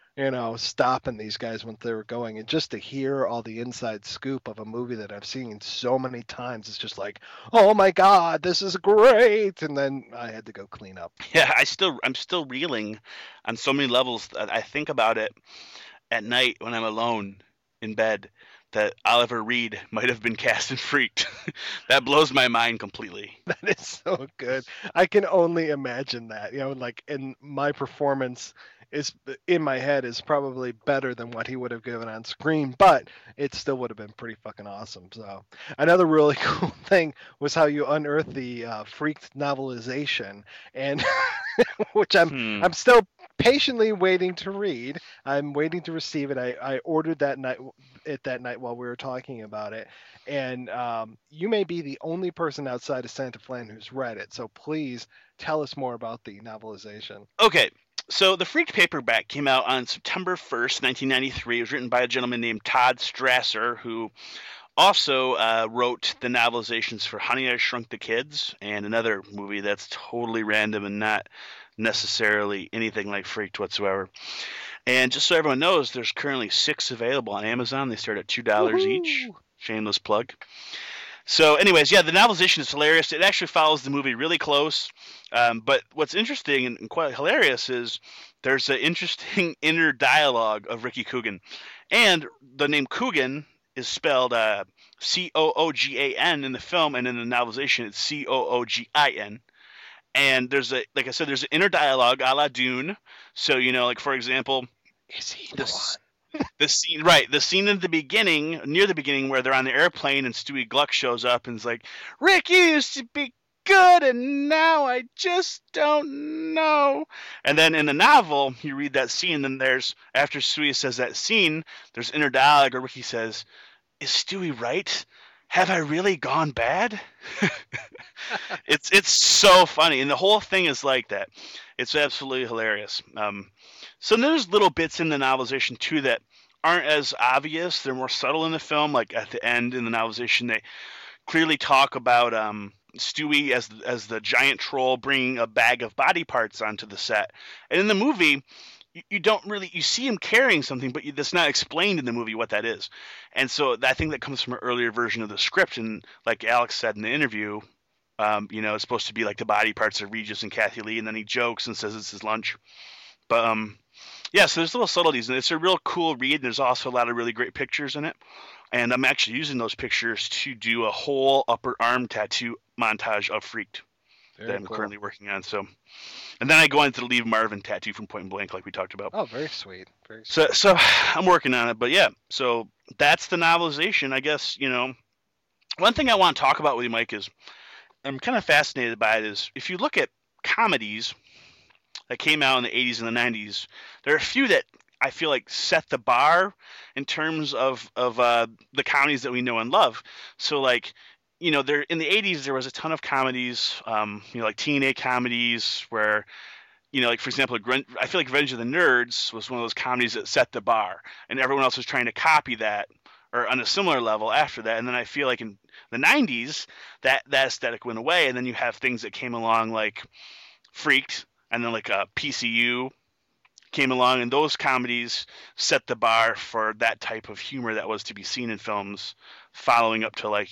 stopping these guys when they were going. And just to hear all the inside scoop of a movie that I've seen so many times, it's just like, oh my God, this is great. And then I had to go clean up. Yeah, I'm still reeling on so many levels. That I think about it at night when I'm alone in bed, that Oliver Reed might have been cast in Freaked. That blows my mind completely. That is so good. I can only imagine that, and my performance is in my head is probably better than what he would have given on screen, but it still would have been pretty fucking awesome. So another really cool thing was how you unearthed the Freaked novelization, and which I'm still patiently waiting to read. I'm waiting to receive it. I ordered that night while we were talking about it, and you may be the only person outside of Santa Flan who's read it. So please tell us more about the novelization. Okay. So the Freaked paperback came out on September 1st, 1993. It was written by a gentleman named Todd Strasser, who also wrote the novelizations for Honey, I Shrunk the Kids and another movie that's totally random and not necessarily anything like Freaked whatsoever. And just so everyone knows, there's currently 6 available on Amazon. They start at $2 each. Shameless plug. So anyways, yeah, the novelization is hilarious. It actually follows the movie really close. But what's interesting and quite hilarious is there's an interesting inner dialogue of Ricky Coogan. And the name Coogan is spelled Coogan in the film, and in the novelization it's Coogin. And there's an inner dialogue a la Dune. So, for example, is he the scene, right? The scene at the beginning, near the beginning, where they're on the airplane and Stewie Gluck shows up and is like, "Rick used to be good, and now I just don't know. And then in the novel, you read that scene, and there's, after Stewie says that scene, there's inner dialogue where Ricky says, "Is Stewie right? Have I really gone bad?" It's so funny, and the whole thing is like that. It's absolutely hilarious. So there's little bits in the novelization too that aren't as obvious. They're more subtle in the film. Like at the end in the novelization, they clearly talk about Stewie as the giant troll bringing a bag of body parts onto the set. And in the movie, you don't really, you see him carrying something, but that's not explained in the movie what that is. And so I think that comes from an earlier version of the script. And like Alex said in the interview, it's supposed to be like the body parts of Regis and Kathy Lee, and then he jokes and says it's his lunch. But so there's little subtleties, and it's a real cool read. And there's also a lot of really great pictures in it. And I'm actually using those pictures to do a whole upper arm tattoo montage of Freaked that I'm currently working on. So, and then I go into the Lee Marvin tattoo from Point Blank, like we talked about. Oh, very sweet. Very sweet. So I'm working on it. But yeah, so that's the novelization. I guess, one thing I want to talk about with you, Mike, is I'm kind of fascinated by it is if you look at comedies that came out in the 80s and the 90s, there are a few that I feel like set the bar in terms of the comedies that we know and love. So like, there in the 80s there was a ton of comedies, like teen comedies where, like for example, I feel like Revenge of the Nerds was one of those comedies that set the bar, and everyone else was trying to copy that or on a similar level after that. And then I feel like in the 90s that aesthetic went away, and then you have things that came along like Freaked, and then like PCU came along, and those comedies set the bar for that type of humor that was to be seen in films, following up to like,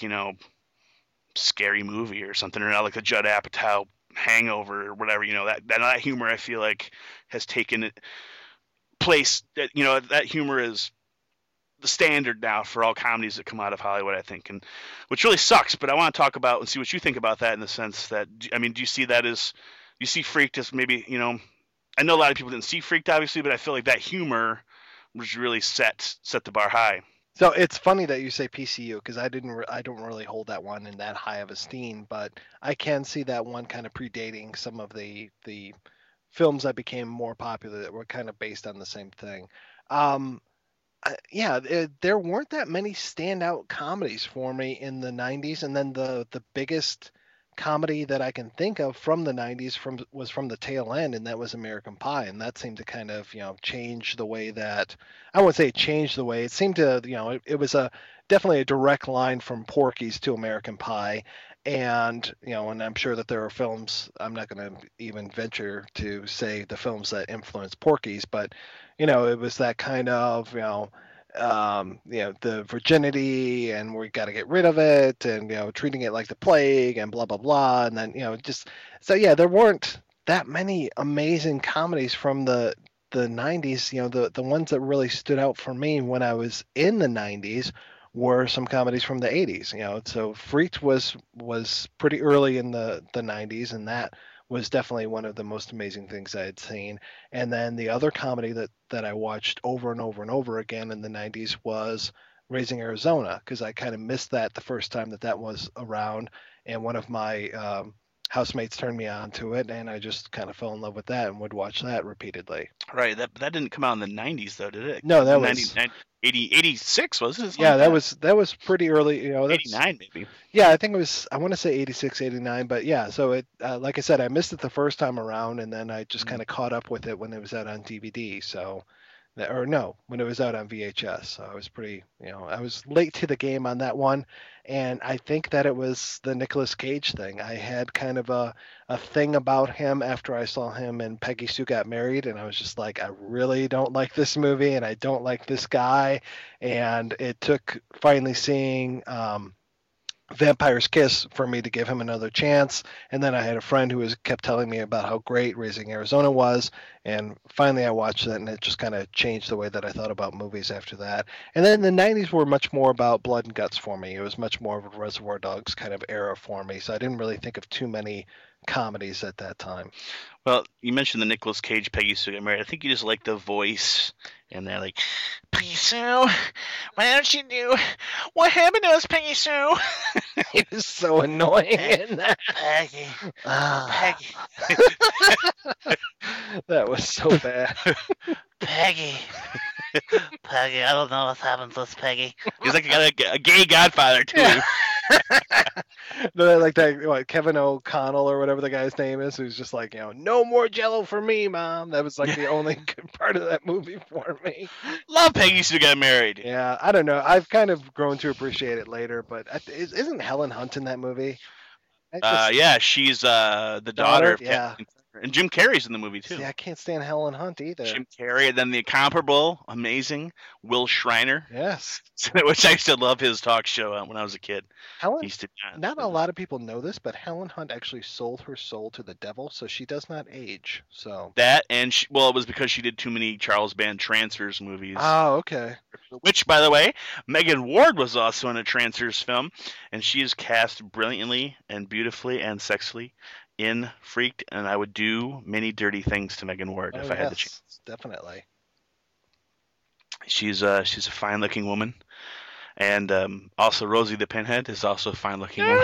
Scary Movie or something, or like the Judd Apatow Hangover or whatever, that humor I feel like has taken place, that that humor is the standard now for all comedies that come out of Hollywood, I think, and which really sucks. But I want to talk about and see what you think about that, in the sense that, do you see that as, you see Freaked as maybe, I know a lot of people didn't see Freaked, obviously, but I feel like that humor was really set the bar high. So it's funny that you say PCU, because I don't really hold that one in that high of esteem, but I can see that one kind of predating some of the films that became more popular that were kind of based on the same thing. There weren't that many standout comedies for me in the 90s, and then the biggest comedy that I can think of from the 90s was from the tail end, and that was American Pie, and that seemed to kind of change the way that, I wouldn't say change the way, it seemed to, it was definitely a direct line from Porky's to American Pie. And and I'm sure that there are films, I'm not going to even venture to say the films that influenced Porky's, but it was that kind of the virginity, and we got to get rid of it, and treating it like the plague, and blah blah blah, and then there weren't that many amazing comedies from the 90s. The ones that really stood out for me when I was in the 90s were some comedies from the 80s. So Freaked was pretty early in the 90s, and that was definitely one of the most amazing things I had seen. And then the other comedy that I watched over and over and over again in the 90s was Raising Arizona, because I kind of missed that the first time that was around, and one of my housemates turned me on to it, and I just kind of fell in love with that and would watch that repeatedly. Right, that didn't come out in the 90s though, did it? No, that was 86, was it? Yeah, that was pretty early. 89 maybe. Yeah, I think it was, I want to say 86, 89, but yeah, so it, like I said, I missed it the first time around, and then I just kind of caught up with it when it was out on DVD, when it was out on VHS. So I was pretty, I was late to the game on that one, and I think that it was the Nicolas Cage thing. I had kind of a thing about him after I saw him and Peggy Sue Got Married, and I was just like, I really don't like this movie, and I don't like this guy, and it took finally seeing Vampire's Kiss for me to give him another chance. And then I had a friend who kept telling me about how great Raising Arizona was, and finally I watched it, and it just kind of changed the way that I thought about movies after that. And then the 90s were much more about blood and guts for me. It was much more of a Reservoir Dogs kind of era for me, so I didn't really think of too many comedies at that time. Well, you mentioned the Nicolas Cage Peggy Sue Got Married. I think you just like the voice And they're like, Peggy Sue, why don't you do what happened to us, Peggy Sue? He was so annoying in that. Peggy. Peggy. That was so bad. Peggy. Peggy, I don't know what's happened to us, Peggy. He's like a gay godfather, too. Yeah. Like that, what, Kevin O'Connell or whatever the guy's name is, who's just like, no more Jello for me, Mom. That was like the only good part of that movie for me. Love Peggy Sue got married. Yeah, I don't know. I've kind of grown to appreciate it later, but isn't Helen Hunt in that movie? Yeah, she's the daughter of yeah. Captain. And Jim Carrey's in the movie, too. See, I can't stand Helen Hunt either. Jim Carrey, and then the incomparable, amazing Will Shriner. Yes. Which I used to love his talk show when I was a kid. Not a lot of people know this, but Helen Hunt actually sold her soul to the devil, so she does not age. So that, and it was because she did too many Charles Band Trancers movies. Oh, okay. Which, by the way, Megan Ward was also in a Trancers film, and she is cast brilliantly and beautifully and sexily in Freaked, and I would do many dirty things to Megan Ward if I had the chance. Definitely. She's a fine-looking woman, and also Rosie the Pinhead is also a fine-looking woman.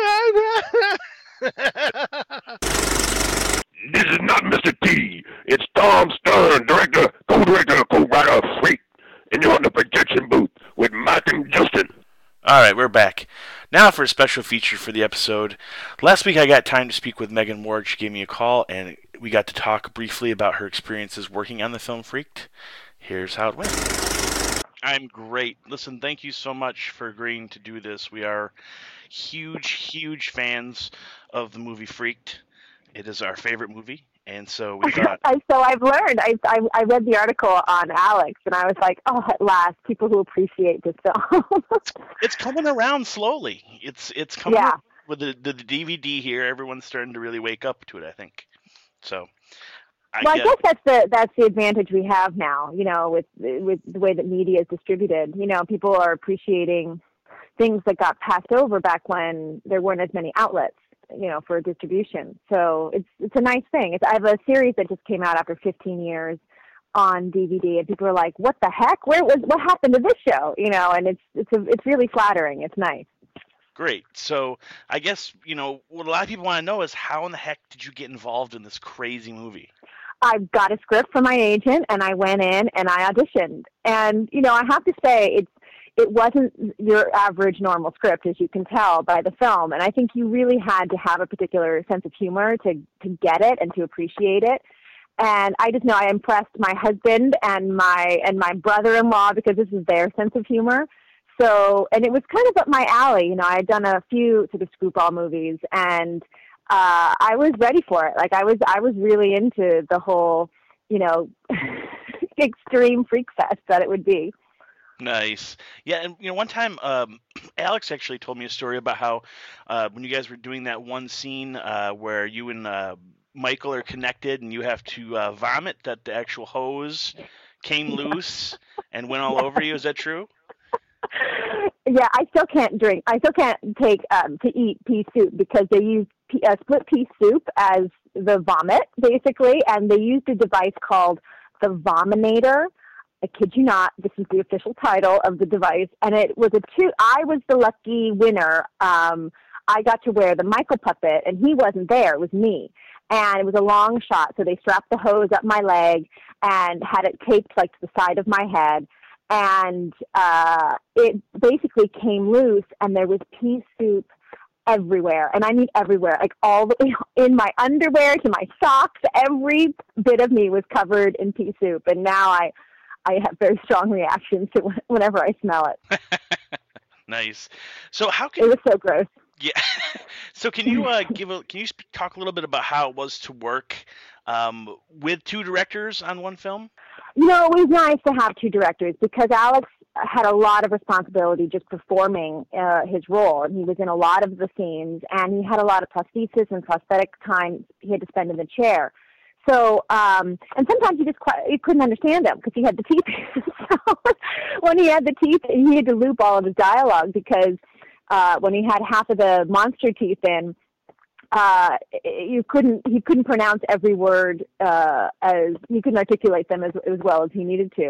This is not Mr. T. It's Tom Stern, director, co-director, co-writer of Freak, and you're on the projection booth with Mike and Justin. All right, we're back. Now for a special feature for the episode. Last week I got time to speak with Megan Ward. She gave me a call, and we got to talk briefly about her experiences working on the film Freaked. Here's how it went. I'm great. Listen, thank you so much for agreeing to do this. We are huge, huge fans of the movie Freaked. It is our favorite movie. And so we thought... So I've learned. I read the article on Alex, and I was like, oh, at last, people who appreciate this film. It's coming around slowly. It's coming around with the DVD here. Everyone's starting to really wake up to it, I think. So... I guess that's the advantage we have now, with the way that media is distributed. People are appreciating things that got passed over back when there weren't as many outlets, for distribution. So it's a nice thing. I have a series that just came out after 15 years on DVD, and people are like, "What the heck? What happened to this show?" And it's really flattering. It's nice. Great. So I guess what a lot of people want to know is how in the heck did you get involved in this crazy movie? I got a script from my agent, and I went in and I auditioned. And I have to say it wasn't your average normal script, as you can tell by the film. And I think you really had to have a particular sense of humor to get it and to appreciate it. And I just know I impressed my husband and my brother-in-law because this is their sense of humor. So, and it was kind of up my alley. I had done a few sort of screwball movies, and I was ready for it. Like I was really into the whole, extreme freak fest that it would be. Nice. Yeah, and one time Alex actually told me a story about how when you guys were doing that one scene where you and Michael are connected and you have to vomit, that the actual hose came loose and went all over you. Is that true? Yeah, I still can't drink. I still can't take to eat pea soup because they use split pea soup as the vomit, basically, and they used a device called the Vominator. I kid you not, this is the official title of the device, and it was I was the lucky winner. I got to wear the Michael puppet, and he wasn't there. It was me. And it was a long shot, so they strapped the hose up my leg and had it taped like to the side of my head. And it basically came loose, and there was pea soup everywhere. And I mean everywhere, like all the way in my underwear to my socks. Every bit of me was covered in pea soup. And now I have very strong reactions to whenever I smell it. Nice. So how can it was so gross. Yeah. So can you talk a little bit about how it was to work with two directors on one film? It was nice to have two directors because Alex had a lot of responsibility just performing his role, and he was in a lot of the scenes, and he had a lot of prosthesis and prosthetic time he had to spend in the chair. So, and sometimes you couldn't understand him because he had the teeth. So when he had the teeth, he had to loop all of his dialogue because when he had half of the monster teeth in, he couldn't pronounce every word as he couldn't articulate them as well as he needed to.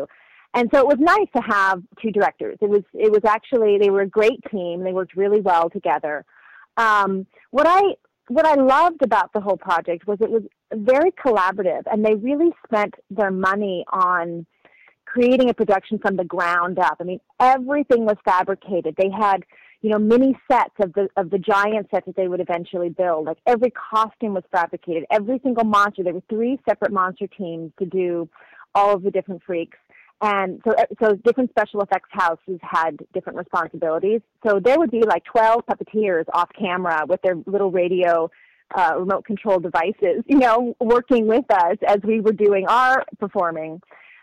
And so it was nice to have two directors. It was actually, they were a great team. They worked really well together. What I loved about the whole project was it was very collaborative, and they really spent their money on creating a production from the ground up. I mean, everything was fabricated. They had, mini sets of the giant sets that they would eventually build. Like every costume was fabricated. Every single monster. There were 3 separate monster teams to do all of the different freaks. And so different special effects houses had different responsibilities. So there would be like 12 puppeteers off camera with their little radio remote control devices, working with us as we were doing our performing.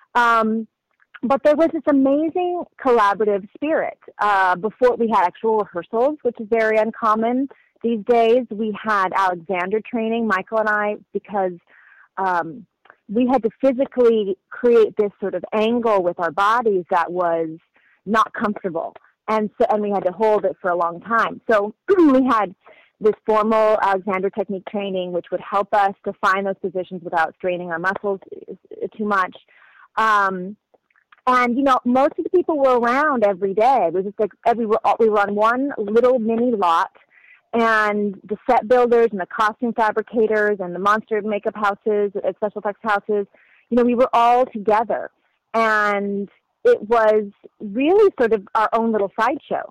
But there was this amazing collaborative spirit. Before we had actual rehearsals, which is very uncommon these days. We had Alexander training, Michael and I, because we had to physically create this sort of angle with our bodies that was not comfortable. And we had to hold it for a long time. So we had this formal Alexander technique training, which would help us to find those positions without straining our muscles too much. And, most of the people were around every day. It was just like we were on one little mini lot, and the set builders and the costume fabricators and the monster makeup houses, special effects houses, we were all together. And it was really sort of our own little sideshow.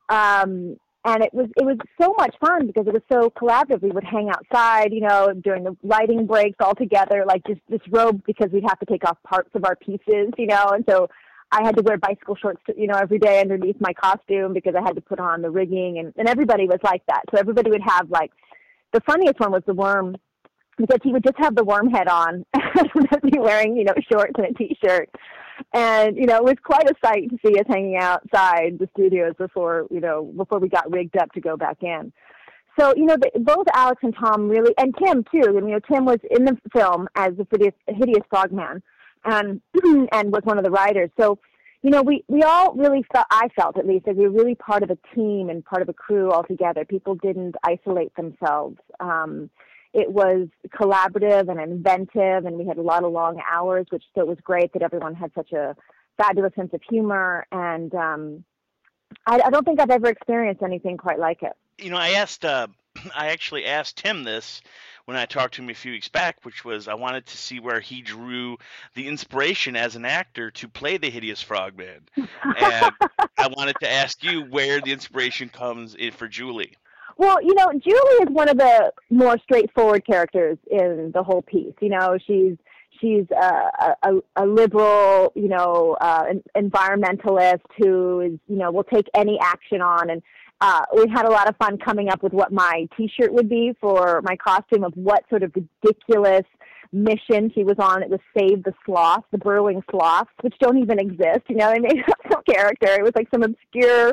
And it was so much fun because it was so collaborative. We would hang outside, during the lighting breaks all together, like just disrobe because we'd have to take off parts of our pieces, and so I had to wear bicycle shorts, every day underneath my costume because I had to put on the rigging, and everybody was like that. So everybody would have the funniest one was the worm, because he would just have the worm head on and be wearing, shorts and a t-shirt. And, it was quite a sight to see us hanging outside the studios before we got rigged up to go back in. So, both Alex and Tom really, and Tim too, Tim was in the film as the hideous frogman and was one of the writers. So, we all really felt, I felt at least, that we were really part of a team and part of a crew all together. People didn't isolate themselves. It was collaborative and inventive, and we had a lot of long hours, which so it was great that everyone had such a fabulous sense of humor. And I don't think I've ever experienced anything quite like it. I actually asked Tim this when I talked to him a few weeks back, which was I wanted to see where he drew the inspiration as an actor to play the hideous frogman. And I wanted to ask you where the inspiration comes in for Julie. Well, Julie is one of the more straightforward characters in the whole piece. She's a liberal, environmentalist who is, will take any action on. And we had a lot of fun coming up with what my T-shirt would be for my costume, of what sort of ridiculous mission she was on. It was Save the Sloths, the burrowing sloths, which don't even exist. They made up some character. It was like some obscure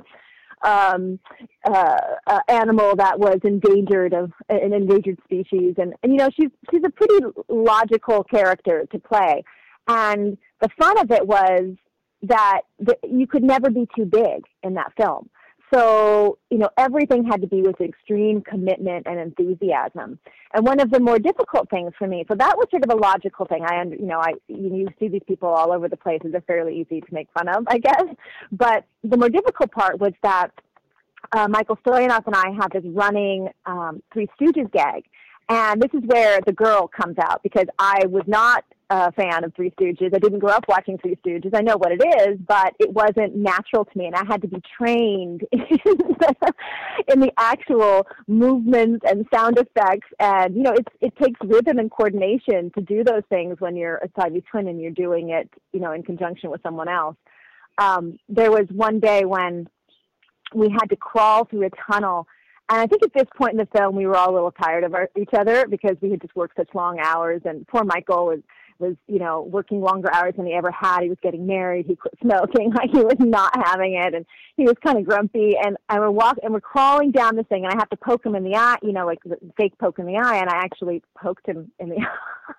animal that was endangered, of an endangered species, and she's a pretty logical character to play, and the fun of it was that you could never be too big in that film. So, everything had to be with extreme commitment and enthusiasm. And one of the more difficult things for me, so that was sort of a logical thing. You see these people all over the place, and they're fairly easy to make fun of, I guess. But the more difficult part was that Michael Stoyanov and I have this running Three Stooges gag. And this is where the girl comes out, because I was not a fan of Three Stooges. I didn't grow up watching Three Stooges. I know what it is, but it wasn't natural to me, and I had to be trained in the actual movements and sound effects. And, it takes rhythm and coordination to do those things when you're a Siamese twin and you're doing it, in conjunction with someone else. There was one day when we had to crawl through a tunnel. And I think at this point in the film, we were all a little tired of each other because we had just worked such long hours. And poor Michael was working longer hours than he ever had. He was getting married. He quit smoking. He was not having it. And he was kind of grumpy. And we're crawling down this thing, and I have to poke him in the eye, like the fake poke in the eye. And I actually poked him in the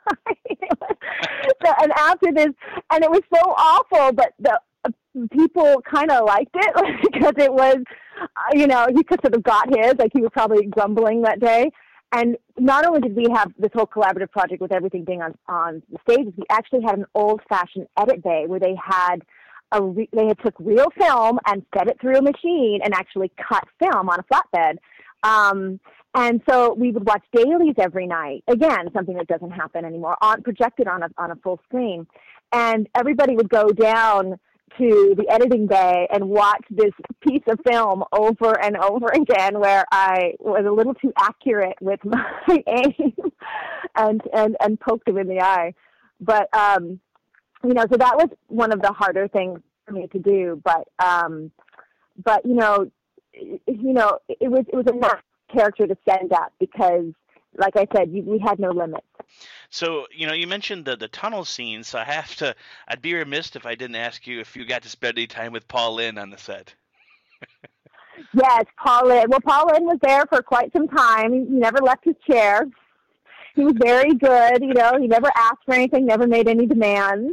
eye. And after this, and it was so awful, but people kind of liked it because it was, he could sort of got his, like he was probably grumbling that day. And not only did we have this whole collaborative project with everything being on the stages, we actually had an old-fashioned edit bay where they had took real film and fed it through a machine and actually cut film on a flatbed. And so we would watch dailies every night. Again, something that doesn't happen anymore, projected on a full screen. And everybody would go down to the editing bay and watch this piece of film over and over again, where I was a little too accurate with my aim and poked him in the eye. But so that was one of the harder things for me to do. But it was a nice character to send up because, like I said, we had no limits. So, you mentioned the tunnel scene, so I'd be remiss if I didn't ask you if you got to spend any time with Paul Lynde on the set. Yes, Paul Lynde. Well, Paul Lynde was there for quite some time. He never left his chair. He was very good, he never asked for anything, never made any demands.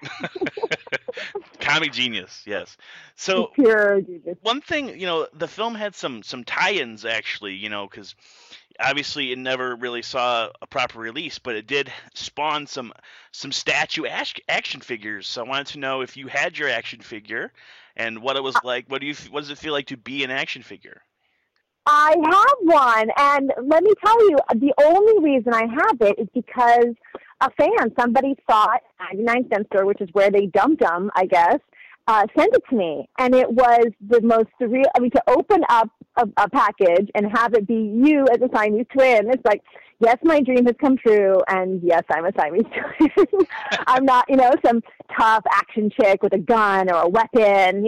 Comic genius, yes. So, pure genius. One thing, the film had some tie-ins, actually, because obviously it never really saw a proper release, but it did spawn some statue action figures. So I wanted to know if you had your action figure and what it was like. What does it feel like to be an action figure? I have one, and let me tell you, the only reason I have it is because a fan, somebody saw it at 99 Cent Store, which is where they dumped them, I guess, sent it to me. And it was the most surreal, to open up a package and have it be you as a Siamese twin, it's like, yes, my dream has come true, and yes, I'm a Siamese twin. I'm not, some tough action chick with a gun or a weapon,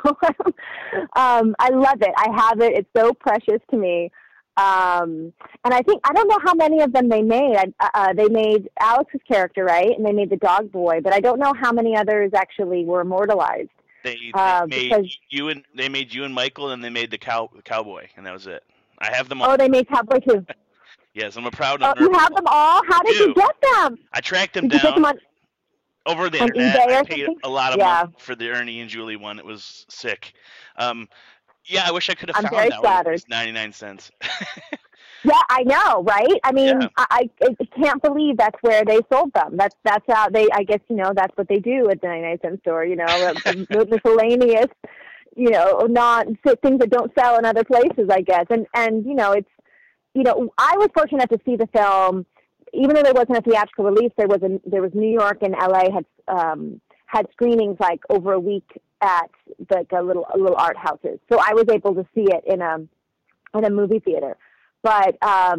I love it. I have it. It's so precious to me. And I don't know how many of them they made. They made Alex's character, right? And they made the dog boy, but I don't know how many others actually were immortalized. They made you and Michael, and they made the cowboy, and that was it. I have them all. Oh, they made cowboy too. Yes, I'm a proud owner. You have them all? How did you get them? I tracked them down. You get them over the internet. I paid something? a lot of money for the Ernie and Julie one. It was sick. Yeah, I wish I could have found that one. It was 99 cents. Yeah, I know, right? I mean, yeah. I can't believe that's where they sold them. That's how they, I guess, that's what they do at the 99 Cent Store, the miscellaneous, not things that don't sell in other places, I guess. And it's, I was fortunate to see the film, even though there wasn't a theatrical release, there was New York and LA had screenings like over a week at like a little art houses. So I was able to see it in a movie theater. But,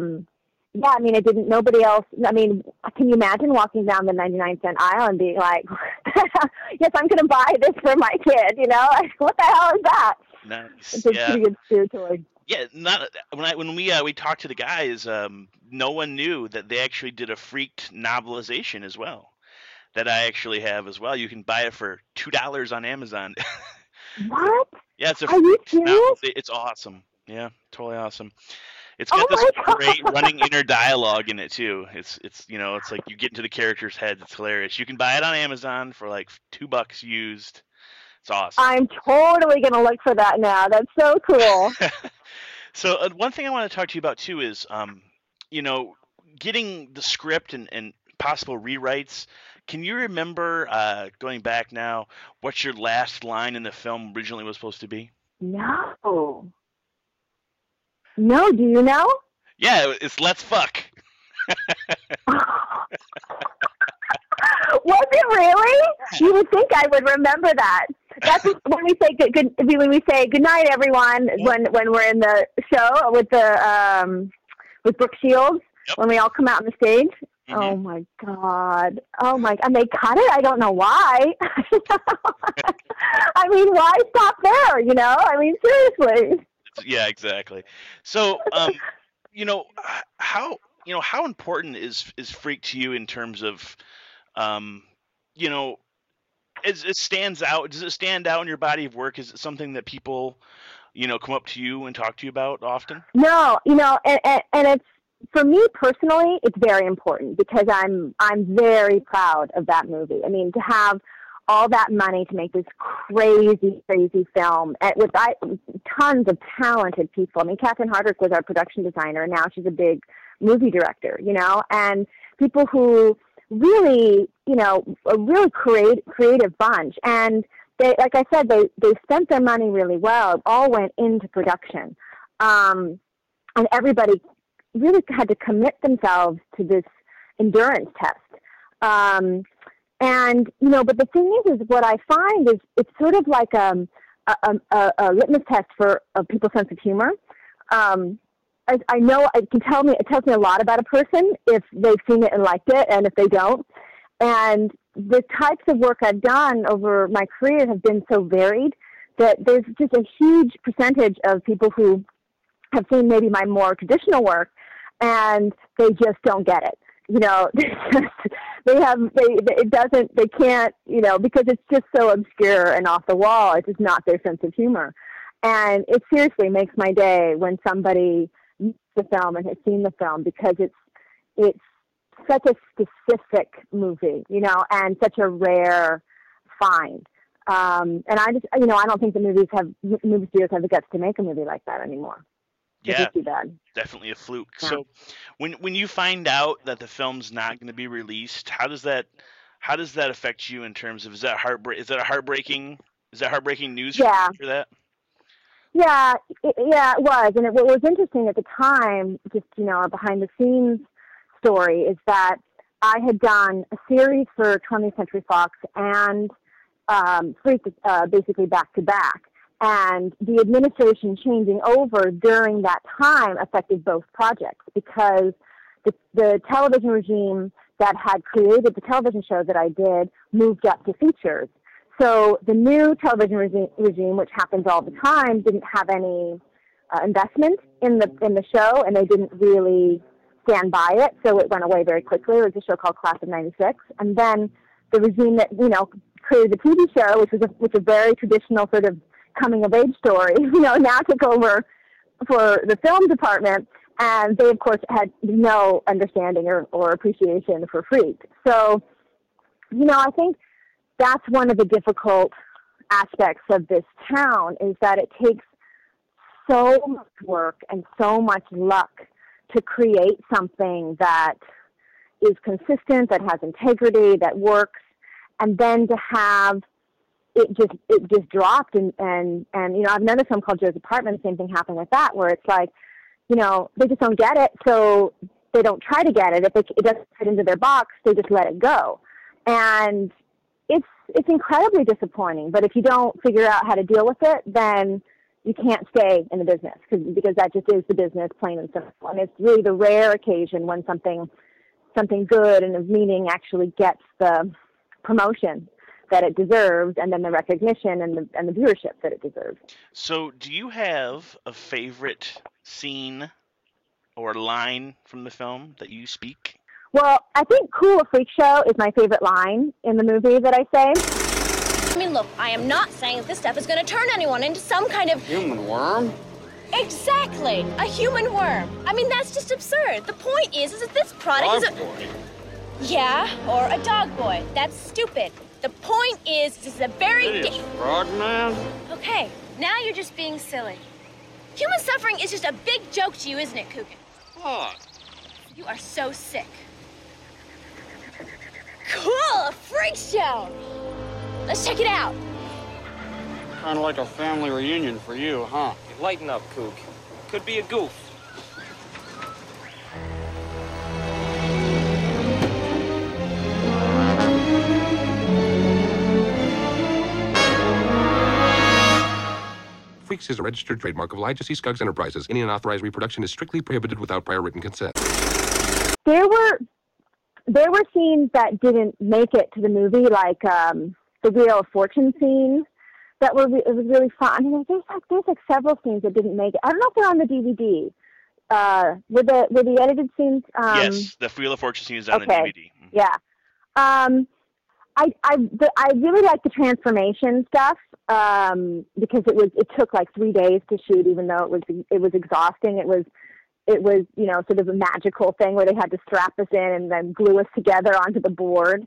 it didn't, nobody else, can you imagine walking down the 99 cent aisle and being like, yes, I'm going to buy this for my kid, what the hell is that? Nice. It's a pretty good spiritually. Yeah, when we talked to the guys, no one knew that they actually did a Freaked novelization as well, that I actually have as well. You can buy it for $2 on Amazon. What? Yeah, it's a Freaked novel. It's awesome. Yeah, totally awesome. It's got this great running inner dialogue in it too. It's it's like you get into the characters' heads. It's hilarious. You can buy it on Amazon for like $2 used. It's awesome. I'm totally gonna look for that now. That's so cool. So one thing I want to talk to you about too is, getting the script and possible rewrites. Can you remember, going back now, what your last line in the film originally was supposed to be? No. No, do you know? Yeah, it's "Let's fuck." Was it really? You would think I would remember that. That's when we say good night, everyone. When we're in the show with Brooke Shields, yep. When we all come out on the stage. Mm-hmm. Oh my God! And they cut it. I don't know why. Why stop there? Seriously. Yeah, exactly. So, how important is Freak to you in terms of, it stands out? Does it stand out in your body of work? Is it something that people, come up to you and talk to you about often? No, and it's, for me personally, it's very important because I'm very proud of that movie. To have all that money to make this crazy, crazy film with tons of talented people. Catherine Hardwicke was our production designer, and now she's a big movie director, and people who really, a really creative bunch. And they, like I said, they spent their money really well. It all went into production. And everybody really had to commit themselves to this endurance test. But the thing is what I find is it's sort of like a litmus test for people's sense of humor. I know it tells me a lot about a person if they've seen it and liked it, and if they don't. And the types of work I've done over my career have been so varied that there's just a huge percentage of people who have seen maybe my more traditional work, and they just don't get it. They can't, because it's just so obscure and off the wall. It's just not their sense of humor. And it seriously makes my day when somebody sees the film and has seen the film, because it's such a specific movie, and such a rare find. And I just, I don't think the movie studios have the guts to make a movie like that anymore. Yeah, too bad. Definitely a fluke. Yeah. So, when you find out that the film's not going to be released, how does that affect you in terms of, is that heartbreaking news for that? Yeah, it was, and what was interesting at the time, just a behind the scenes story, is that I had done a series for 20th Century Fox and Freak, basically back to back. And the administration changing over during that time affected both projects, because the television regime that had created the television show that I did moved up to features. So the new television regime, which happens all the time, didn't have any investment in the show, and they didn't really stand by it. So it went away very quickly. It was a show called Class of '96, and then the regime that created the TV show, which was a very traditional sort of coming of age story, now took over for the film department, and they of course had no understanding or appreciation for Freak. So, I think that's one of the difficult aspects of this town, is that it takes so much work and so much luck to create something that is consistent, that has integrity, that works, and then to have it just dropped, and I've another film called Joe's Apartment. The same thing happened with that, where it's like, they just don't get it, so they don't try to get it. If it doesn't fit into their box, they just let it go, and it's incredibly disappointing. But if you don't figure out how to deal with it, then you can't stay in the business, because that just is the business, plain and simple. And it's really the rare occasion when something good and of meaning actually gets the promotion that it deserves, and then the recognition and the viewership that it deserves. So, do you have a favorite scene or line from the film that you speak? Well, I think "Cool, a Freak Show" is my favorite line in the movie that I say. I mean, look, I am not saying that this stuff is going to turn anyone into some kind of human worm. Exactly, a human worm. I mean, that's just absurd. The point is that this product is a boy. Yeah, or a dog boy. That's stupid. The point is, this is a very Frogman. Okay, now you're just being silly. Human suffering is just a big joke to you, isn't it, Coogan? What? You are so sick. Cool, a freak show. Let's check it out. Kind of like a family reunion for you, huh? Lighten up, Coog. Could be a goof. Freaks is a registered trademark of Elijah C. Scuggs Enterprises. Any unauthorized reproduction is strictly prohibited without prior written consent. There were scenes that didn't make it to the movie, like the Wheel of Fortune scene. It was really fun. I mean, there's like several scenes that didn't make it. I don't know if they're on the DVD. Were the edited scenes? Yes, the Wheel of Fortune scene is on the DVD. Yeah. I really like the transformation stuff because it took like 3 days to shoot, even though it was exhausting. It was sort of a magical thing where they had to strap us in and then glue us together onto the board.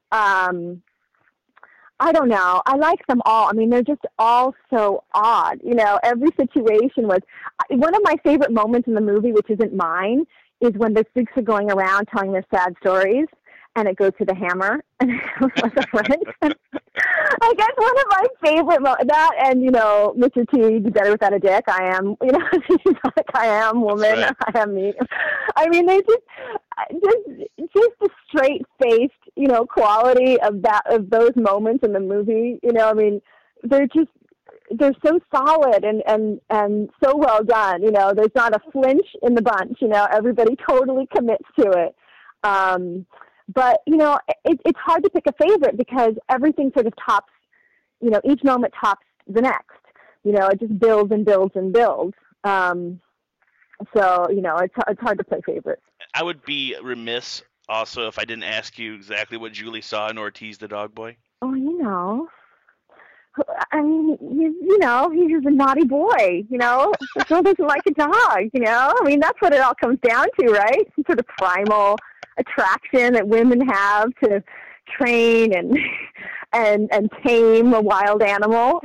I don't know. I like them all. I mean, they're just all so odd. Every situation was. One of my favorite moments in the movie, which isn't mine, is when the freaks are going around telling their sad stories, and it goes to the hammer, and it goes like a wrench. I guess one of my favorite that and Mr. T, Be Better Without a Dick. I am, I am woman. Right. I am me. I mean, they just the straight faced, quality of those moments in the movie. I mean, they're so solid and so well done. There's not a flinch in the bunch. Everybody totally commits to it. But, it's hard to pick a favorite because everything sort of tops, each moment tops the next. It just builds and builds and builds. So, it's hard to play favorites. I would be remiss also if I didn't ask you exactly what Julie saw in Ortiz the Dog Boy. Oh, I mean, he's a naughty boy, The girl doesn't like a dog, I mean, that's what it all comes down to, right? Some sort of primal attraction that women have to train and tame a wild animal.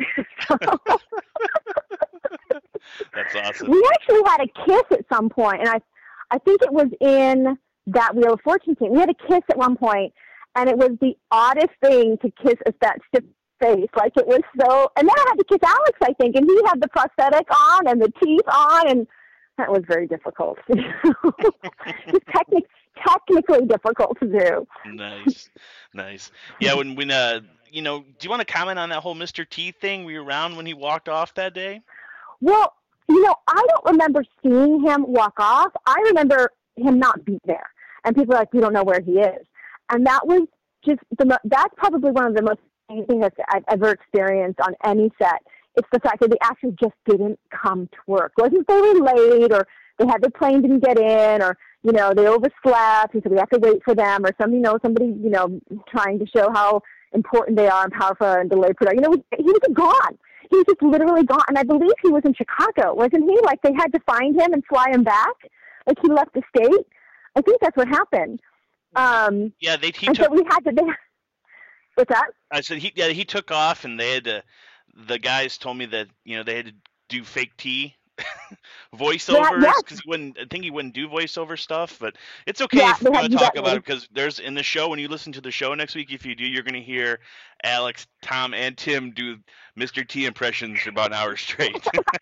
That's awesome. We actually had a kiss at some point, and I think it was in that Wheel of Fortune thing. We had a kiss at one point, and it was the oddest thing to kiss at that stiff face. Like, it was so... And then I had to kiss Alex, I think, and he had the prosthetic on and the teeth on, and that was very difficult. Just technically difficult to do. Nice. Yeah, when do you want to comment on that whole Mr. T thing? Were you around when he walked off that day? Well, I don't remember seeing him walk off. I remember him not being there. And people are like, we don't know where he is. And that was just, that's probably one of the most amazing things that I've ever experienced on any set. It's the fact that the actors just didn't come to work. It wasn't they were late or they had their plane didn't get in or, they overslept and so we have to wait for them or somebody, trying to show how important they are and powerful and delay production. He was gone. He was just literally gone. And I believe he was in Chicago, wasn't he? Like, they had to find him and fly him back. Like, he left the state. I think that's what happened. Yeah, so we had to... What's that? I said he took off, and they had to... The guys told me that, they had to do fake T voiceovers because I think he wouldn't do voiceover stuff, but it's okay if you want to talk about it because there's in the show, when you listen to the show next week, if you do, you're going to hear Alex, Tom, and Tim do Mr. T impressions for about an hour straight.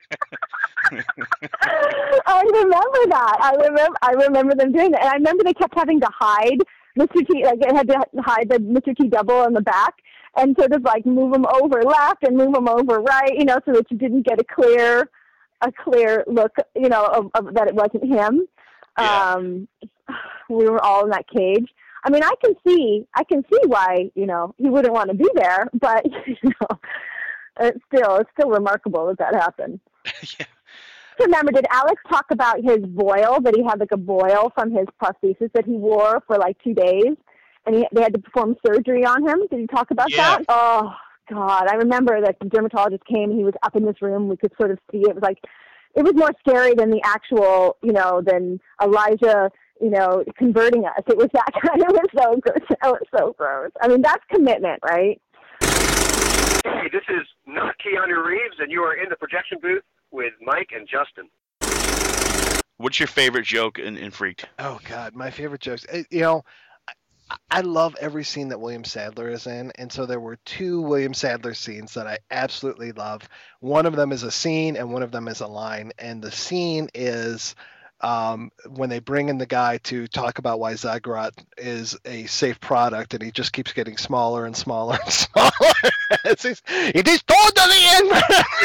I remember that. I remember them doing that, and I remember they kept having to hide Mr. T. Like, they had to hide the Mr. T double in the back and sort of like move him over left and move him over right, so that you didn't get a clear look, of that it wasn't him. Yeah. We were all in that cage. I mean, I can see why, he wouldn't want to be there, but, it's still remarkable that happened. Yeah. Remember, did Alex talk about his boil, that he had like a boil from his prosthesis that he wore for like 2 days, and they had to perform surgery on him? Did he talk about that? Oh, God. I remember that the dermatologist came and he was up in this room. We could sort of see it. It was more scary than the actual, than Elijah, converting us. It was that kind of, it was so gross. I mean, that's commitment, right? Hey, this is not Keanu Reeves, and you are in the projection booth with Mike and Justin. What's your favorite joke in Freaked? Oh, God, my favorite jokes. I love every scene that William Sadler is in, and so there were 2 William Sadler scenes that I absolutely love. One of them is a scene, and one of them is a line. And the scene is when they bring in the guy to talk about why Zagreus is a safe product, and he just keeps getting smaller and smaller and smaller. It is totally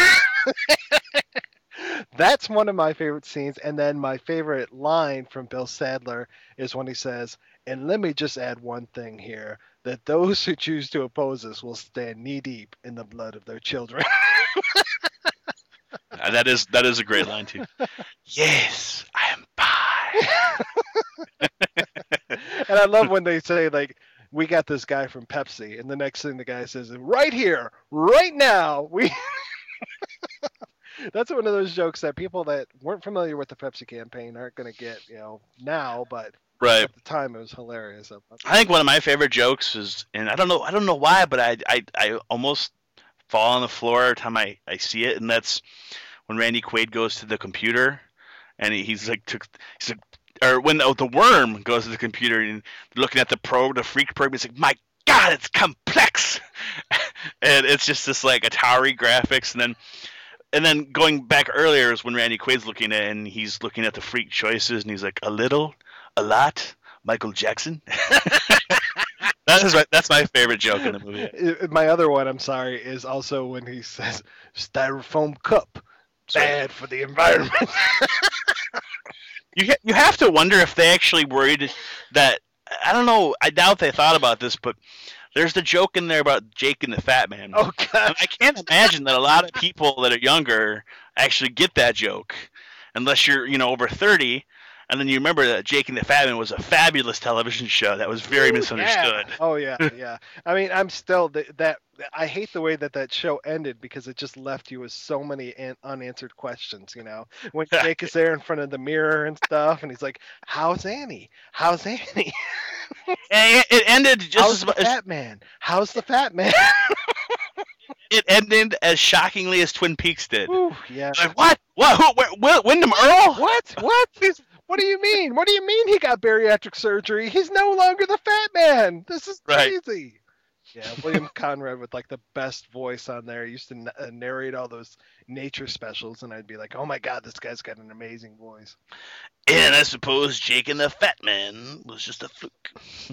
That's one of my favorite scenes. And then my favorite line from Bill Sadler is when he says, and let me just add one thing here, that those who choose to oppose us will stand knee-deep in the blood of their children. That is a great line, too. Yes, I am bi. And I love when they say, like, we got this guy from Pepsi, and the next thing the guy says, right here, right now, we... That's one of those jokes that people that weren't familiar with the Pepsi campaign aren't going to get, now, but right. At the time it was hilarious. I think one of my favorite jokes is, and I don't know why, but I almost fall on the floor every time I see it, and that's when Randy Quaid goes to the computer, and he's like, or when the worm goes to the computer and looking at the Freak program, it's like, my God, it's complex, and it's just this like Atari graphics, and then going back earlier is when Randy Quaid's looking at it, and he's looking at the Freak choices, and he's like, a little, a lot, Michael Jackson. That's my favorite joke in the movie. My other one, I'm sorry, is also when he says styrofoam cup, bad for the environment. You have to wonder if they actually worried that, I don't know, I doubt they thought about this, but there's the joke in there about Jake and the Fat Man. Oh, God. I can't imagine that a lot of people that are younger actually get that joke, unless you're, over 30, and then you remember that Jake and the Fat Man was a fabulous television show that was very misunderstood. Yeah. Oh, yeah, yeah. I mean, I'm still, I hate the way that show ended because it just left you with so many unanswered questions, When Jake is there in front of the mirror and stuff, and he's like, how's Annie? How's Annie? And it ended just how's the Fat Man? How's the Fat Man? It ended as shockingly as Twin Peaks did. Ooh, yeah. Like, what? What? Wyndham Earl? What? What do you mean? What do you mean he got bariatric surgery? He's no longer the Fat Man. This is crazy. Right. Yeah, William Conrad with like the best voice on there. He used to narrate all those nature specials, and I'd be like, oh my God, this guy's got an amazing voice. And I suppose Jake and the Fat Man was just a fluke.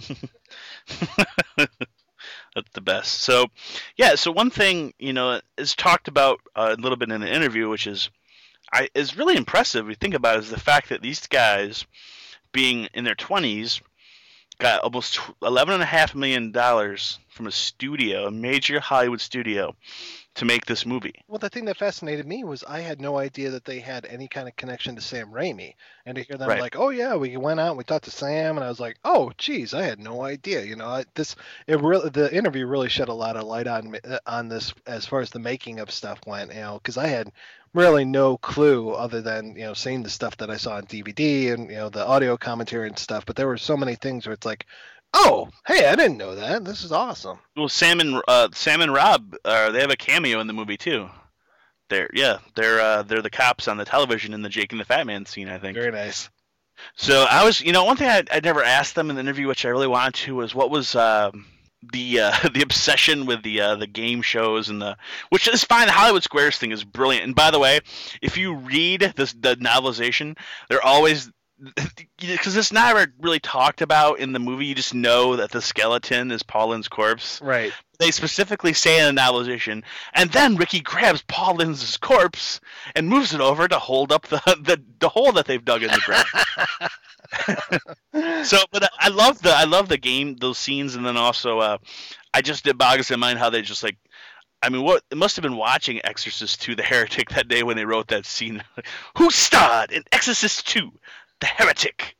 That's the best. So, yeah, so one thing, is talked about a little bit in the interview, which is really impressive. We think about it, is the fact that these guys, being in their 20s, got almost $11.5 million from a studio, a major Hollywood studio, to make this movie. Well, the thing that fascinated me was I had no idea that they had any kind of connection to Sam Raimi, and to hear them like, "Oh yeah, we went out and we talked to Sam," and I was like, "Oh, geez, I had no idea." The interview really shed a lot of light on this as far as the making of stuff went, because I had really no clue other than seeing the stuff that I saw on DVD and the audio commentary and stuff. But there were so many things where it's like, oh, hey, I didn't know that. This is awesome. Well, Sam and Rob, they have a cameo in the movie too. They're the cops on the television in the Jake and the Fat Man scene, I think. Very nice. So I was, one thing I never asked them in the interview, which I really wanted to, was what was the obsession with the game shows which is fine. The Hollywood Squares thing is brilliant. And by the way, if you read the novelization, they're always, because it's never really talked about in the movie, you just know that the skeleton is Paul Lynde's corpse. Right. They specifically say in the novelization, and then Ricky grabs Paul Lynde's corpse and moves it over to hold up the hole that they've dug in the ground. So, but I love the game, those scenes, and then also it boggles my mind how they just like, I mean, what it must have been watching Exorcist II: The Heretic that day when they wrote that scene. Who starred in Exorcist II: The Heretic?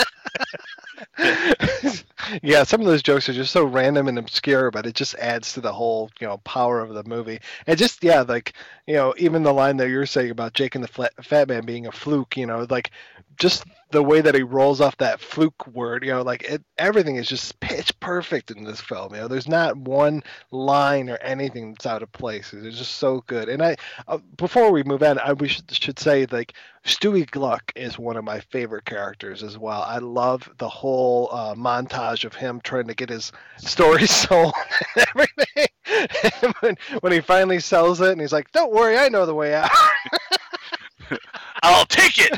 Yeah, some of those jokes are just so random and obscure, but it just adds to the whole, power of the movie. And just, even the line that you're saying about Jake and the Fat Man being a fluke, like just the way that he rolls off that fluke word, everything is just pitch perfect in this film. There's not one line or anything that's out of place. It's just so good. And before we move on, we should say, like, Stewie Gluck is one of my favorite characters as well. I love the whole montage of him trying to get his story sold and everything. when he finally sells it, and he's like, "Don't worry, I know the way out." I'll take it.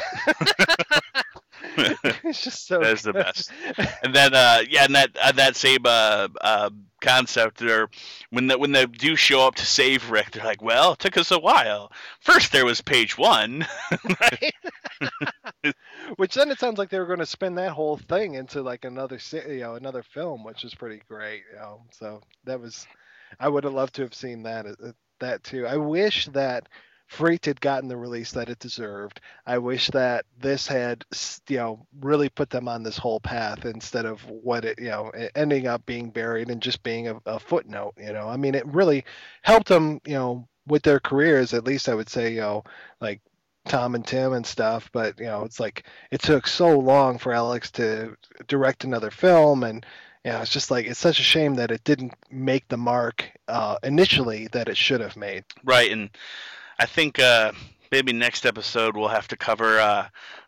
It's just so that's the best. And then and that same concept, or when they do show up to save Rick, they're like, well, it took us a while. First there was page 1. Right. Which then it sounds like they were going to spin that whole thing into like another film, which is pretty great. So I would have loved to have seen that too. I wish that Freaked had gotten the release that it deserved. I wish that this had, really put them on this whole path instead of what it ending up being buried and just being a footnote. I mean, it really helped them, with their careers. At least I would say, like Tom and Tim and stuff. But it's like it took so long for Alex to direct another film, and it's just like it's such a shame that it didn't make the mark initially that it should have made. Right, and I think maybe next episode we'll have to cover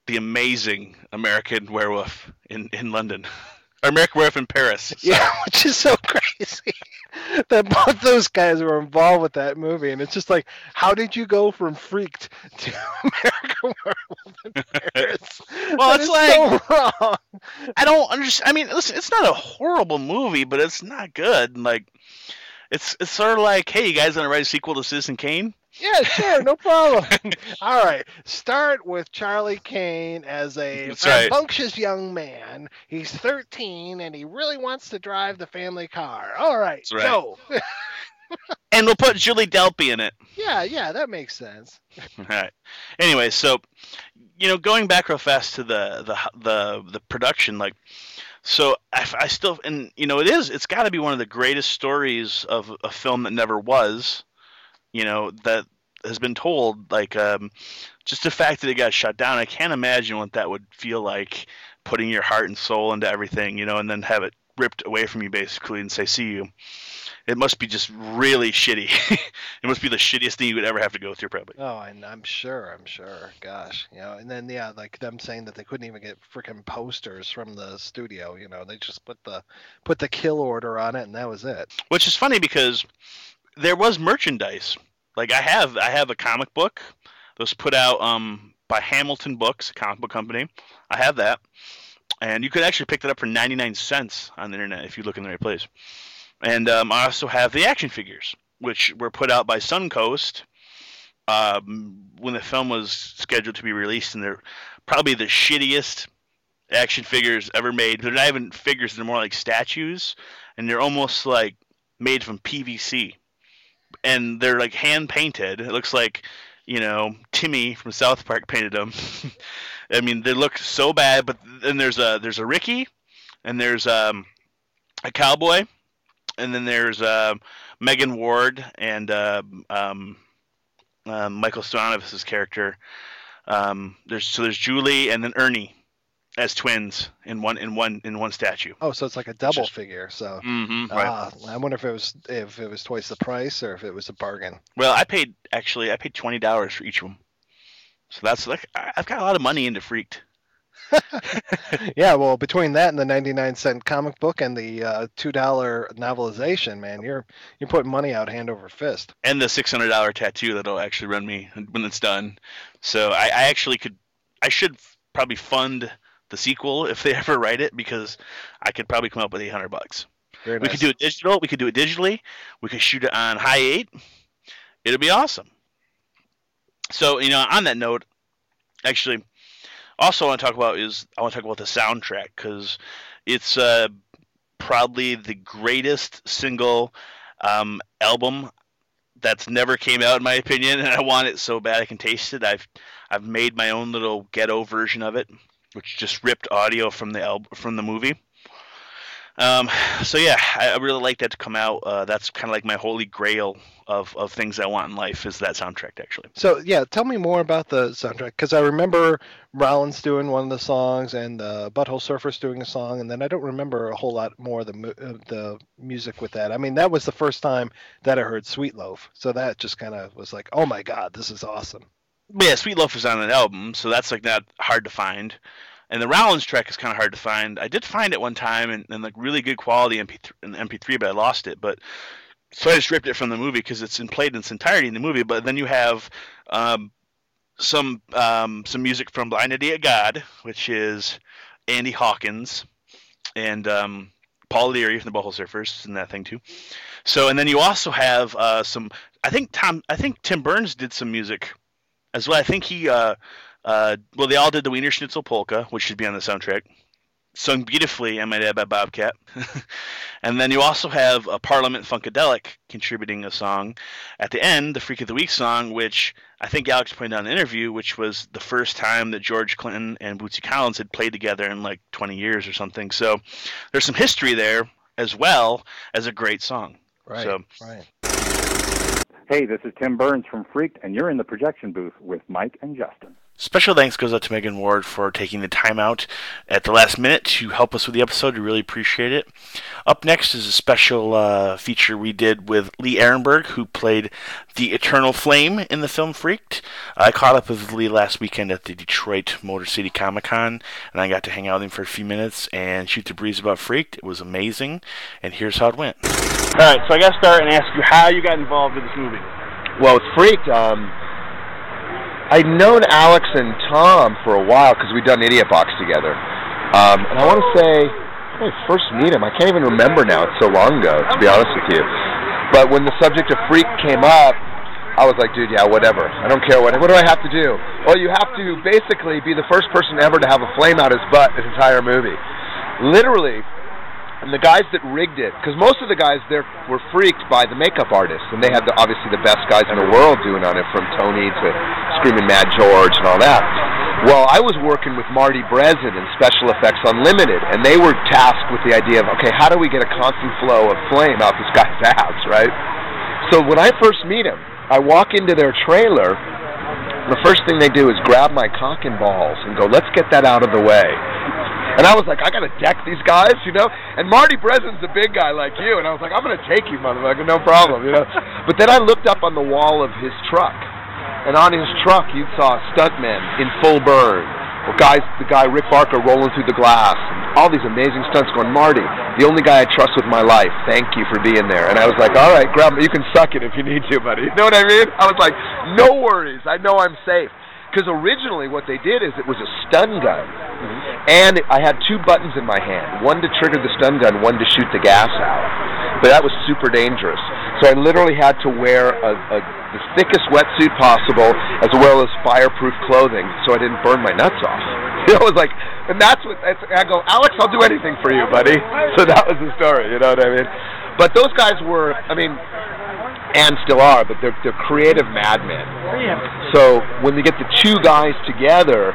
the amazing American Werewolf in London. Or American Werewolf in Paris. Yeah, which is so crazy that both those guys were involved with that movie. And it's just like, how did you go from Freaked to American Werewolf in Paris? Well, That it's is like, so wrong. I don't understand. I mean, listen, it's not a horrible movie, but it's not good. Like, it's sort of like, hey, you guys want to write a sequel to Citizen Kane? Yeah, sure, no problem. All right, start with Charlie Kane as a That's right. rambunctious young man. He's 13 and he really wants to drive the family car. All right, That's right. go. And we'll put Julie Delpy in it. Yeah, that makes sense. All right. Anyway, so going back real fast to the production, like, so I still, and it's got to be one of the greatest stories of a film that never was, that has been told. Like, just the fact that it got shut down, I can't imagine what that would feel like, putting your heart and soul into everything, and then have it ripped away from you basically and say, see you. It must be just really shitty. It must be the shittiest thing you would ever have to go through, probably. Oh, and I'm sure. Gosh, and then like them saying that they couldn't even get freaking posters from the studio. They just put the kill order on it, and that was it. Which is funny because there was merchandise. Like I have a comic book that was put out by Hamilton Books, a comic book company. I have that, and you could actually pick that up for 99 cents on the internet if you look in the right place. And I also have the action figures, which were put out by Suncoast when the film was scheduled to be released, and they're probably the shittiest action figures ever made. They're not even figures; they're more like statues, and they're almost like made from PVC, and they're like hand painted. It looks like Timmy from South Park painted them. I mean, they look so bad. But then there's a Ricky, and there's a cowboy. And then there's Megan Ward and Michael Stoyanovas' character. There's Julie and then Ernie as twins in one statue. Oh, so it's like a double figure. So right. I wonder if it was twice the price or if it was a bargain. Well, I paid $20 for each of them. So that's like I've got a lot of money into Freaked. Yeah, well, between that and the 99-cent comic book and the $2 novelization, man, you're putting money out hand over fist. And the $600 tattoo that'll actually run me when it's done. So I should probably fund the sequel if they ever write it, because I could probably come up with $800. Very we nice. could do it digital. We could do it digitally. We could shoot it on high 8. It'll be awesome. So on that note, actually. Also, I want to talk about the soundtrack, because it's probably the greatest single album that's never came out, in my opinion, and I want it so bad I can taste it. I've made my own little ghetto version of it, which just ripped audio from the movie. So yeah, I really like that to come out. That's kind of like my holy grail of things I want in life, is that soundtrack, actually. So yeah, tell me more about the soundtrack, because I remember Rollins doing one of the songs and the Butthole Surfers doing a song, and then I don't remember a whole lot more of the music with that. I mean, that was the first time that I heard Sweet Loaf, so that just kind of was like, oh my god, this is awesome. But yeah, Sweet Loaf was on an album, so that's like not hard to find. And the Rollins track is kind of hard to find. I did find it one time in like really good quality MP3, but I lost it. So I just ripped it from the movie because it's played in its entirety in the movie. But then you have some music from Blind Idea God, which is Andy Hawkins and Paul Leary from the Butthole Surfers and that thing too. So, and then you also have some. I think Tim Burns did some music as well. I think he. Well, they all did the Wiener Schnitzel Polka, which should be on the soundtrack. Sung beautifully, I might add, by Bobcat. And then you also have Parliament Funkadelic contributing a song at the end, the Freak of the Week song, which I think Alex pointed out in an interview, which was the first time that George Clinton and Bootsy Collins had played together in like 20 years or something. So there's some history there as well as a great song. Right, so, right. Hey, this is Tim Burns from Freaked, and you're in the projection booth with Mike and Justin. Special thanks goes out to Megan Ward for taking the time out at the last minute to help us with the episode. We really appreciate it. Up next is a special feature we did with Lee Ehrenberg, who played the Eternal Flame in the film Freaked. I caught up with Lee last weekend at the Detroit Motor City Comic Con, and I got to hang out with him for a few minutes and shoot the breeze about Freaked. It was amazing, and here's how it went. All right, so I got to start and ask you how you got involved with this movie. Well, with Freaked, I'd known Alex and Tom for a while because we'd done Idiot Box together. And I want to say, when I first meet him, I can't even remember now. It's so long ago, to be honest with you. But when the subject of Freak came up, I was like, dude, yeah, whatever. I don't care. What do I have to do? Well, you have to basically be the first person ever to have a flame out his butt this entire movie. Literally. And the guys that rigged it, because most of the guys there were freaked by the makeup artists, and they had obviously the best guys in the world doing on it, from Tony to Screaming Mad George and all that. Well, I was working with Marty Brezin in Special Effects Unlimited, and they were tasked with the idea of, okay, how do we get a constant flow of flame out this guy's ass, right? So when I first meet him, I walk into their trailer, and the first thing they do is grab my cock and balls and go, let's get that out of the way. And I was like, I got to deck these guys, you know? And Marty Brezin's a big guy like you, and I was like, I'm going to take you, motherfucker, no problem, you know? But then I looked up on the wall of his truck, and on his truck you saw stuntmen in full burn, or the guy Rick Barker rolling through the glass, and all these amazing stunts going, Marty, the only guy I trust with my life, thank you for being there. And I was like, all right, grab me, you can suck it if you need to, buddy. You know what I mean? I was like, no worries, I know I'm safe. Because originally what they did is it was a stun gun, and I had two buttons in my hand, one to trigger the stun gun, one to shoot the gas out. But that was super dangerous. So I literally had to wear the thickest wetsuit possible, as well as fireproof clothing, so I didn't burn my nuts off. You know, it was like, and I go, Alex, I'll do anything for you, buddy. So that was the story, you know what I mean? But those guys were, I mean, and still are, but they're creative madmen. So when they get the two guys together,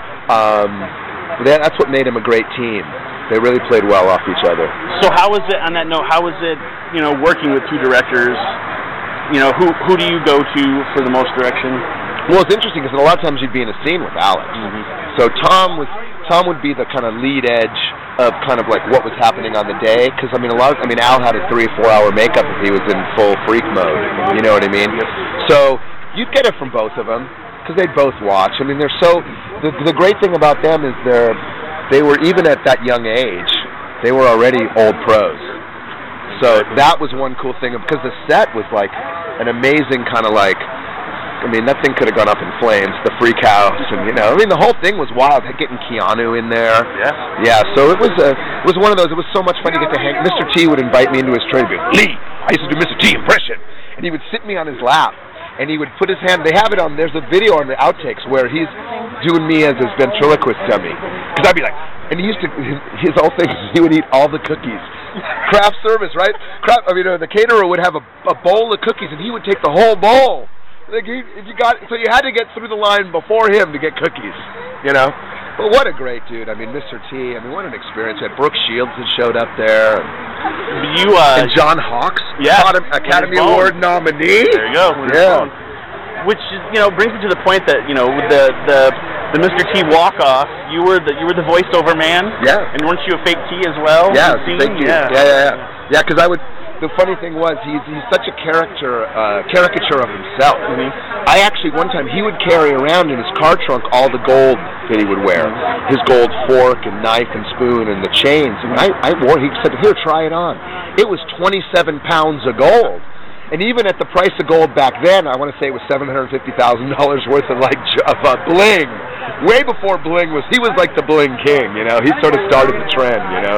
that's what made them a great team. They really played well off each other. So how was it, on that note, how was it, you know, working with two directors? You know, who do you go to for the most direction? Well, it's interesting because a lot of times you'd be in a scene with Alex. So Tom would be the kind of lead edge of kind of like what was happening on the day, because I mean Al had a 3 or 4 hour makeup if he was in full freak mode, you know what I mean? So you'd get it from both of them because they'd both watch. I mean, they're so the great thing about them is they were, even at that young age, they were already old pros. So that was one cool thing, because the set was like an amazing kind of like, I mean, that thing could have gone up in flames, the freak house, and, you know, I mean, the whole thing was wild, getting Keanu in there. Yeah, so it was one of those, it was so much fun to get to hang. Mr. T would invite me into his trade, and go, Lee, I used to do Mr. T impression. And he would sit me on his lap, and he would put his hand, they have it on, there's a video on the outtakes where he's doing me as his ventriloquist dummy. Because I'd be like, and he used to, his whole thing, he would eat all the cookies. Craft service, right? The caterer would have a bowl of cookies, and he would take the whole bowl. Like so you had to get through the line before him to get cookies, you know. But what a great dude! I mean, Mr. T. I mean, what an experience! We had Brooke Shields had showed up there, and John Hawkes, Academy Award nominee. There you go. Yeah. Which brings me to the point that with the Mr. T walk off, you were the voiceover man. Yeah. And weren't you a fake T as well? Yeah, fake T. Yeah. Because I would. The funny thing was, he's such a caricature of himself. I actually, one time, he would carry around in his car trunk all the gold that he would wear. His gold fork and knife and spoon and the chains. And I wore, he said, here, try it on. It was 27 pounds of gold. And even at the price of gold back then, I want to say it was $750,000 worth of bling. Way before bling he was like the bling king, you know. He sort of started the trend, you know.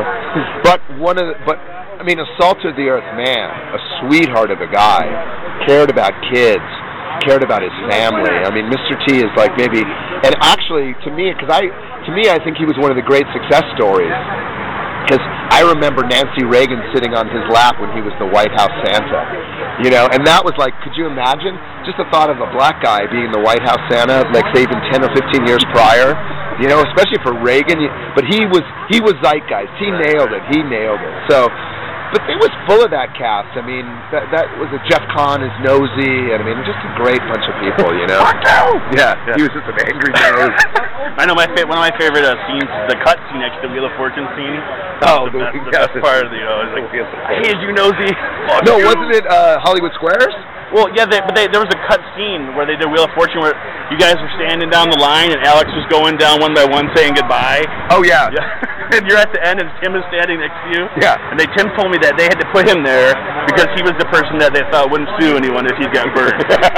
I mean, a salt-of-the-earth man, a sweetheart of a guy, cared about kids, cared about his family. I mean, Mr. T is like maybe, and actually, to me, I think he was one of the great success stories. Because I remember Nancy Reagan sitting on his lap when he was the White House Santa, you know, and that was like, could you imagine? Just the thought of a black guy being the White House Santa, like say even 10 or 15 years prior, you know, especially for Reagan. But he was zeitgeist. He nailed it. So But it was full of that cast. I mean, that was a Jeff Kahn as Nosy, and I mean, just a great bunch of people, you know. Yeah, he was just an angry nose. I know one of my favorite scenes is the cut scene next to the Wheel of Fortune scene. Oh, the best part of the, like, I hated you, Nosy. No, wasn't it Hollywood Squares? Well, yeah, but there was a cut scene where they did Wheel of Fortune where you guys were standing down the line and Alex was going down one by one saying goodbye. Oh, yeah. And you're at the end and Tim is standing next to you. Yeah. And Tim told me that they had to put him there because he was the person that they thought wouldn't sue anyone if he'd gotten burned.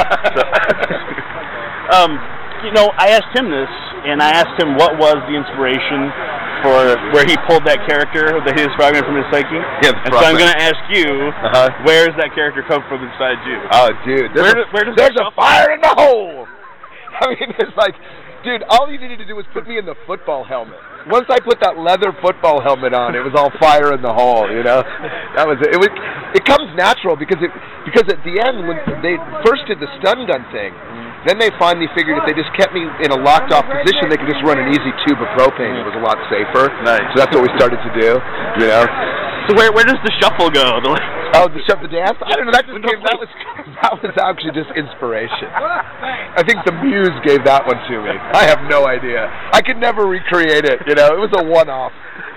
You know, I asked him this, and I asked him what was the inspiration for where he pulled that character that he was frogman from his psyche. Yeah, and so I'm going to ask you, where does that character come from inside you? Oh, dude. There's a fire in the hole! I mean, it's like, dude, all you needed to do was put me in the football helmet. Once I put that leather football helmet on, it was all fire in the hole, you know? That was it. It comes natural because at the end, when they first did the stun gun thing, then they finally figured if they just kept me in a locked-off position, they could just run an easy tube of propane. It was a lot safer. Nice. So that's what we started to do, you know? So where does the shuffle go? The dance? I don't know. That was actually just inspiration. I think the muse gave that one to me. I have no idea. I could never recreate it, you know? It was a one-off.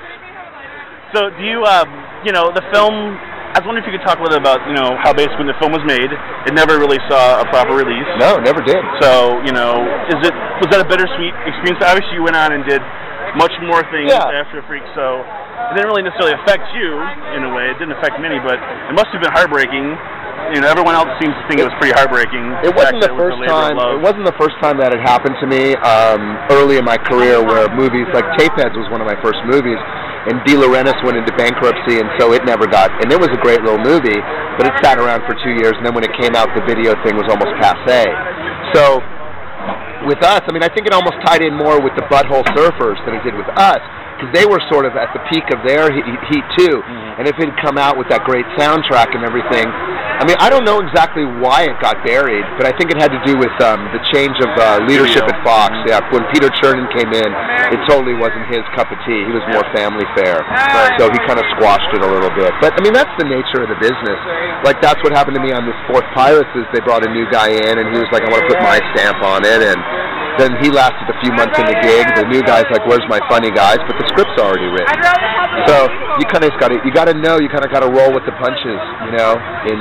So do you, you know, the film... I was wondering if you could talk a little about, you know, how basically when the film was made, it never really saw a proper release. No, never did. So, you know, was that a bittersweet experience? Obviously, you went on and did much more things after Freak, so it didn't really necessarily affect you in a way. It didn't affect many, but it must have been heartbreaking. You know, everyone else seems to think it was pretty heartbreaking. It wasn't the first time. It wasn't the first time that had happened to me. Early in my career, where movies like Tapeheads was one of my first movies. And De Laurentiis went into bankruptcy, and so it never got. And it was a great little movie, but it sat around for 2 years. And then when it came out, the video thing was almost passé. So with us, I mean, I think it almost tied in more with the Butthole Surfers than it did with us, because they were sort of at the peak of their heat too. And if it had come out with that great soundtrack and everything, I mean, I don't know exactly why it got buried, but I think it had to do with the change of leadership at Fox. Yeah, when Peter Chernin came in, it totally wasn't his cup of tea. He was more family fare, so he kind of squashed it a little bit. But I mean, that's the nature of the business. Like, that's what happened to me on this fourth Pirates, is they brought a new guy in, and he was like, I want to put my stamp on it, and then he lasted a few months in the gig. The new guy's like, where's my funny guys? But the script's already written. So you kind of got to know, you kind of got to roll with the punches, you know,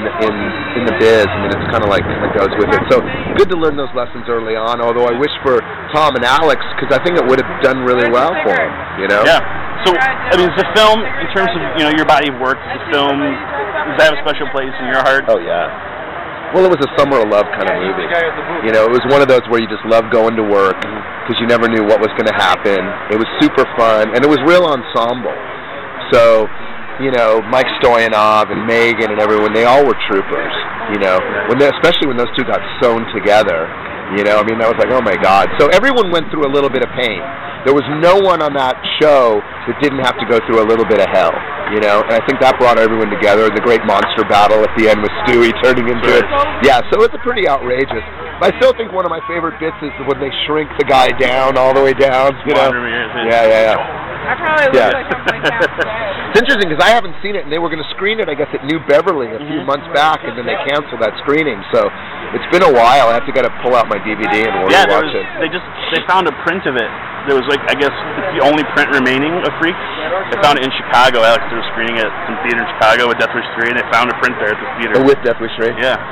in the biz. I mean, it's kind of like it goes with it. So good to learn those lessons early on, although I wish for Tom and Alex, because I think it would have done really well for them, you know? Yeah. So, I mean, is the film, in terms of, you know, your body of work, the film, does that have a special place in your heart? Oh, yeah. Well, it was a summer of love kind of movie. You know, it was one of those where you just loved going to work because you never knew what was going to happen. It was super fun, and it was real ensemble. So, you know, Mike Stoyanov and Megan and everyone, they all were troopers, you know, especially when those two got sewn together. You know, I mean, that was like, oh my God. So everyone went through a little bit of pain. There was no one on that show that didn't have to go through a little bit of hell, you know, and I think that brought everyone together. The great monster battle at the end with Stewie turning into it. Yeah, so it's a pretty outrageous. But I still think one of my favorite bits is when they shrink the guy down, all the way down, you know. Yeah. I probably look like something like that. It's interesting because I haven't seen it, and they were going to screen it, I guess, at New Beverly a few months back, and then they canceled that screening. So it's been a while. I have to pull out my DVD and watch it. They found a print of it. There was, like, I guess it's the only print remaining of Freak. They found it in Chicago. Alex, they were screening it at some theater in Chicago with Death Wish 3, and they found a print there at the theater. With Death Wish 3? Yeah.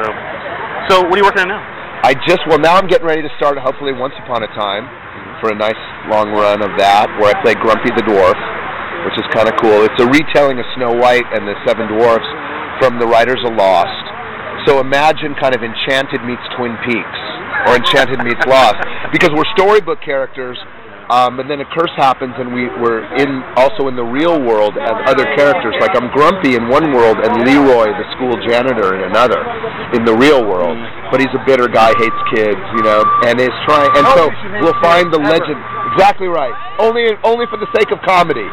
So what are you working on now? Now I'm getting ready to start, hopefully, Once Upon a Time, for a nice long run of that, where I play Grumpy the Dwarf, which is kind of cool. It's a retelling of Snow White and the Seven Dwarfs from the writers of Lost. So imagine kind of Enchanted meets Twin Peaks, or Enchanted meets Lost, because we're storybook characters, and then a curse happens, and we're also in the real world as other characters. Like, I'm Grumpy in one world, and Leroy, the school janitor, in another, in the real world. But he's a bitter guy, hates kids, you know, and is trying. And so we'll find the legend. Exactly right. Only for the sake of comedy.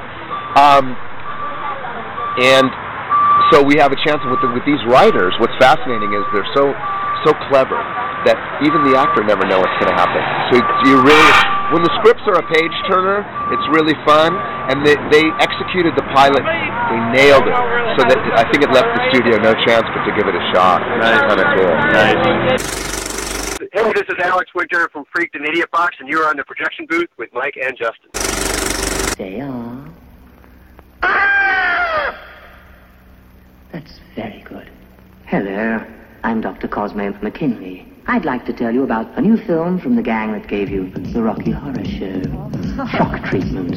And so we have a chance with these writers. What's fascinating is they're so clever that even the actor never knows what's going to happen. So you really, when the scripts are a page turner, it's really fun. And they executed the pilot We nailed it. So that I think it left the studio no chance but to give it a shot. Nice. Kind of cool. Nice. Hey, this is Alex Winter from Freaked and Idiot Box, and you're on the projection booth with Mike and Justin. They are. That's very good. Hello, I'm Dr. Cosmo McKinley. I'd like to tell you about a new film from the gang that gave you the Rocky Horror Show. Shock Treatment.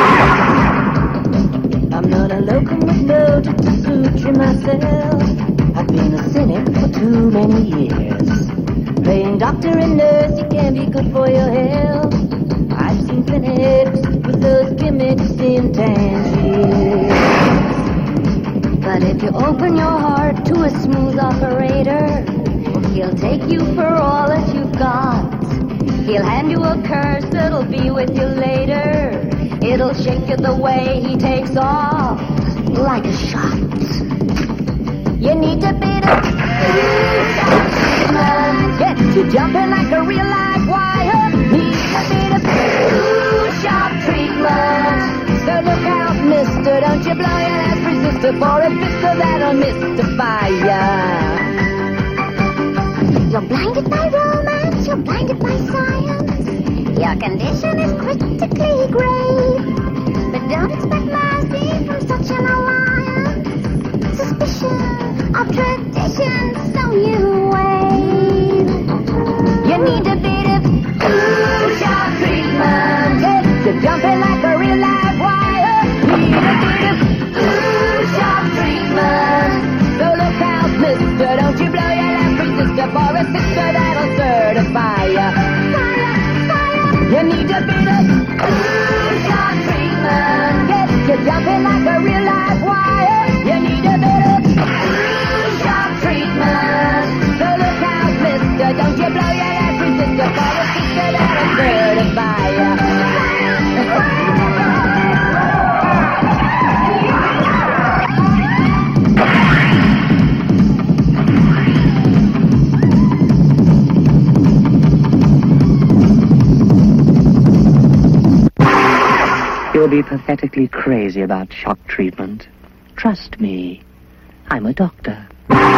I'm not a locum with no suture myself. I've been a cynic for too many years. Playing doctor and nurse, it can be good for your health. I've seen clinics with those gimmicks in Tangiers. But if you open your heart to a smooth operator, he'll take you for all that you've got. He'll hand you a curse that'll be with you later. It'll shake you the way he takes off, like a shot. You need to beat it. Get you jumping like a real live wire. Need to beat it. Shock treatment. So look out, mister, don't you blow your last resistor for a pistol that'll mystify ya. You're blinded by romance, you're blinded by science. Your condition is critically grave. But don't expect mercy from such an alliance. Suspicion of tradition, so you wait. You need a bit of shock treatment. Get you jumping like a real live wire. Need a bit of shock treatment. So look out, mister, don't you blow your last resistor for a sister that'll certify ya. Fire, fire. You need a bit of shock treatment. Get you jumping like a real live wire. You need a bit of shock treatment. So look out, mister, don't you blow your last resistor for a sister that'll certify ya. You'll be pathetically crazy about shock treatment. Trust me, I'm a doctor.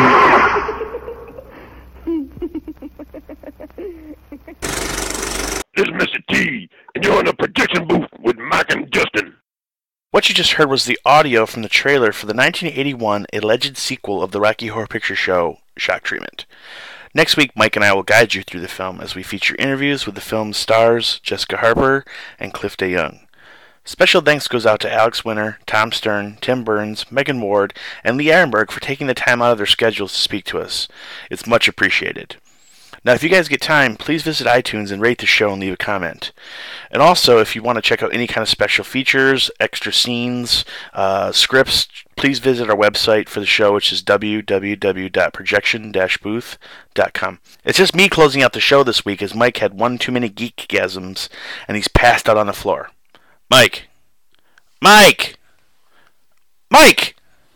This is Mr. T, and you're in the projection booth with Mike and Justin. What you just heard was the audio from the trailer for the 1981 alleged sequel of the Rocky Horror Picture Show, Shock Treatment. Next week, Mike and I will guide you through the film as we feature interviews with the film's stars, Jessica Harper and Cliff DeYoung. Special thanks goes out to Alex Winter, Tom Stern, Tim Burns, Megan Ward, and Lee Ehrenberg for taking the time out of their schedules to speak to us. It's much appreciated. Now, if you guys get time, please visit iTunes and rate the show and leave a comment. And also, if you want to check out any kind of special features, extra scenes, scripts, please visit our website for the show, which is www.projection-booth.com. It's just me closing out the show this week as Mike had one too many geekgasms, and he's passed out on the floor. Mike! Mike! Mike!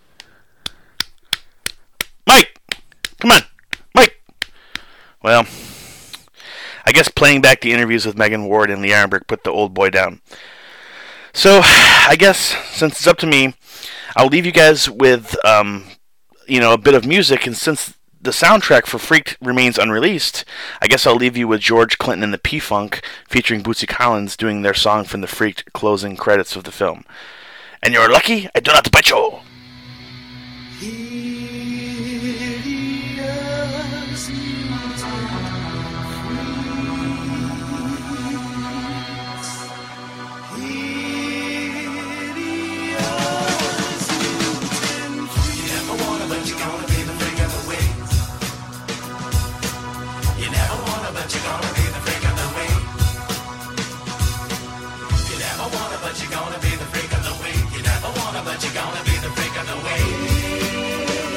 Mike! Come on! Mike! Well, I guess playing back the interviews with Megan Ward and Lee Ehrenberg put the old boy down. So, I guess, since it's up to me, I'll leave you guys with, a bit of music, and since the soundtrack for Freaked remains unreleased, I guess I'll leave you with George Clinton and the P-Funk featuring Bootsy Collins doing their song from the Freaked closing credits of the film. And you're lucky I do not bite you! But you're gonna be the freak of the week.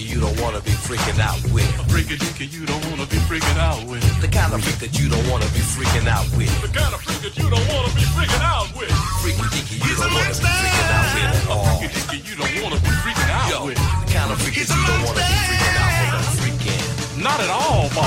you don't wanna be freaking out with. A freaky deaky you don't wanna be freaking out with. The kind of freak that you don't wanna be freaking out with. The kind of freak that you don't wanna be freaking out with. Freaky deaky you don't wanna be freaking out with at all. Freaky deaky you don't wanna be freaking out with. The kind of freak that you don't wanna be freaking out with. Freaking. Not at all, boss.